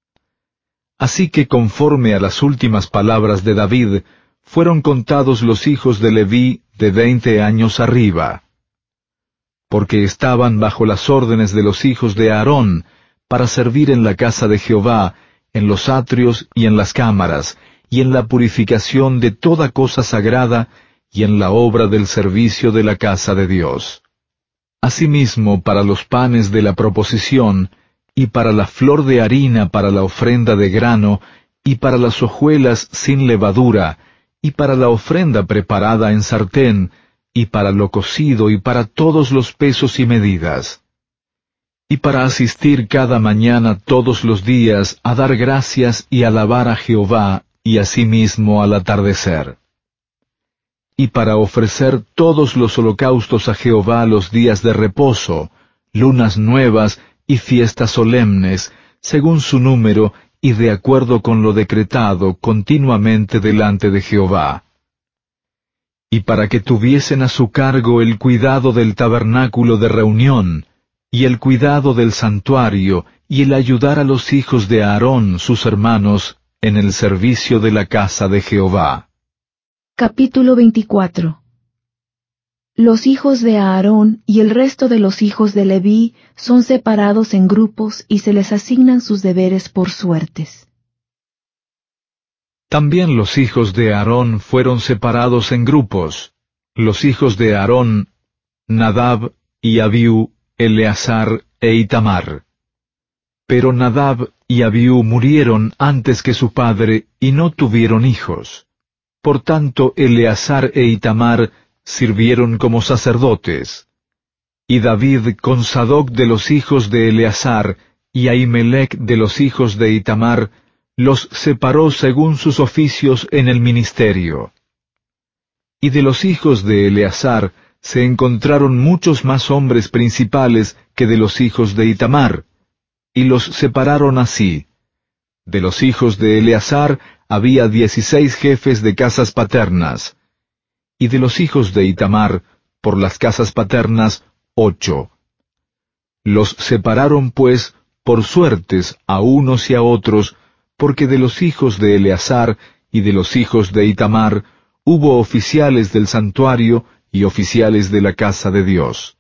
Así que conforme a las últimas palabras de David, fueron contados los hijos de Leví de 20 años arriba. Porque estaban bajo las órdenes de los hijos de Aarón, para servir en la casa de Jehová, en los atrios y en las cámaras, y en la purificación de toda cosa sagrada, y en la obra del servicio de la casa de Dios. Asimismo, para los panes de la proposición, y para la flor de harina para la ofrenda de grano, y para las hojuelas sin levadura, y para la ofrenda preparada en sartén, y para lo cocido, y para todos los pesos y medidas. y para asistir cada mañana todos los días a dar gracias y alabar a Jehová, y asimismo al atardecer. Y para ofrecer todos los holocaustos a Jehová los días de reposo, lunas nuevas y fiestas solemnes, según su número y de acuerdo con lo decretado continuamente delante de Jehová. Y para que tuviesen a su cargo el cuidado del tabernáculo de reunión, y el cuidado del santuario, y el ayudar a los hijos de Aarón, sus hermanos, en el servicio de la casa de Jehová. Capítulo 24. Los hijos de Aarón y el resto de los hijos de Leví son separados en grupos y se les asignan sus deberes por suertes. También los hijos de Aarón fueron separados en grupos. Los hijos de Aarón, Nadab y Abiú, Eleazar e Itamar. Pero Nadab y Abiú murieron antes que su padre y no tuvieron hijos. Por tanto, Eleazar e Itamar sirvieron como sacerdotes. Y David con Sadoc de los hijos de Eleazar y Ahimelech de los hijos de Itamar los separó según sus oficios en el ministerio. Y de los hijos de Eleazar se encontraron muchos más hombres principales que de los hijos de Itamar, y los separaron así. De los hijos de Eleazar había 16 jefes de casas paternas, y de los hijos de Itamar, por las casas paternas, 8. Los separaron, pues, por suertes a unos y a otros, porque de los hijos de Eleazar y de los hijos de Itamar hubo oficiales del santuario y oficiales de la casa de Dios.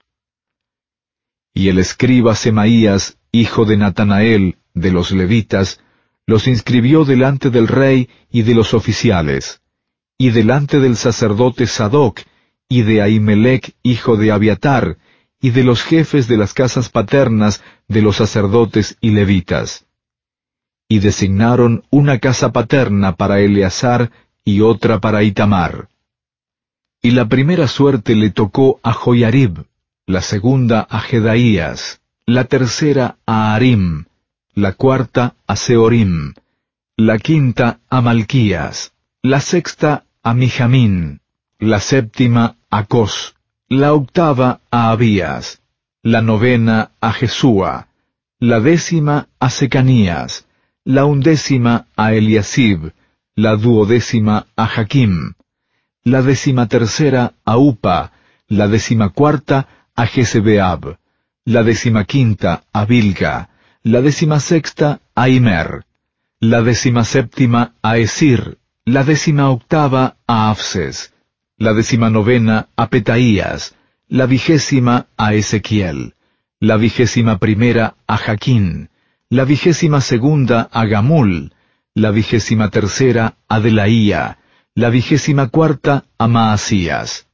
Y el escriba Semaías, hijo de Natanael, de los levitas, los inscribió delante del rey y de los oficiales, y delante del sacerdote Sadoc, y de Ahimelech, hijo de Abiatar, y de los jefes de las casas paternas de los sacerdotes y levitas. Y designaron una casa paterna para Eleazar y otra para Itamar. Y la primera suerte le tocó a Joiarib, la segunda a Jedaías, la tercera a Harim, la cuarta a Seorim, la quinta a Malquías, la sexta a Mijamín, la séptima a Cos, la octava a Abías, la novena a Jesúa, la décima a Secanías, la undécima a Eliasib, la duodécima a Jaquim, la 13ª a Upa, la 14ª a Jezebeab, la 15ª a Bilga, la 16ª a Imer, la 17ª a Esir, la 18ª a Afses, la 19ª a Petaías, la 20ª a Ezequiel, la 21ª a Jaquín, la 22ª a Gamul, la 23ª a Delaía, la 24ª a Maasías.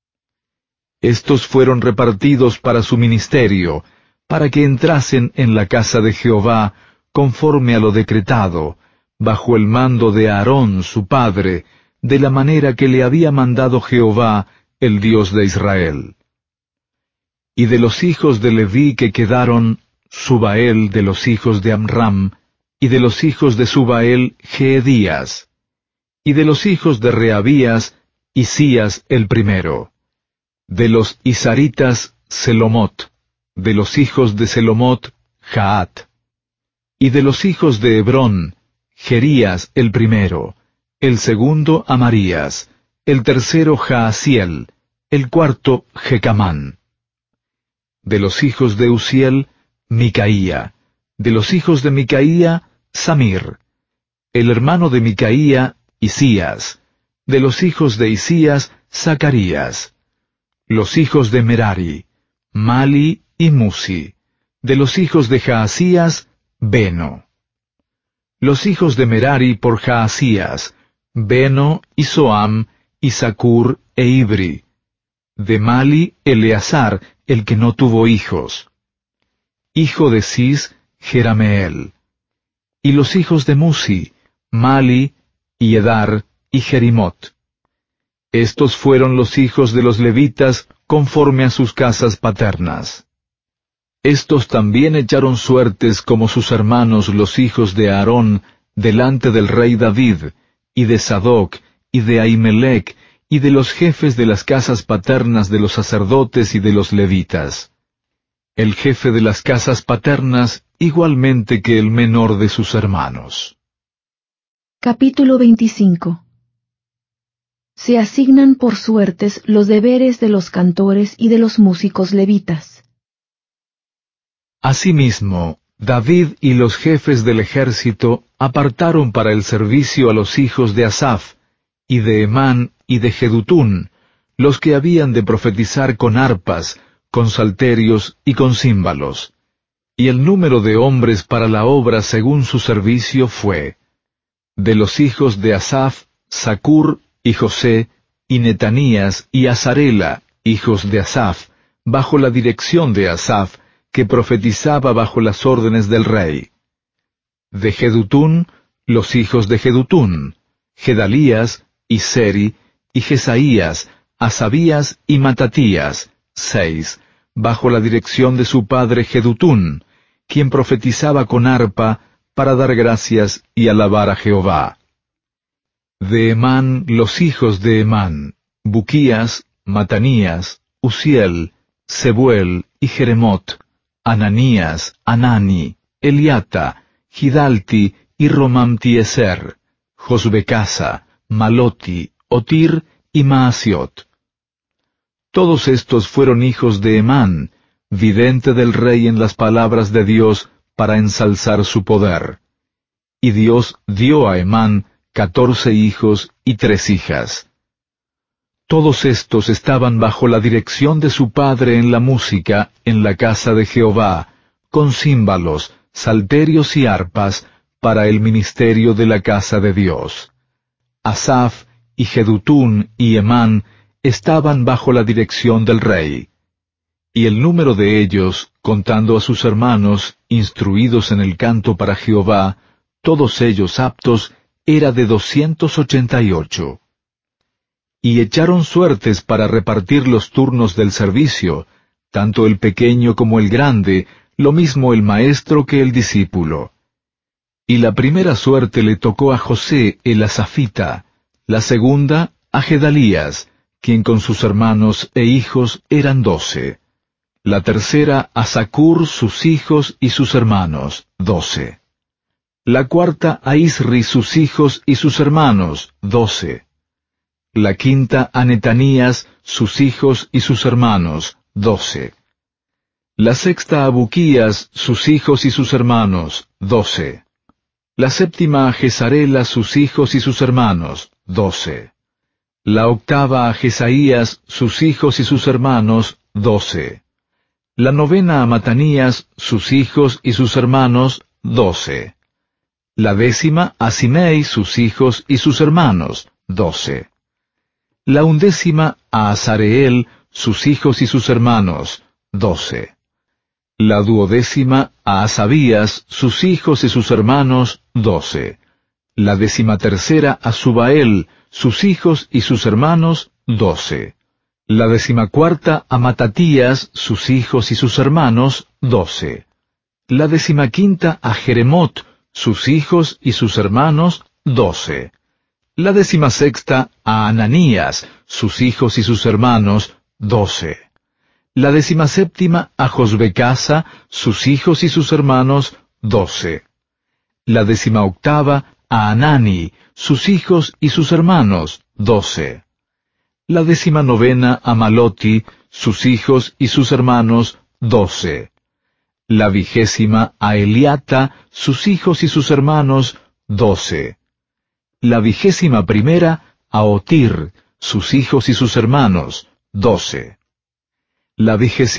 Estos fueron repartidos para su ministerio, para que entrasen en la casa de Jehová, conforme a lo decretado, bajo el mando de Aarón su padre, de la manera que le había mandado Jehová, el Dios de Israel. Y de los hijos de Leví que quedaron, Subael de los hijos de Amram, y de los hijos de Subael, Jeedías, y de los hijos de Reabías, Isías el primero. De los Isaritas, Selomot, de los hijos de Selomot, Jaat. Y de los hijos de Hebrón, Jerías el primero, el segundo Amarías, el tercero Jaasiel, el cuarto Jecamán. De los hijos de Uziel, Micaía, de los hijos de Micaía, Samir, el hermano de Micaía, Isías, de los hijos de Isías, Zacarías. Los hijos de Merari, Mali y Musi, de los hijos de Jaasías, Beno. Los hijos de Merari por Jaasías, Beno y Soam, y Zacur e Ibri. De Mali, Eleazar, el que no tuvo hijos. Hijo de Cis, Jerameel. Y los hijos de Musi, Mali, y Edar, y Jerimot. Estos fueron los hijos de los levitas conforme a sus casas paternas. Estos también echaron suertes como sus hermanos los hijos de Aarón delante del rey David, y de Sadoc, y de Ahimelech, y de los jefes de las casas paternas de los sacerdotes y de los levitas. El jefe de las casas paternas igualmente que el menor de sus hermanos. Capítulo 25. Se asignan por suertes los deberes de los cantores y de los músicos levitas. Asimismo, David y los jefes del ejército apartaron para el servicio a los hijos de Asaf, y de Emán y de Jedutún, los que habían de profetizar con arpas, con salterios y con címbalos. Y el número de hombres para la obra según su servicio fue: de los hijos de Asaf, Zacur y José, y Netanías y Azarela, hijos de Asaf, bajo la dirección de Asaf, que profetizaba bajo las órdenes del rey. De Jedutún, los hijos de Jedutún, Gedalías, y Seri, y Jesaías, Asabías y Matatías, 6, bajo la dirección de su padre Jedutún, quien profetizaba con arpa para dar gracias y alabar a Jehová. De Emán, los hijos de Emán, Buquías, Matanías, Uziel, Sebuel y Jeremot, Ananías, Anani, Eliata, Gidalti y Romamtieser, Josbecasa, Maloti, Otir y Maasiot. Todos estos fueron hijos de Emán, vidente del rey en las palabras de Dios para ensalzar su poder. Y Dios dio a Emán 14 hijos y 3 hijas. Todos estos estaban bajo la dirección de su padre en la música en la casa de Jehová, con címbalos, salterios y arpas, para el ministerio de la casa de Dios. Asaf y Jedutún y Emán estaban bajo la dirección del rey. Y el número de ellos, contando a sus hermanos, instruidos en el canto para Jehová, todos ellos aptos, era de 288. Y echaron suertes para repartir los turnos del servicio, tanto el pequeño como el grande, lo mismo el maestro que el discípulo. Y la primera suerte le tocó a José el asafita, la segunda a Gedalías, quien con sus hermanos e hijos eran 12. La tercera a Zacur, sus hijos y sus hermanos, 12. La cuarta a Isri, sus hijos y sus hermanos, 12. La quinta a Netanías, sus hijos y sus hermanos, 12. La sexta a Buquías, sus hijos y sus hermanos, 12. La séptima a Jezarela, sus hijos y sus hermanos, 12. La octava a Jesaías, sus hijos y sus hermanos, 12. La novena a Matanías, sus hijos y sus hermanos, 12. La décima a Simei, sus hijos y sus hermanos, 12. La undécima a Azareel, sus hijos y sus hermanos, 12. La duodécima a Asabías, sus hijos y sus hermanos, 12. La 13ª a Subael, sus hijos y sus hermanos, 12. La 14ª a Matatías, sus hijos y sus hermanos, 12. La 15ª a Jeremot, sus hijos y sus hermanos, 12. La 16ª a Ananías, sus hijos y sus hermanos, 12. La 17ª a Josbecasa, sus hijos y sus hermanos, 12. La 18ª a Anani, sus hijos y sus hermanos, 12. La 19ª a Maloti, sus hijos y sus hermanos, 12. La 20ª a Eliata, sus hijos y sus hermanos, 12. La 21ª a Otir, sus hijos y sus hermanos, 12. La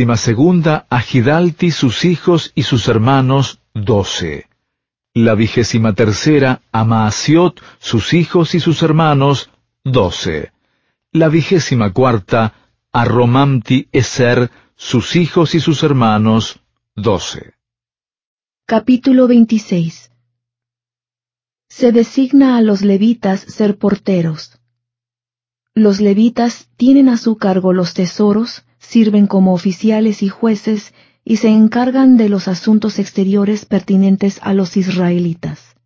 22ª a Gidalti, sus hijos y sus hermanos, 12. La 23ª a Maasiot, sus hijos y sus hermanos, 12. La 24ª a Romamti-Eser, sus hijos y sus hermanos, 12. Capítulo 26. Se designa a los levitas ser porteros. Los levitas tienen a su cargo los tesoros, sirven como oficiales y jueces, y se encargan de los asuntos exteriores pertinentes a los israelitas.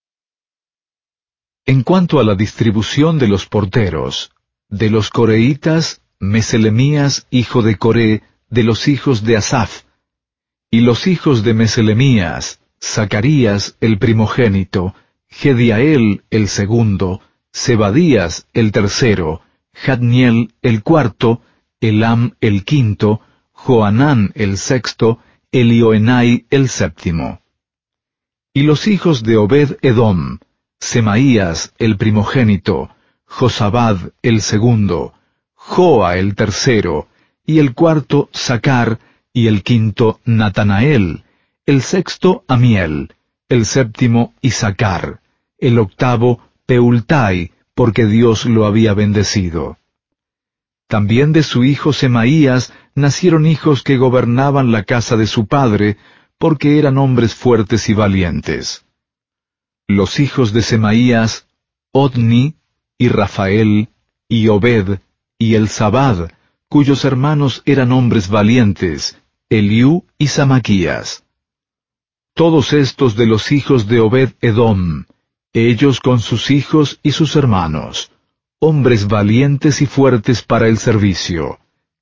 En cuanto a la distribución de los porteros, de los coreitas, Meselemías, hijo de Coré, de los hijos de Asaf, y los hijos de Meselemías, Zacarías el primogénito, Gediael el segundo, Zebadías el tercero, Jadniel el cuarto, Elam el quinto, Joanán el sexto, Elioenai el séptimo. Y los hijos de Obed-Edom, Semaías el primogénito, Josabad el segundo, Joa el tercero, y el cuarto Sacar, y el quinto Natanael, el sexto Amiel, el séptimo Isacar, el octavo Peultai, porque Dios lo había bendecido. También de su hijo Semaías nacieron hijos que gobernaban la casa de su padre, porque eran hombres fuertes y valientes. Los hijos de Semaías, Otni, y Rafael, y Obed, y Elzabad, cuyos hermanos eran hombres valientes, Eliú y Samaquías. Todos estos de los hijos de Obed-Edom, ellos con sus hijos y sus hermanos, hombres valientes y fuertes para el servicio,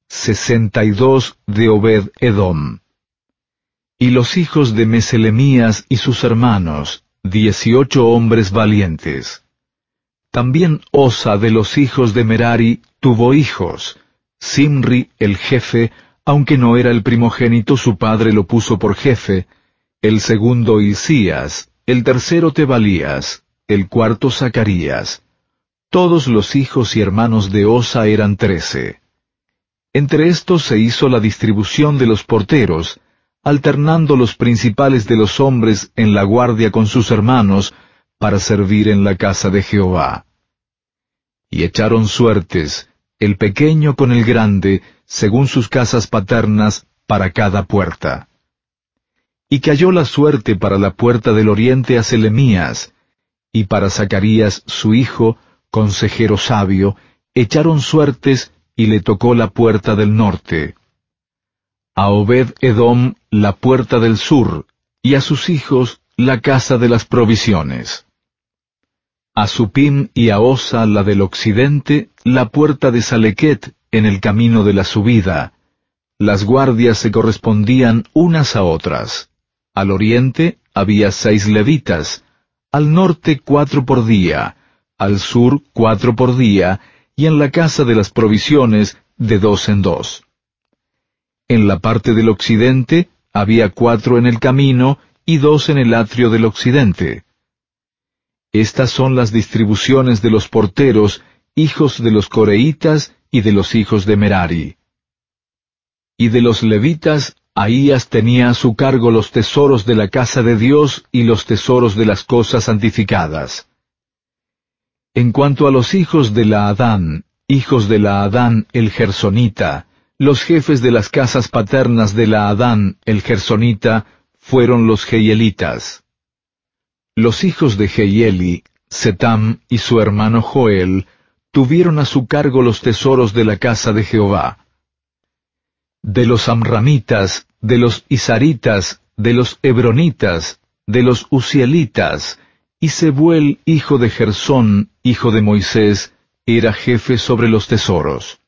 62 de Obed-Edom. Y los hijos de Meselemías y sus hermanos, 18 hombres valientes. También Osa de los hijos de Merari tuvo hijos. Simri el jefe, aunque no era el primogénito, su padre lo puso por jefe, el segundo Hilcías, el tercero Tebalías, el cuarto Zacarías. Todos los hijos y hermanos de Osa eran 13. Entre estos se hizo la distribución de los porteros, alternando los principales de los hombres en la guardia con sus hermanos, para servir en la casa de Jehová. Y echaron suertes, el pequeño con el grande, según sus casas paternas, para cada puerta. Y cayó la suerte para la puerta del oriente a Selemías, y para Zacarías su hijo, consejero sabio, echaron suertes, y le tocó la puerta del norte. A Obed-Edom la puerta del sur, y a sus hijos la casa de las provisiones. A Supim y a Osa la del occidente, la puerta de Salequet en el camino de la subida. Las guardias se correspondían unas a otras. Al oriente había 6 levitas, al norte 4 por día, al sur 4 por día, y en la casa de las provisiones de 2 en 2. En la parte del occidente había 4 en el camino y 2 en el atrio del occidente. Estas son las distribuciones de los porteros, hijos de los coreitas y de los hijos de Merari. Y de los levitas, Ahías tenía a su cargo los tesoros de la casa de Dios y los tesoros de las cosas santificadas. En cuanto a los hijos de Laadán el Gersonita, los jefes de las casas paternas de Laadán el Gersonita fueron los Jehielitas. Los hijos de Jehieli, Setam y su hermano Joel, tuvieron a su cargo los tesoros de la casa de Jehová. De los amramitas, de los isaritas, de los hebronitas, de los uzielitas, y Sebuel, hijo de Gersón, hijo de Moisés, era jefe sobre los tesoros.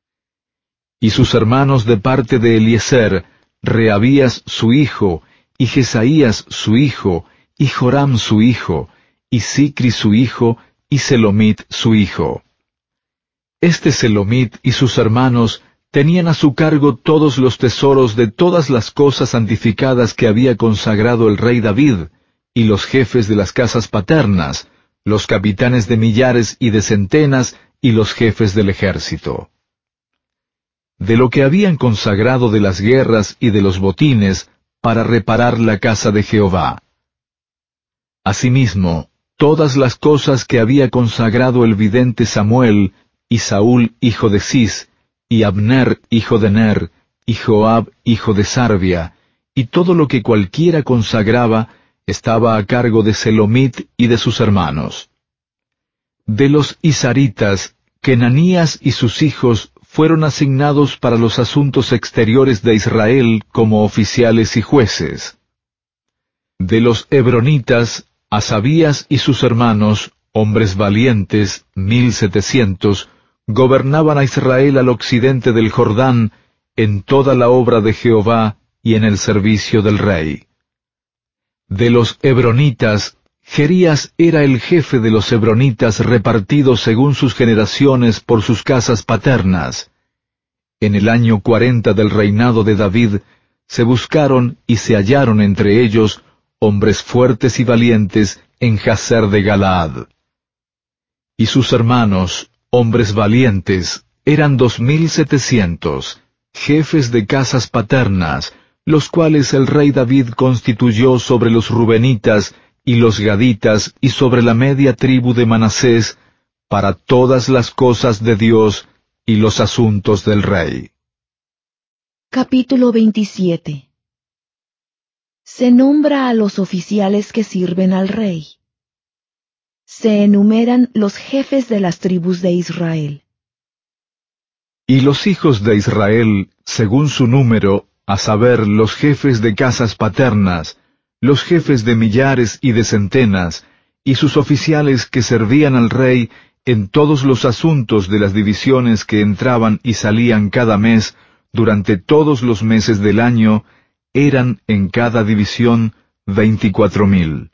Y sus hermanos de parte de Eliezer, Reabías su hijo, y Jesaías su hijo, y Joram su hijo, y Sicri su hijo, y Selomit su hijo. Este Selomit y sus hermanos tenían a su cargo todos los tesoros de todas las cosas santificadas que había consagrado el rey David, y los jefes de las casas paternas, los capitanes de millares y de centenas, y los jefes del ejército. De lo que habían consagrado de las guerras y de los botines, para reparar la casa de Jehová. Asimismo, todas las cosas que había consagrado el vidente Samuel, y Saúl hijo de Cis, y Abner hijo de Ner, y Joab hijo de Sarvia, y todo lo que cualquiera consagraba, estaba a cargo de Selomit y de sus hermanos. De los isaritas, Kenanías y sus hijos fueron asignados para los asuntos exteriores de Israel como oficiales y jueces. De los hebronitas, Asabías y sus hermanos, hombres valientes, 1700, gobernaban a Israel al occidente del Jordán, en toda la obra de Jehová y en el servicio del rey. De los hebronitas, Jerías era el jefe de los hebronitas repartidos según sus generaciones por sus casas paternas. En el año 40 del reinado de David, se buscaron y se hallaron entre ellos hombres fuertes y valientes en Jazer de Galaad. Y sus hermanos, hombres valientes, eran 2700, jefes de casas paternas, los cuales el rey David constituyó sobre los rubenitas y los gaditas y sobre la media tribu de Manasés, para todas las cosas de Dios y los asuntos del rey. Capítulo 27. Se nombra a los oficiales que sirven al rey. Se enumeran los jefes de las tribus de Israel. Y los hijos de Israel, según su número, a saber, los jefes de casas paternas, los jefes de millares y de centenas, y sus oficiales que servían al rey en todos los asuntos de las divisiones que entraban y salían cada mes, durante todos los meses del año, eran en cada división 24,000.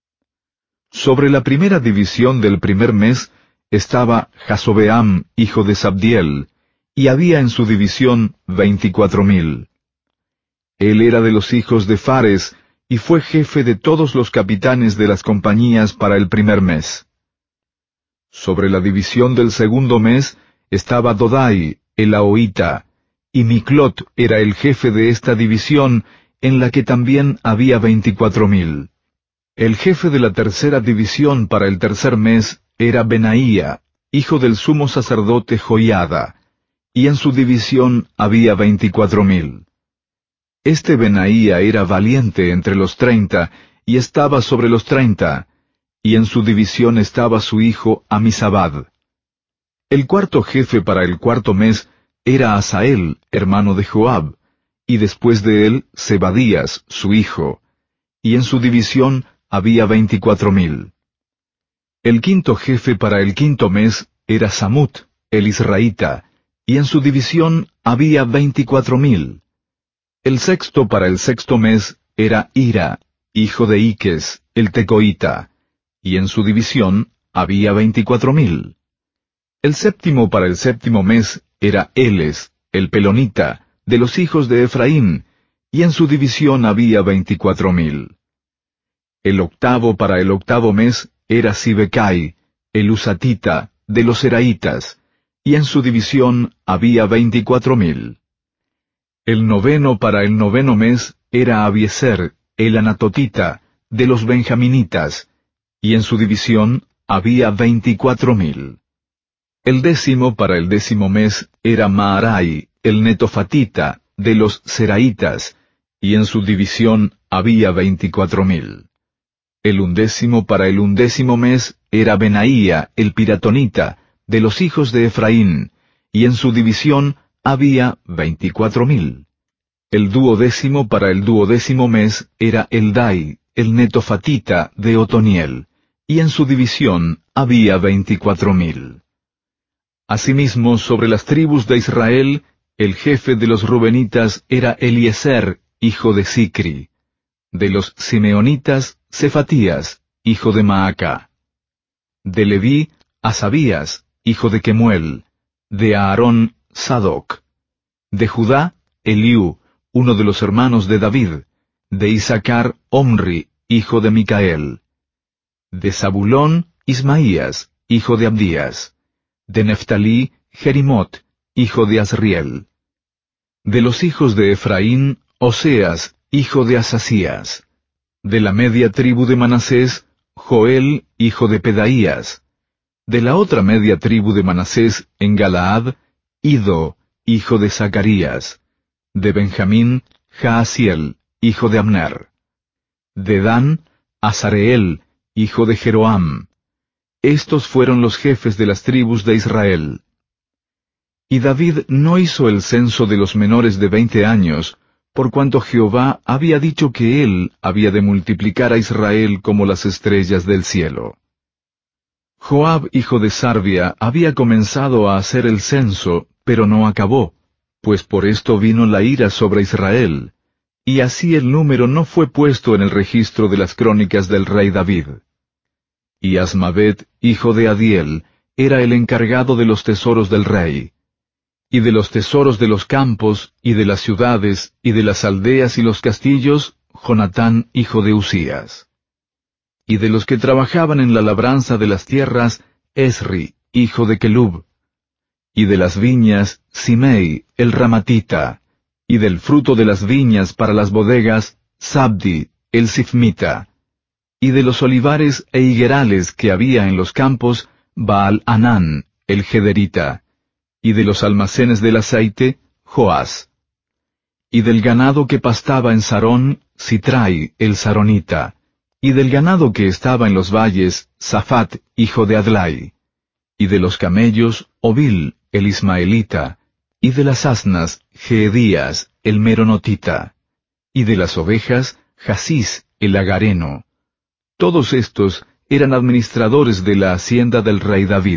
Sobre la primera división del primer mes estaba Jasobeam, hijo de Sabdiel, y había en su división 24,000. Él era de los hijos de Fares, y fue jefe de todos los capitanes de las compañías para el primer mes. Sobre la división del segundo mes estaba Dodai, el ahoita, y Miclot era el jefe de esta división, en la que también había 24,000. El jefe de la tercera división para el tercer mes era Benaía, hijo del sumo sacerdote Joiada, y en su división había 24,000. Este Benaía era valiente entre los 30, y estaba sobre los 30, y en su división estaba su hijo Amisabad. El cuarto jefe para el cuarto mes era Asael, hermano de Joab, y después de él Zebadías, su hijo, y en su división había 24,000. El quinto jefe para el quinto mes era Samut, el israelita, y en su división había 24,000. El sexto para el sexto mes era Ira, hijo de Iques, el tecoita, y en su división había 24,000. El séptimo para el séptimo mes era Eles, el pelonita, de los hijos de Efraín, y en su división había 24,000. El octavo para el octavo mes era Sibecai, el usatita, de los seraitas, y en su división había 24,000. El noveno para el noveno mes era Abieser, el anatotita, de los benjaminitas, y en su división había 24,000. El décimo para el décimo mes era Maarai, el netofatita, de los seraitas, y en su división había 24,000. El undécimo para el undécimo mes era Benaía, el piratonita, de los hijos de Efraín, y en su división había 24,000. El duodécimo para el duodécimo mes era Eldai, el netofatita, de Otoniel, y en su división había 24,000. Asimismo, sobre las tribus de Israel, el jefe de los rubenitas era Eliezer, hijo de Sicri. De los simeonitas, Cefatías, hijo de Maaca. De Leví, Asabías, hijo de Kemuel. De Aarón, Sadoc. De Judá, Eliú, uno de los hermanos de David. De Isaacar, Omri, hijo de Micael. De Zabulón, Ismaías, hijo de Abdías. De Neftalí, Jerimot, hijo de Asriel. De los hijos de Efraín, Oseas, hijo de Asasías. De la media tribu de Manasés, Joel, hijo de Pedaías. De la otra media tribu de Manasés, en Galaad, Ido, hijo de Zacarías. De Benjamín, Jaasiel, hijo de Abner. De Dan, Azareel, hijo de Jeroam. Estos fueron los jefes de las tribus de Israel. Y David no hizo el censo de los menores de 20 años, por cuanto Jehová había dicho que él había de multiplicar a Israel como las estrellas del cielo. Joab, hijo de Sarvia, había comenzado a hacer el censo, pero no acabó, pues por esto vino la ira sobre Israel, y así el número no fue puesto en el registro de las crónicas del rey David. Y Asmavet, hijo de Adiel, era el encargado de los tesoros del rey, y de los tesoros de los campos, y de las ciudades, y de las aldeas y los castillos, Jonatán, hijo de Usías. Y de los que trabajaban en la labranza de las tierras, Esri, hijo de Kelub. Y de las viñas, Simei, el ramatita. Y del fruto de las viñas para las bodegas, Sabdi, el sifmita. Y de los olivares e higuerales que había en los campos, Baal-Hanán, el gederita. Y de los almacenes del aceite, Joás. Y del ganado que pastaba en Sarón, Sitrai, el saronita. Y del ganado que estaba en los valles, Safat, hijo de Adlai. Y de los camellos, Obil, el ismaelita. Y de las asnas, Geedías, el meronotita. Y de las ovejas, Jasís, el agareno. Todos estos eran administradores de la hacienda del rey David.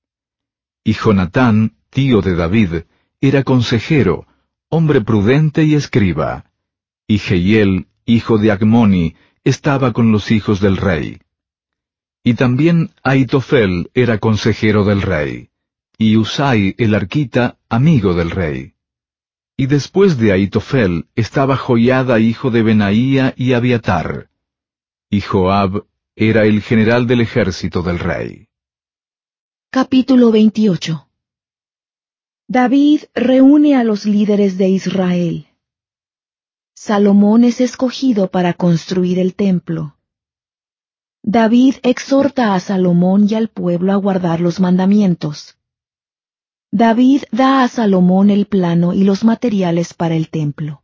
Y Jonatán, tío de David, era consejero, hombre prudente y escriba. Y Jehiel, hijo de Agmoni, estaba con los hijos del rey. Y también Ahitofel era consejero del rey, y Usai el arquita, amigo del rey. Y después de Ahitofel estaba Joiada, hijo de Benaía y Abiatar. Y Joab era el general del ejército del rey. Capítulo 28. David reúne a los líderes de Israel. Salomón es escogido para construir el templo. David exhorta a Salomón y al pueblo a guardar los mandamientos. David da a Salomón el plano y los materiales para el templo.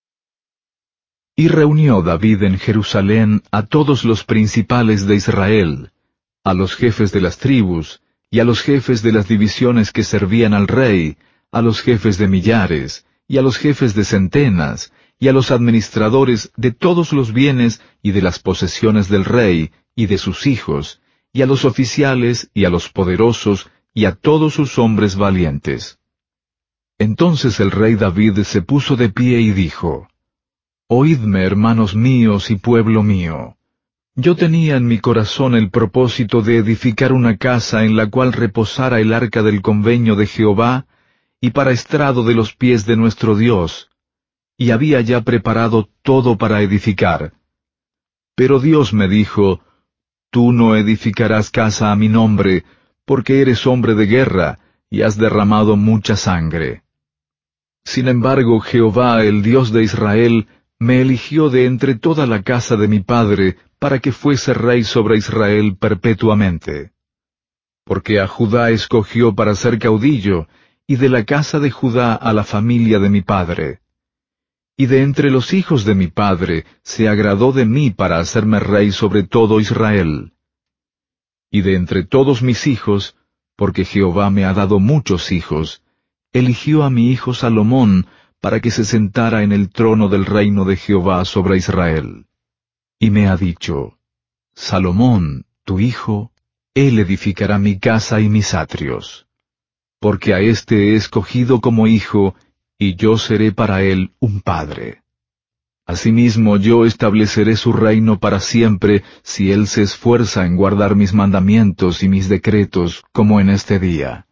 Y reunió David en Jerusalén a todos los principales de Israel, a los jefes de las tribus, y a los jefes de las divisiones que servían al rey, a los jefes de millares, y a los jefes de centenas, y a los administradores de todos los bienes y de las posesiones del rey, y de sus hijos, y a los oficiales, y a los poderosos, y a todos sus hombres valientes. Entonces el rey David se puso de pie y dijo: Oídme, hermanos míos y pueblo mío. Yo tenía en mi corazón el propósito de edificar una casa en la cual reposara el arca del convenio de Jehová, y para estrado de los pies de nuestro Dios, y había ya preparado todo para edificar. Pero Dios me dijo: Tú no edificarás casa a mi nombre, porque eres hombre de guerra, y has derramado mucha sangre. Sin embargo, Jehová, el Dios de Israel, me eligió de entre toda la casa de mi padre, para que fuese rey sobre Israel perpetuamente. Porque a Judá escogió para ser caudillo, y de la casa de Judá a la familia de mi padre. Y de entre los hijos de mi padre se agradó de mí para hacerme rey sobre todo Israel. Y de entre todos mis hijos, porque Jehová me ha dado muchos hijos, eligió a mi hijo Salomón para que se sentara en el trono del reino de Jehová sobre Israel. Y me ha dicho: Salomón, tu hijo, él edificará mi casa y mis atrios. Porque a éste he escogido como hijo, y yo seré para él un padre. Asimismo yo estableceré su reino para siempre, si él se esfuerza en guardar mis mandamientos y mis decretos, como en este día.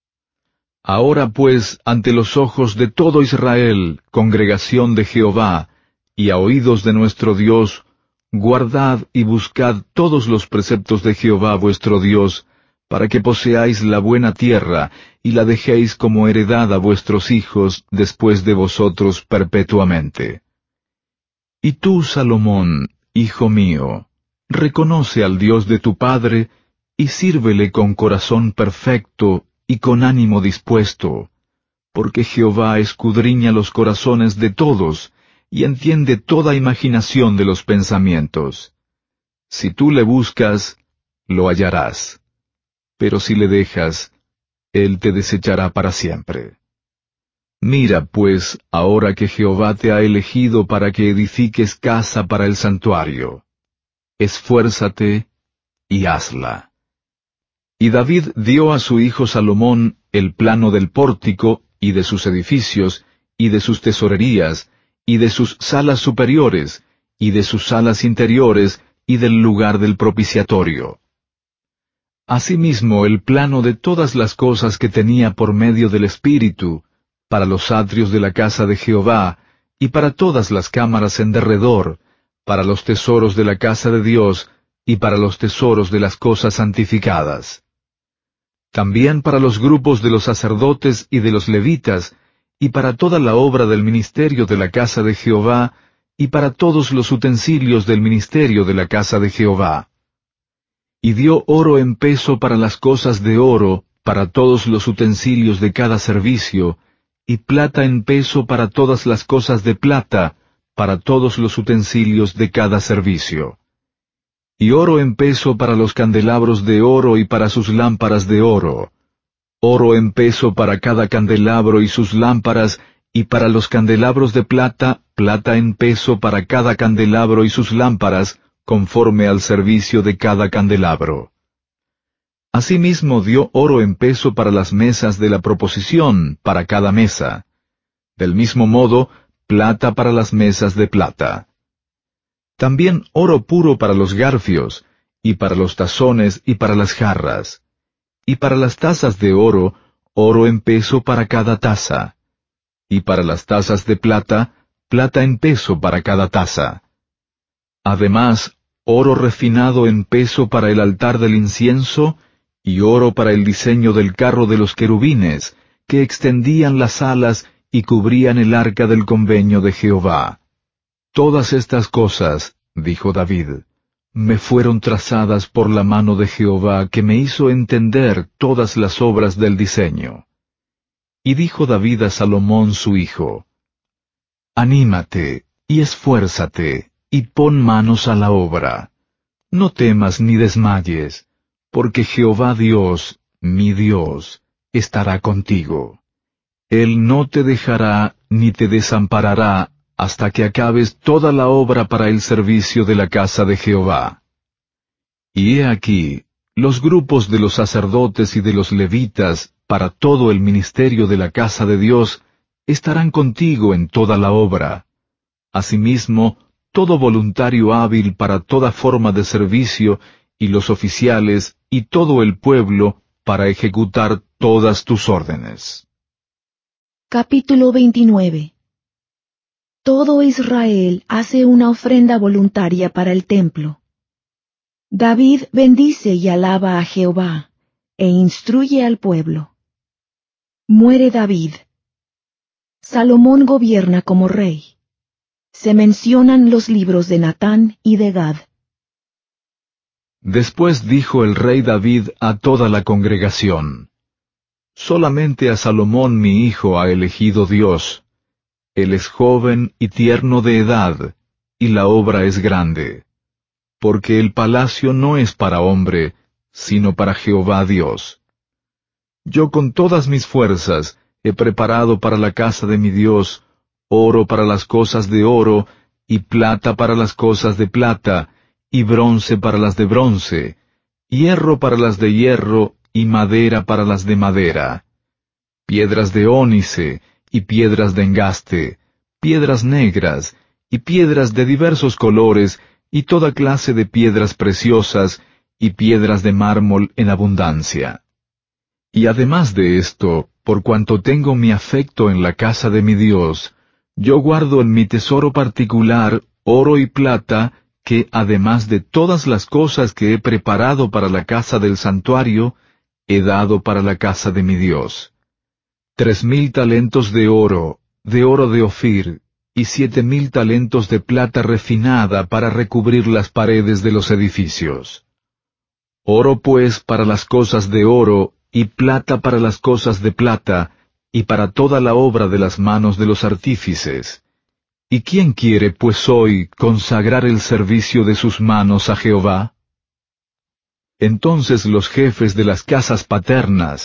Ahora pues, ante los ojos de todo Israel, congregación de Jehová, y a oídos de nuestro Dios, guardad y buscad todos los preceptos de Jehová vuestro Dios, para que poseáis la buena tierra, y la dejéis como heredad a vuestros hijos después de vosotros perpetuamente. Y tú, Salomón, hijo mío, reconoce al Dios de tu padre, y sírvele con corazón perfecto y con ánimo dispuesto, porque Jehová escudriña los corazones de todos, y entiende toda imaginación de los pensamientos. Si tú le buscas, lo hallarás. Pero si le dejas, Él te desechará para siempre. Mira, pues, ahora que Jehová te ha elegido para que edifiques casa para el santuario. Esfuérzate y hazla. Y David dio a su hijo Salomón el plano del pórtico, y de sus edificios, y de sus tesorerías, y de sus salas superiores, y de sus salas interiores, y del lugar del propiciatorio. Asimismo el plano de todas las cosas que tenía por medio del Espíritu, para los atrios de la casa de Jehová, y para todas las cámaras en derredor, para los tesoros de la casa de Dios, y para los tesoros de las cosas santificadas. También para los grupos de los sacerdotes y de los levitas, y para toda la obra del ministerio de la casa de Jehová, y para todos los utensilios del ministerio de la casa de Jehová. Y dio oro en peso para las cosas de oro, para todos los utensilios de cada servicio, y plata en peso para todas las cosas de plata, para todos los utensilios de cada servicio. Y oro en peso para los candelabros de oro y para sus lámparas de oro. Oro en peso para cada candelabro y sus lámparas, y para los candelabros de plata, plata en peso para cada candelabro y sus lámparas, conforme al servicio de cada candelabro. Asimismo dio oro en peso para las mesas de la proposición, para cada mesa. Del mismo modo, plata para las mesas de plata. También oro puro para los garfios, y para los tazones y para las jarras. Y para las tazas de oro, oro en peso para cada taza. Y para las tazas de plata, plata en peso para cada taza. Además, oro refinado en peso para el altar del incienso, y oro para el diseño del carro de los querubines, que extendían las alas y cubrían el arca del convenio de Jehová. Todas estas cosas, dijo David, me fueron trazadas por la mano de Jehová, que me hizo entender todas las obras del diseño. Y dijo David a Salomón su hijo, Anímate, y esfuérzate, y pon manos a la obra. No temas ni desmayes, porque Jehová Dios, mi Dios, estará contigo. Él no te dejará ni te desamparará hasta que acabes toda la obra para el servicio de la casa de Jehová. Y he aquí, los grupos de los sacerdotes y de los levitas, para todo el ministerio de la casa de Dios, estarán contigo en toda la obra. Asimismo, todo voluntario hábil para toda forma de servicio, y los oficiales, y todo el pueblo, para ejecutar todas tus órdenes. Capítulo 29. Todo Israel hace una ofrenda voluntaria para el templo. David bendice y alaba a Jehová, e instruye al pueblo. Muere David. Salomón gobierna como rey. Se mencionan los libros de Natán y de Gad. Después dijo el rey David a toda la congregación, Solamente a Salomón mi hijo ha elegido Dios. Él es joven y tierno de edad, y la obra es grande. Porque el palacio no es para hombre, sino para Jehová Dios. Yo con todas mis fuerzas he preparado para la casa de mi Dios oro para las cosas de oro, y plata para las cosas de plata, y bronce para las de bronce, hierro para las de hierro, y madera para las de madera. Piedras de ónice, y piedras de engaste, piedras negras, y piedras de diversos colores, y toda clase de piedras preciosas, y piedras de mármol en abundancia. Y además de esto, por cuanto tengo mi afecto en la casa de mi Dios, yo guardo en mi tesoro particular oro y plata, que además de todas las cosas que he preparado para la casa del santuario, he dado para la casa de mi Dios. 3,000 talentos de oro de Ofir, y 7,000 talentos de plata refinada para recubrir las paredes de los edificios. Oro pues para las cosas de oro, y plata para las cosas de plata, y para toda la obra de las manos de los artífices. ¿Y quién quiere, pues hoy, consagrar el servicio de sus manos a Jehová? Entonces los jefes de las casas paternas,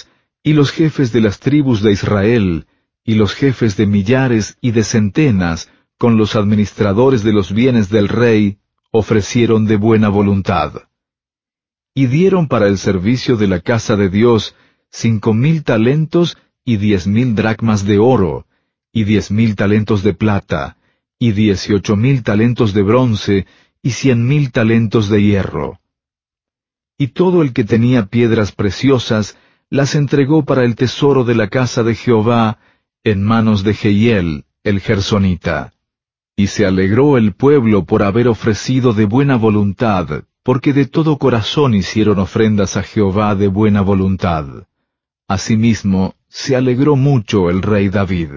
Y los jefes de las tribus de Israel, y los jefes de millares y de centenas, con los administradores de los bienes del rey, ofrecieron de buena voluntad. Y dieron para el servicio de la casa de Dios 5,000 talentos y 10,000 dracmas de oro, y 10,000 talentos de plata, y 18,000 talentos de bronce, y 100,000 talentos de hierro. Y todo el que tenía piedras preciosas, las entregó para el tesoro de la casa de Jehová, en manos de Jehiel, el gersonita. Y se alegró el pueblo por haber ofrecido de buena voluntad, porque de todo corazón hicieron ofrendas a Jehová de buena voluntad. Asimismo, se alegró mucho el rey David.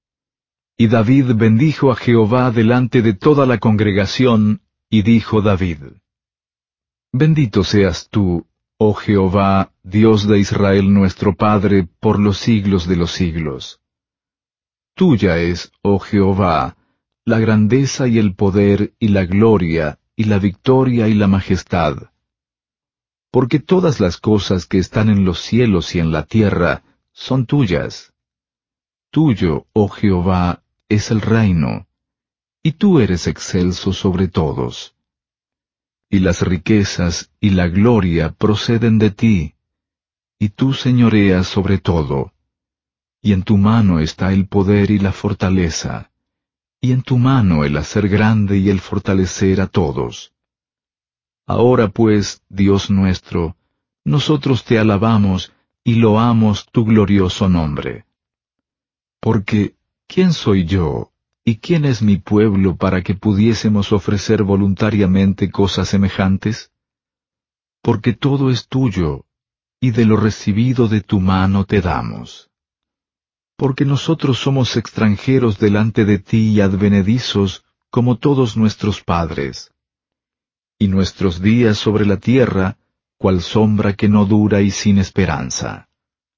Y David bendijo a Jehová delante de toda la congregación, y dijo David: Bendito seas tú, oh Jehová, Dios de Israel nuestro Padre, por los siglos de los siglos. Tuya es, oh Jehová, la grandeza y el poder y la gloria y la victoria y la majestad. Porque todas las cosas que están en los cielos y en la tierra son tuyas. Tuyo, oh Jehová, es el reino, y tú eres excelso sobre todos. Y las riquezas y la gloria proceden de ti, y tú señoreas sobre todo. Y en tu mano está el poder y la fortaleza, y en tu mano el hacer grande y el fortalecer a todos. Ahora pues, Dios nuestro, nosotros te alabamos y loamos tu glorioso nombre. Porque, ¿quién soy yo, y quién es mi pueblo para que pudiésemos ofrecer voluntariamente cosas semejantes? Porque todo es tuyo, y de lo recibido de tu mano te damos. Porque nosotros somos extranjeros delante de ti y advenedizos, como todos nuestros padres. Y nuestros días sobre la tierra, cual sombra que no dura y sin esperanza.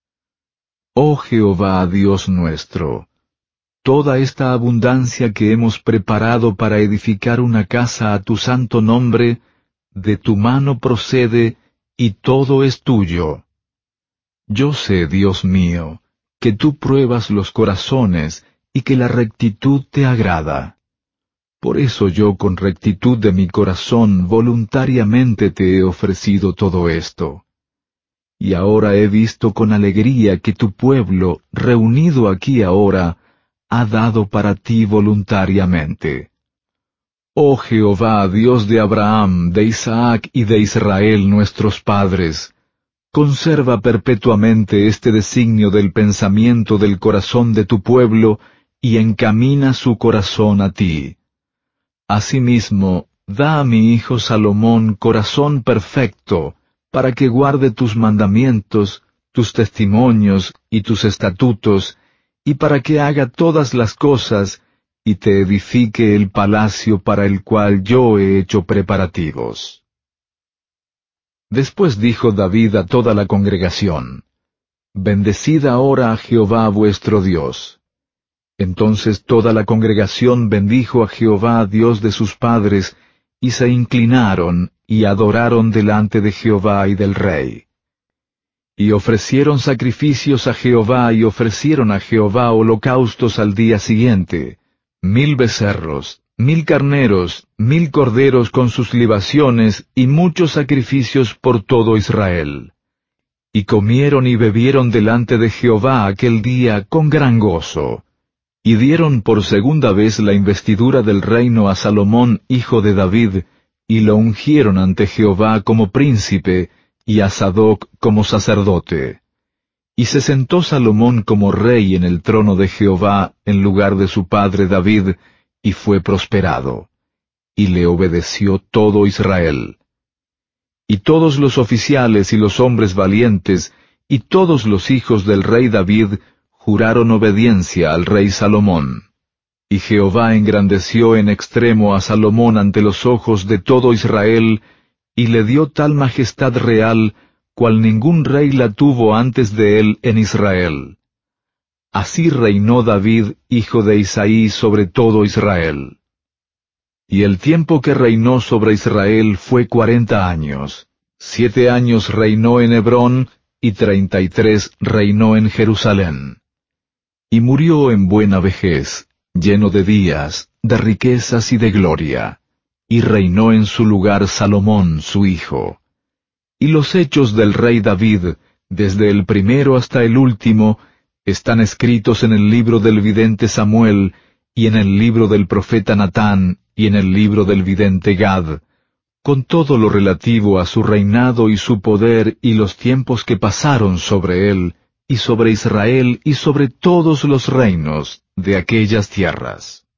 Oh Jehová Dios nuestro, toda esta abundancia que hemos preparado para edificar una casa a tu santo nombre, de tu mano procede, y todo es tuyo. Yo sé, Dios mío, que tú pruebas los corazones, y que la rectitud te agrada. Por eso yo con rectitud de mi corazón voluntariamente te he ofrecido todo esto. Y ahora he visto con alegría que tu pueblo, reunido aquí ahora, ha dado para ti voluntariamente. Oh Jehová, Dios de Abraham, de Isaac y de Israel nuestros padres, conserva perpetuamente este designio del pensamiento del corazón de tu pueblo, y encamina su corazón a ti. Asimismo, da a mi hijo Salomón corazón perfecto, para que guarde tus mandamientos, tus testimonios y tus estatutos, y para que haga todas las cosas, y te edifique el palacio para el cual yo he hecho preparativos. Después dijo David a toda la congregación: Bendecid ahora a Jehová vuestro Dios. Entonces toda la congregación bendijo a Jehová Dios de sus padres, y se inclinaron, y adoraron delante de Jehová y del rey. Y ofrecieron sacrificios a Jehová, y ofrecieron a Jehová holocaustos al día siguiente, 1,000 becerros, 1,000 carneros, 1,000 corderos con sus libaciones, y muchos sacrificios por todo Israel. Y comieron y bebieron delante de Jehová aquel día con gran gozo. Y dieron por segunda vez la investidura del reino a Salomón hijo de David, y lo ungieron ante Jehová como príncipe, y a Sadoc como sacerdote. Y se sentó Salomón como rey en el trono de Jehová en lugar de su padre David, y fue prosperado. Y le obedeció todo Israel. Y todos los oficiales y los hombres valientes, y todos los hijos del rey David, juraron obediencia al rey Salomón. Y Jehová engrandeció en extremo a Salomón ante los ojos de todo Israel, y le dio tal majestad real, cual ningún rey la tuvo antes de él en Israel. Así reinó David, hijo de Isaí, sobre todo Israel. Y el tiempo que reinó sobre Israel fue 40 años. 7 años reinó en Hebrón, y 33 reinó en Jerusalén. Y murió en buena vejez, lleno de días, de riquezas y de gloria, y reinó en su lugar Salomón su hijo. Y los hechos del rey David, desde el primero hasta el último, están escritos en el libro del vidente Samuel, y en el libro del profeta Natán, y en el libro del vidente Gad, con todo lo relativo a su reinado y su poder y los tiempos que pasaron sobre él, y sobre Israel y sobre todos los reinos de aquellas tierras.